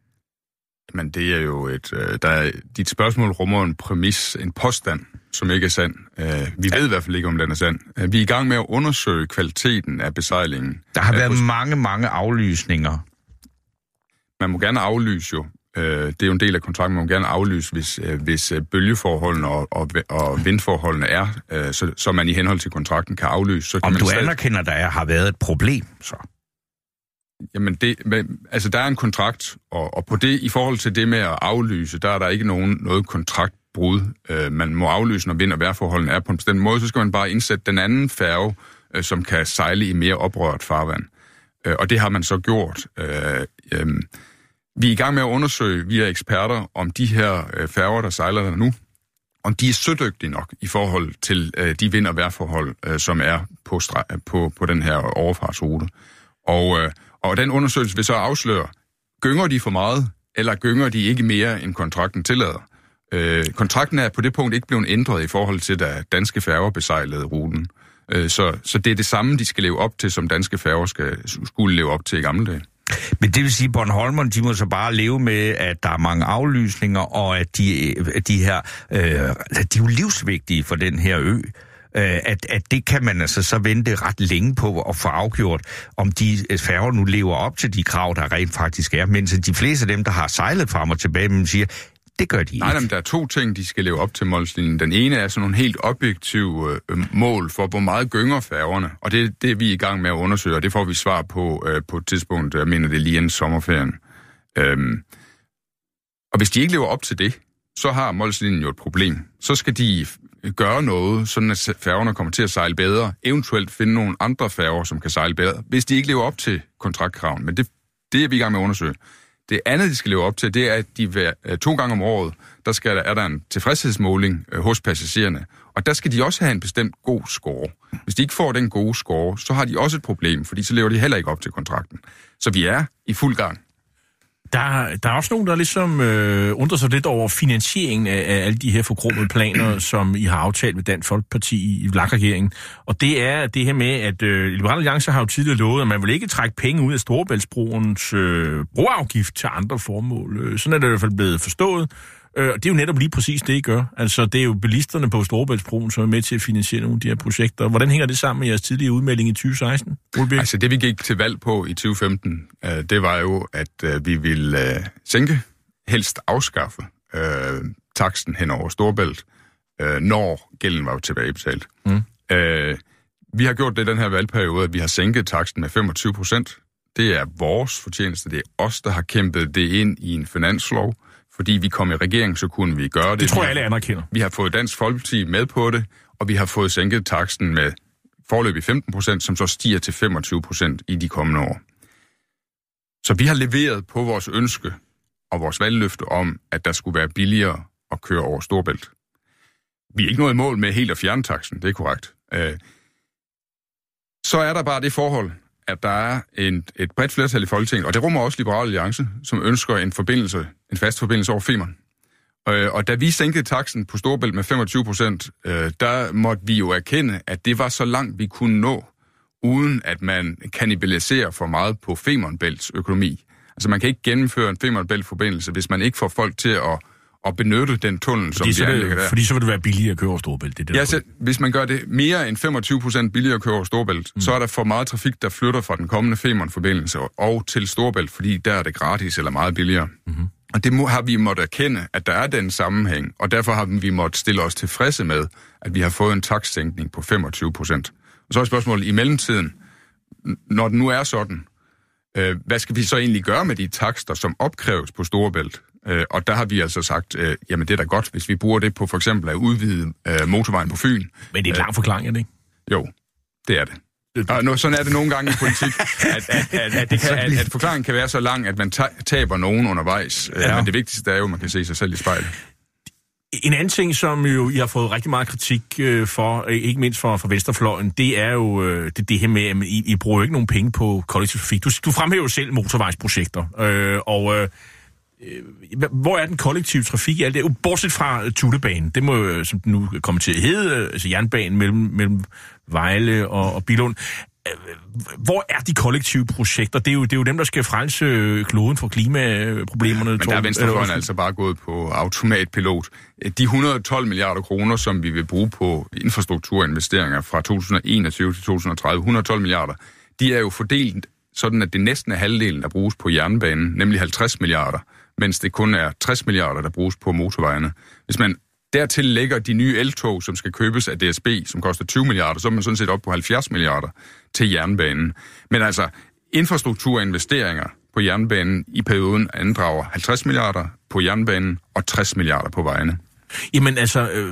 Men det er jo dit spørgsmål rummer en præmis, en påstand, som ikke er sand. Vi ved i hvert fald ikke, om den er sand. Vi er i gang med at undersøge kvaliteten af besejlingen. Der har været mange aflysninger. Man må gerne aflyse jo. Det er jo en del af kontrakten. Man må gerne aflyse, hvis bølgeforholdene og vindforholdene er, så man i henhold til kontrakten kan aflyse. Så kan om man du anerkender, der har været et problem, så? Jamen, der er en kontrakt, og på det, i forhold til det med at aflyse, der er der ikke noget kontraktbrud. Man må aflyse, når vind- og vejrforholdene er på en bestemt måde, så skal man bare indsætte den anden færge, som kan sejle i mere oprørt farvand. Og det har man så gjort. Vi er i gang med at undersøge, vi er eksperter, om de her færger, der sejler der nu, om de er sødygtige nok i forhold til de vind- og vejrforhold, som er på den her overfartsrute. Og den undersøgelse vil så afsløre, gynger de for meget, eller gynger de ikke mere, end kontrakten tillader. Kontrakten er på det punkt ikke blevet ændret i forhold til, da danske færger besejlede ruten. Så det er det samme, de skal leve op til, som danske færger skulle leve op til i gamle dage. Men det vil sige, at Bornholmerne, de må så bare leve med, at der er mange aflysninger, og at de her, de er jo livsvigtige for den her ø. At det kan man altså så vente ret længe på at få afgjort, om de færger nu lever op til de krav, der rent faktisk er. Mens de fleste af dem, der har sejlet frem og tilbage, man siger, det gør de ikke. Nej, men der er 2 ting, de skal leve op til Mols-linjen. Den ene er sådan nogle helt objektive mål for, hvor meget gynger færgerne. Og det er vi i gang med at undersøge, og det får vi svar på et tidspunkt, jeg mener det lige inden sommerferien. Og hvis de ikke lever op til det, så har Mols-linjen jo et problem. Så skal de gøre noget, sådan at færgerne kommer til at sejle bedre, eventuelt finde nogle andre færger, som kan sejle bedre, hvis de ikke lever op til kontraktkraven. Men det er vi i gang med at undersøge. Det andet, de skal leve op til, det er, at de 2 gange om året, er der en tilfredshedsmåling hos passagererne. Og der skal de også have en bestemt god score. Hvis de ikke får den gode score, så har de også et problem, fordi så lever de heller ikke op til kontrakten. Så vi er i fuld gang. Der er også nogen, der ligesom undrer sig lidt over finansieringen af alle de her forkromede planer, som I har aftalt med Dansk Folkeparti i VLAK-regeringen. Og det er det her med, at Liberal Alliance har jo tidligere lovet, at man vil ikke trække penge ud af Storebæltsbroens broafgift til andre formål. Sådan er det i hvert fald blevet forstået. Og det er jo netop lige præcis det, I gør. Altså, det er jo bilisterne på Storebæltsbroen, som er med til at finansiere nogle af de her projekter. Hvordan hænger det sammen med jeres tidlige udmelding i 2016? Altså, det vi gik til valg på i 2015, det var jo, at vi ville sænke, helst afskaffe taksten hen over Storebælt, når gælden var jo tilbagebetalt. Vi har gjort det i den her valgperiode, at vi har sænket taksten med 25%. Det er vores fortjeneste. Det er os, der har kæmpet det ind i en finanslov. Fordi vi kom i regering, så kunne vi gøre det. Det tror jeg alle anerkender. Vi har fået Dansk Folkeparti med på det, og vi har fået sænket taksten med foreløbig 15%, som så stiger til 25% i de kommende år. Så vi har leveret på vores ønske og vores valgløfte om, at der skulle være billigere at køre over Storebælt. Vi er ikke nået i mål med helt at fjerne taksten, det er korrekt. Så er der bare det forhold, at der er et bredt flertal i Folketinget, og det rummer også Liberal Alliance, som ønsker en fast forbindelse over Femern. Og da vi sænkede taksten på Storebælt med 25%, der måtte vi jo erkende, at det var så langt, vi kunne nå, uden at man kannibaliserer for meget på Femernbælts økonomi. Altså man kan ikke gennemføre en Femernbælt-forbindelse, hvis man ikke får folk til at benytte den tunnel, som de anlægger der. Fordi så vil det være billigere at køre over Storebælt. Det ja, så hvis man gør det mere end 25% billigere at køre over Storebælt, så er der for meget trafik, der flytter fra den kommende Femern-forbindelse og til Storebælt, fordi der er det gratis eller meget billigere. Og det har vi måttet erkende, at der er den sammenhæng, og derfor har vi måttet stille os tilfredse med, at vi har fået en takstsænkning på 25%. Og så er spørgsmålet i mellemtiden, når det nu er sådan, hvad skal vi så egentlig gøre med de takster, som opkræves på Storebælt? Og der har vi altså sagt, jamen det er da godt, hvis vi bruger det på for eksempel at udvide motorvejen på Fyn. Men det er en lang forklaring, er det ikke? Jo, det er det. Og sådan er det nogle gange i politik, at forklaringen kan være så lang, at man taber nogen undervejs. Men det vigtigste er jo, at man kan se sig selv i spejlet. En anden ting, som jo I har fået rigtig meget kritik for, ikke mindst for venstrefløjen, det er jo det her med, at I bruger jo ikke nogen penge på kollektiv trafik. Du fremhæver jo selv motorvejsprojekter, hvor er den kollektive trafik i alt det? Bortset fra Tulebanen, det må jo, som den nu kommer til at hedde, altså jernbanen mellem Vejle og Billund. Hvor er de kollektive projekter? Det er jo dem, der skal frelse kloden for klimaproblemerne. Men der er venstrefløjen altså bare gået på automatpilot. De 112 milliarder kroner, som vi vil bruge på infrastrukturinvesteringer fra 2021 til 2030, 112 milliarder, de er jo fordelt sådan, at det næsten er halvdelen, der bruges på jernbanen, nemlig 50 milliarder, mens det kun er 60 milliarder, der bruges på motorvejene. Hvis man dertil lægger de nye eltog, som skal købes af DSB, som koster 20 milliarder, så er man sådan set op på 70 milliarder til jernbanen. Men altså, infrastrukturinvesteringer på jernbanen i perioden andrager 50 milliarder på jernbanen og 60 milliarder på vejene. Jamen altså,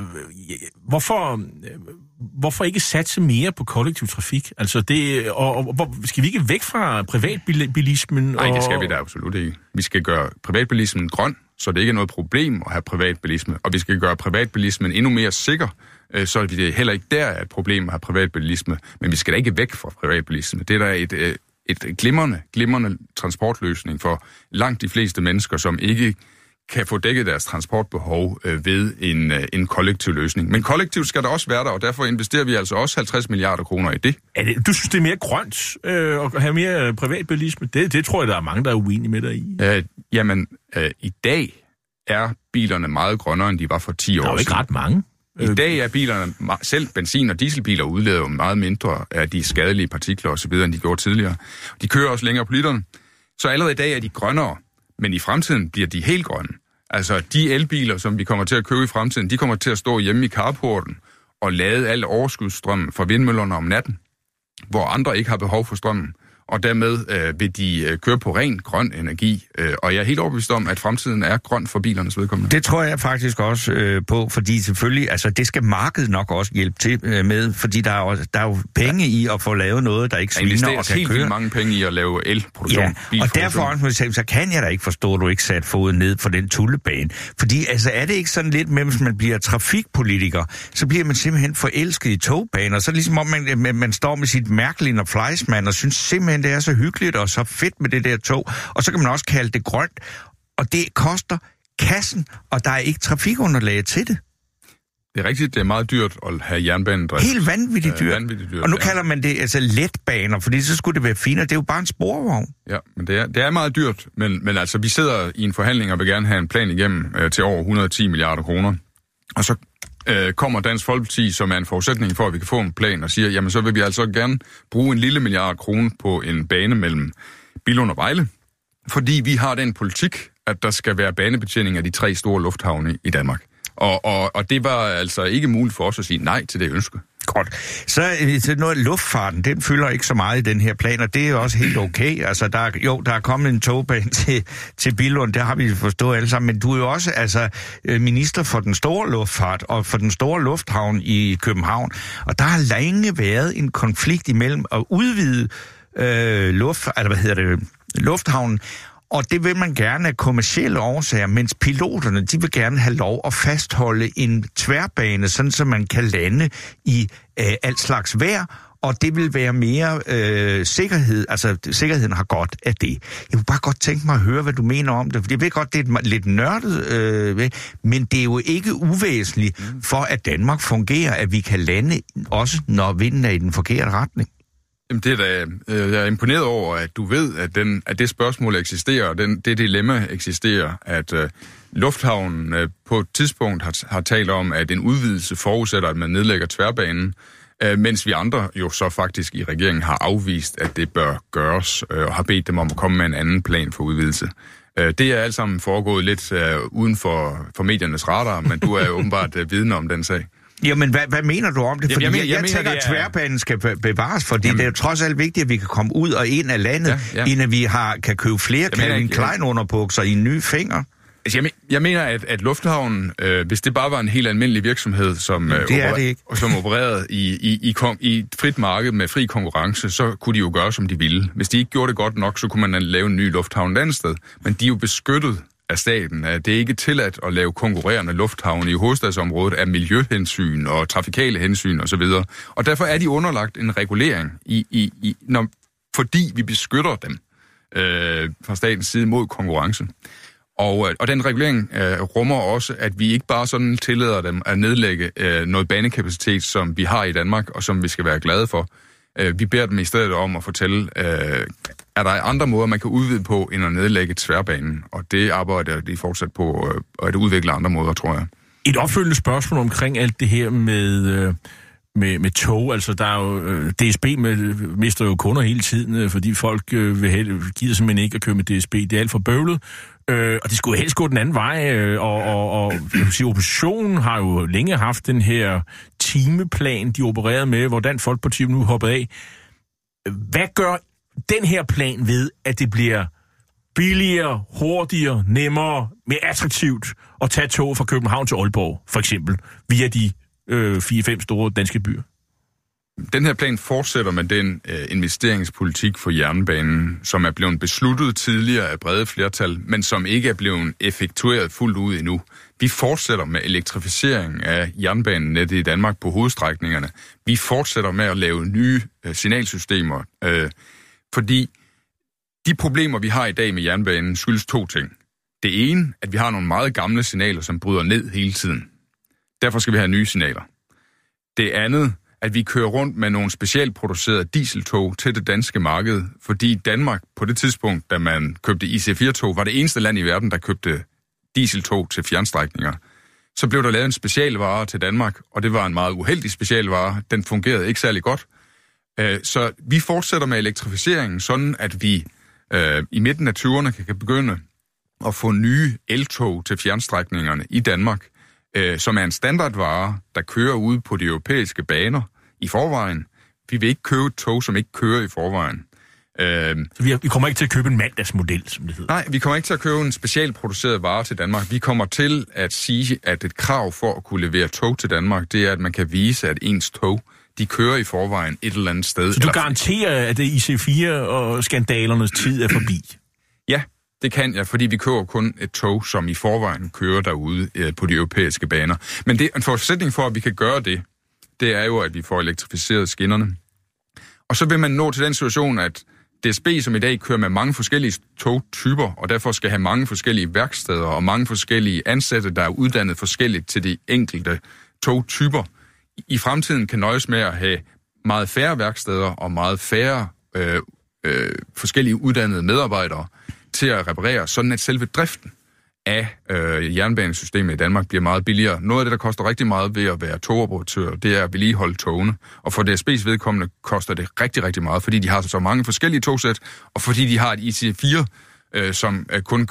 hvorfor ikke satse mere på kollektiv trafik? Altså det, og skal vi ikke væk fra privatbilismen? Nej, det skal vi da absolut ikke. Vi skal gøre privatbilismen grøn, så det ikke er noget problem at have privatbilisme. Og vi skal gøre privatbilismen endnu mere sikker, så det heller ikke der er et problem at have privatbilisme. Men vi skal da ikke væk fra privatbilisme. Det er da et glimrende transportløsning for langt de fleste mennesker, som ikke kan få dækket deres transportbehov ved en kollektiv løsning. Men kollektivt skal der også være der, og derfor investerer vi altså også 50 milliarder kroner i det. Du synes, det er mere grønt at have mere privatbilisme? Det tror jeg, der er mange, der er uenige med dig i. I dag er bilerne meget grønnere, end de var for 10 år siden. Der er jo ikke ret mange. I dag er bilerne, selv benzin- og dieselbiler, udleder jo meget mindre af de skadelige partikler osv., end de gjorde tidligere. De kører også længere på literen. Så allerede i dag er de grønnere. Men i fremtiden bliver de helt grønne. Altså, de elbiler, som vi kommer til at købe i fremtiden, de kommer til at stå hjemme i carporten og lade al overskudsstrømmen fra vindmøllerne om natten, hvor andre ikke har behov for strømmen. og dermed vil de køre på ren grøn energi. Og jeg er helt overbevist om, at fremtiden er grøn for bilernes vedkommende. Det tror jeg faktisk også på, fordi selvfølgelig, altså det skal markedet nok også hjælpe til med, fordi der er jo penge i at få lavet noget, der ikke sviner og kan køre. Helt mange penge i at lave elproduktion. Ja, og derfor så kan jeg da ikke forstå, at du ikke sat foden ned for den tullebane. Fordi altså er det ikke sådan lidt med, hvis man bliver trafikpolitiker, så bliver man simpelthen forelsket i togbaner. Så ligesom om man står med sit Märklin og Fleischmann og synes simpelthen, det er så hyggeligt og så fedt med det der tog. Og så kan man også kalde det grønt. Og det koster kassen, og der er ikke trafikunderlag til det. Det er rigtigt, det er meget dyrt at have jernbanedrift. Helt vanvittigt dyrt. Og nu kalder man det altså letbaner, fordi så skulle det være finere. Det er jo bare en sporvogn. Ja, men det er meget dyrt. Men altså, vi sidder i en forhandling og vil gerne have en plan igennem til over 110 milliarder kroner. Og så kommer Dansk Folkeparti, som er en forudsætning for, at vi kan få en plan, og siger, jamen så vil vi altså gerne bruge en lille milliard kroner på en bane mellem Billund og Vejle, fordi vi har den politik, at der skal være banebetjening af de 3 store lufthavne i Danmark. Og det var altså ikke muligt for os at sige nej til det ønske. Godt. Så noget af luftfarten, den fylder ikke så meget i den her plan, og det er også helt okay. Altså, der er kommet en togbane til Billund, det har vi forstået alle sammen, men du er jo også minister for den store luftfart og for den store lufthavn i København, og der har længe været en konflikt imellem at udvide lufthavnen, og det vil man gerne af kommercielle årsager, mens piloterne, de vil gerne have lov at fastholde en tværbane, sådan så man kan lande i alt slags vejr, og det vil være mere sikkerhed, altså sikkerheden har godt af det. Jeg kunne bare godt tænke mig at høre, hvad du mener om det, for jeg ved godt, det er lidt nørdet, men det er jo ikke uvæsentligt for, at Danmark fungerer, at vi kan lande også, når vinden er i den forkerte retning. Jamen, jeg er imponeret over, at du ved, at det spørgsmål eksisterer, og det dilemma eksisterer, at lufthavnen på et tidspunkt har talt om, at en udvidelse forudsætter, at man nedlægger tværbanen, mens vi andre jo så faktisk i regeringen har afvist, at det bør gøres, og har bedt dem om at komme med en anden plan for udvidelse. Det er alt sammen foregået lidt uden for mediernes radar, men du er jo åbenbart vidne om den sag. Jamen, hvad mener du om det? Fordi jeg tænker, at tværbanen skal bevares, fordi det er jo trods alt vigtigt, at vi kan komme ud og ind af landet, inden at vi kan købe flere Calvin Klein underbukser i en ny finger. Altså, jeg mener, at lufthavnen, hvis det bare var en helt almindelig virksomhed, som opererede i et frit marked med fri konkurrence, så kunne de jo gøre, som de ville. Hvis de ikke gjorde det godt nok, så kunne man lave en ny lufthavn et andet sted. Men de er jo beskyttet af staten. Det er ikke tilladt at lave konkurrerende lufthavne i hovedstadsområdet af miljøhensyn og trafikale hensyn osv. Og derfor er de underlagt en regulering, fordi vi beskytter dem fra statens side mod konkurrence. Og den regulering rummer også, at vi ikke bare sådan tillader dem at nedlægge noget banekapacitet, som vi har i Danmark, og som vi skal være glade for. Vi beder dem i stedet om at fortælle, er der andre måder, man kan udvide på, end at nedlægge tværbanen. Og det arbejder de fortsat på at udvikle andre måder, tror jeg. Et opfølgende spørgsmål omkring alt det her med tog. Altså, der er jo, DSB mister jo kunder hele tiden, fordi folk gider simpelthen ikke at køre med DSB. Det er alt for bøvlet. Og det skulle helst gå den anden vej, og oppositionen har jo længe haft den her timeplan, de opererede med, hvor Dansk Folkeparti nu hoppet af. Hvad gør den her plan ved, at det bliver billigere, hurtigere, nemmere, mere attraktivt at tage tog fra København til Aalborg, for eksempel, via de 4-5 store danske byer? Den her plan fortsætter med den investeringspolitik for jernbanen, som er blevet besluttet tidligere af brede flertal, men som ikke er blevet effektueret fuldt ud endnu. Vi fortsætter med elektrificering af jernbanenettet i Danmark på hovedstrækningerne. Vi fortsætter med at lave nye signalsystemer, fordi de problemer, vi har i dag med jernbanen, skyldes 2 ting. Det ene, at vi har nogle meget gamle signaler, som bryder ned hele tiden. Derfor skal vi have nye signaler. Det andet, at vi kører rundt med nogle specialproducerede dieseltog til det danske marked, fordi Danmark på det tidspunkt, da man købte IC4-tog, var det eneste land i verden, der købte dieseltog til fjernstrækninger. Så blev der lavet en specialvare til Danmark, og det var en meget uheldig specialvare. Den fungerede ikke særlig godt. Så vi fortsætter med elektrificeringen, sådan at vi i midten af 20'erne kan begynde at få nye eltog til fjernstrækningerne i Danmark, som er en standardvare, der kører ude på de europæiske baner i forvejen. Vi vil ikke købe tog, som ikke kører i forvejen. Så vi kommer ikke til at købe en mandagsmodel, som det hedder? Nej, vi kommer ikke til at købe en specialproduceret vare til Danmark. Vi kommer til at sige, at et krav for at kunne levere tog til Danmark, det er, at man kan vise, at ens tog, de kører i forvejen et eller andet sted. Så du garanterer, at IC4 og skandalernes tid er forbi? Ja, det kan jeg, fordi vi kører kun et tog, som i forvejen kører derude på de europæiske baner. Men en forudsætning for, at vi kan gøre det, det er jo, at vi får elektrificeret skinnerne. Og så vil man nå til den situation, at DSB, som i dag kører med mange forskellige togtyper, og derfor skal have mange forskellige værksteder og mange forskellige ansatte, der er uddannet forskelligt til de enkelte togtyper, i fremtiden kan nøjes med at have meget færre værksteder og meget færre forskellige uddannede medarbejdere til at reparere, sådan at selve driften af jernbanesystemet i Danmark bliver meget billigere. Noget af det, der koster rigtig meget ved at være togoperatør, det er at vedligeholde togene. Og for DSB's vedkommende koster det rigtig, rigtig meget, fordi de har så mange forskellige togsæt, og fordi de har et IC4, som kun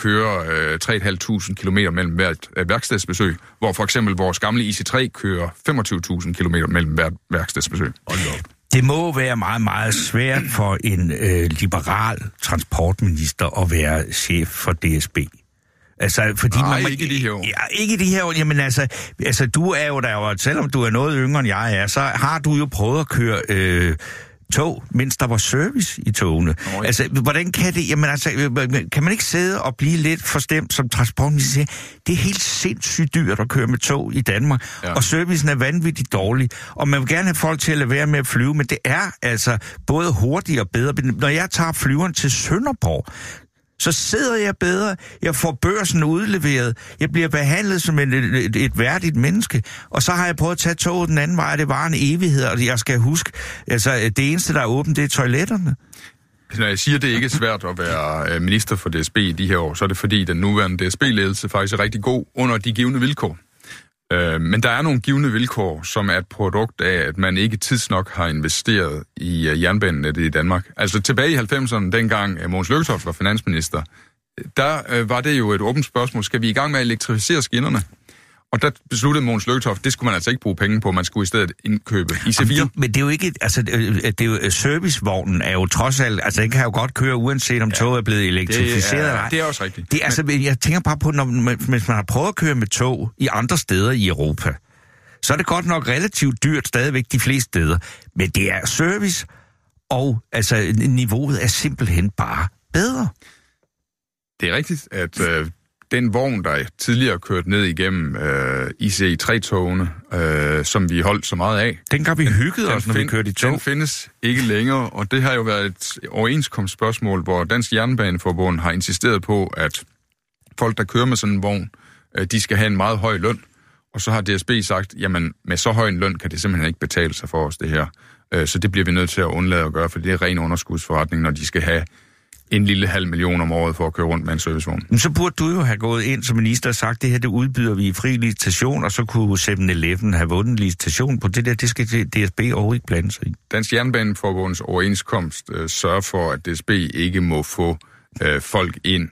kører 3.500 kilometer mellem hvert værkstedsbesøg, hvor for eksempel vores gamle IC3 kører 25.000 kilometer mellem hvert værkstedsbesøg. Det må være meget, meget svært for en liberal transportminister at være chef for DSB. Altså, fordi ikke i de her år. Ja, ikke i de her år. Jamen altså, du er jo der, selvom du er noget yngre end jeg er, så har du jo prøvet at køre tog, mens der var service i togene. Altså, hvordan kan det? Jamen altså, kan man ikke sidde og blive lidt forstemt som transportminister? Det er helt sindssygt dyrt at køre med tog i Danmark, og servicen er vanvittigt dårlig, og man vil gerne have folk til at lade være med at flyve, men det er altså både hurtigere og bedre. Når jeg tager flyveren til Sønderborg, så sidder jeg bedre, jeg får børsen udleveret, jeg bliver behandlet som et værdigt menneske, og så har jeg prøvet at tage toget den anden vej, det var en evighed, og jeg skal huske, altså det eneste, der er åbent, det er toiletterne. Når jeg siger, at det ikke er svært at være minister for DSB i de her år, så er det fordi, den nuværende DSB-ledelse faktisk er rigtig god under de givne vilkår. Men der er nogle givne vilkår, som er et produkt af, at man ikke tidsnok har investeret i jernbanenettet i Danmark. Altså tilbage i 90'erne, dengang Mogens Lykketoft var finansminister, der var det jo et åbent spørgsmål. Skal vi i gang med at elektrificere skinnerne? Og der besluttede Mogens Lykketoft, det skulle man altså ikke bruge penge på, man skulle i stedet indkøbe IC4. Men det er jo ikke, altså det er jo, servicevognen er jo trods alt, altså den kan jo godt køre, uanset om toget er blevet elektrificeret. Det er også rigtigt. Det, altså, jeg tænker bare på, hvis man har prøvet at køre med tog i andre steder i Europa, så er det godt nok relativt dyrt stadigvæk de fleste steder. Men det er service, og altså niveauet er simpelthen bare bedre. Det er rigtigt, at den vogn, der tidligere kørt ned igennem IC3-togene, som vi holdt så meget af. Dengang vi hyggede os, når vi kørte i tog. Den findes ikke længere, og det har jo været et overenskomstspørgsmål, hvor Dansk Jernbaneforbund har insisteret på, at folk, der kører med sådan en vogn, de skal have en meget høj løn. Og så har DSB sagt, jamen med så høj en løn kan det simpelthen ikke betale sig for os, det her. Så det bliver vi nødt til at undlade at gøre, for det er ren underskudsforretning, når de skal have en lille 500.000 om året for at køre rundt med en servicevogn. Men så burde du jo have gået ind som minister og sagt, det her det udbyder vi i fri licitation, og så kunne 7-Eleven have vundet licitation på det der, det skal DSB overhovedet ikke blande sig i. Dansk Jernbaneforbunds overenskomst sørger for, at DSB ikke må få folk ind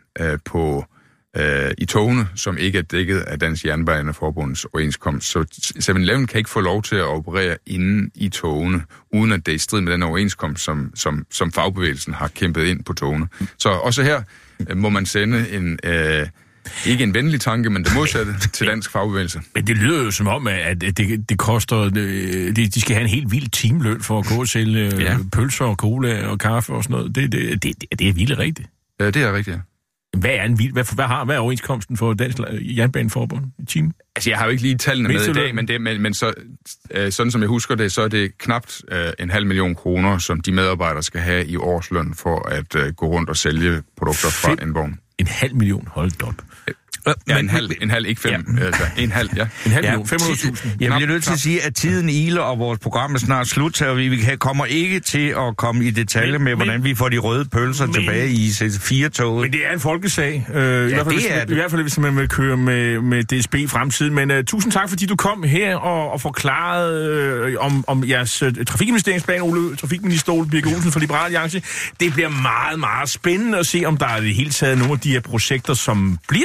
i togene, som ikke er dækket af Dansk Jernbaneforbunds overenskomst. Så 7-Eleven kan ikke få lov til at operere inde i togene, uden at det er i strid med den overenskomst, som fagbevægelsen har kæmpet ind på togene. Så også her må man sende ikke en venlig tanke, men det modsatte til dansk fagbevægelse. Men det lyder jo som om, at det koster... De skal have en helt vild timeløn for at gå og sælge pølser og cola og kaffe og sådan noget. Det er vildt rigtigt. Ja, det er rigtigt, ja. Hvad er overenskomsten for Dansk Jernbaneforbund i time? Altså, jeg har jo ikke lige tallene med i dag, men så, sådan som jeg husker det, så er det knapt 500.000 kroner, som de medarbejdere skal have i årsløn for at gå rundt og sælge produkter fra en vogn. 500.000, hold op. Ja, en halv, ikke 5. Ja. Altså, en halv, ja. 500.000. Jeg bliver nødt til at sige, at tiden iler, og vores program er snart slut, så vi kommer ikke til at komme i detaljer med, hvordan vi får de røde pølser tilbage i 4-toget. Men det er en folkesag. I hvert fald, hvis man vil køre med DSB i fremtiden. Men tusind tak, fordi du kom her og forklarede om jeres trafikinvesteringsplan, trafikminister Ole Birk Olesen fra Liberal Alliance. Det bliver meget, meget spændende at se, om der er det hele taget nogle af de her projekter, som bliver til noget,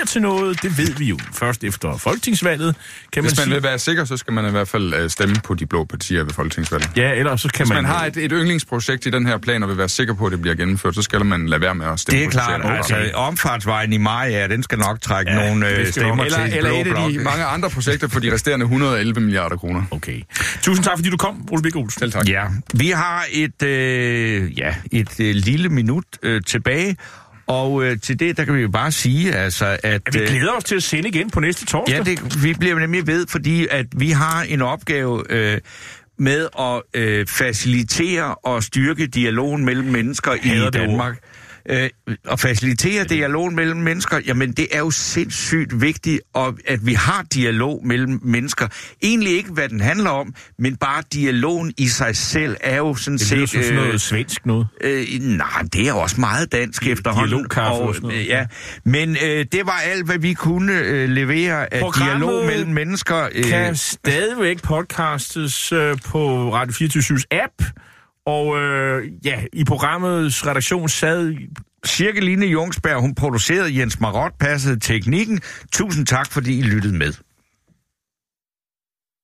landsmøde. Det ved vi jo først efter folketingsvalget, kan man sige. Hvis man vil være sikker, så skal man i hvert fald stemme på de blå partier ved folketingsvalget. Ja, ellers så kan Hvis man har et yndlingsprojekt i den her plan, og vil være sikker på, at det bliver gennemført, så skal man lade være med at stemme på det. Det er klart, altså omfartsvejen i Maja, den skal nok trække nogle stemmer til eller blå et af de mange andre projekter for de resterende 111 milliarder kroner. Okay. Tusind tak, fordi du kom, Ole Birk Olesen. Selv tak. Ja, vi har et lille minut tilbage, og til det, der kan vi jo bare sige, altså, at vi glæder os til at sende igen på næste torsdag. Ja, vi bliver nemlig ved, fordi at vi har en opgave med at facilitere og styrke dialogen mellem mennesker i Danmark. Og facilitere dialog mellem mennesker, jamen det er jo sindssygt vigtigt, at vi har dialog mellem mennesker. Egentlig ikke, hvad den handler om, men bare dialogen i sig selv er jo sådan set... Det er sådan noget svensk noget. Nej, det er også meget dansk efterhånden. Dialogkaffe og sådan noget. Ja, men det var alt, hvad vi kunne levere af dialog mellem mennesker. Kan stadigvæk podcastes på Radio 24syvs app. Og i programmets redaktion sad Cirkeline Jungsberg, hun producerede, Jens Marot passede teknikken. Tusind tak, fordi I lyttede med.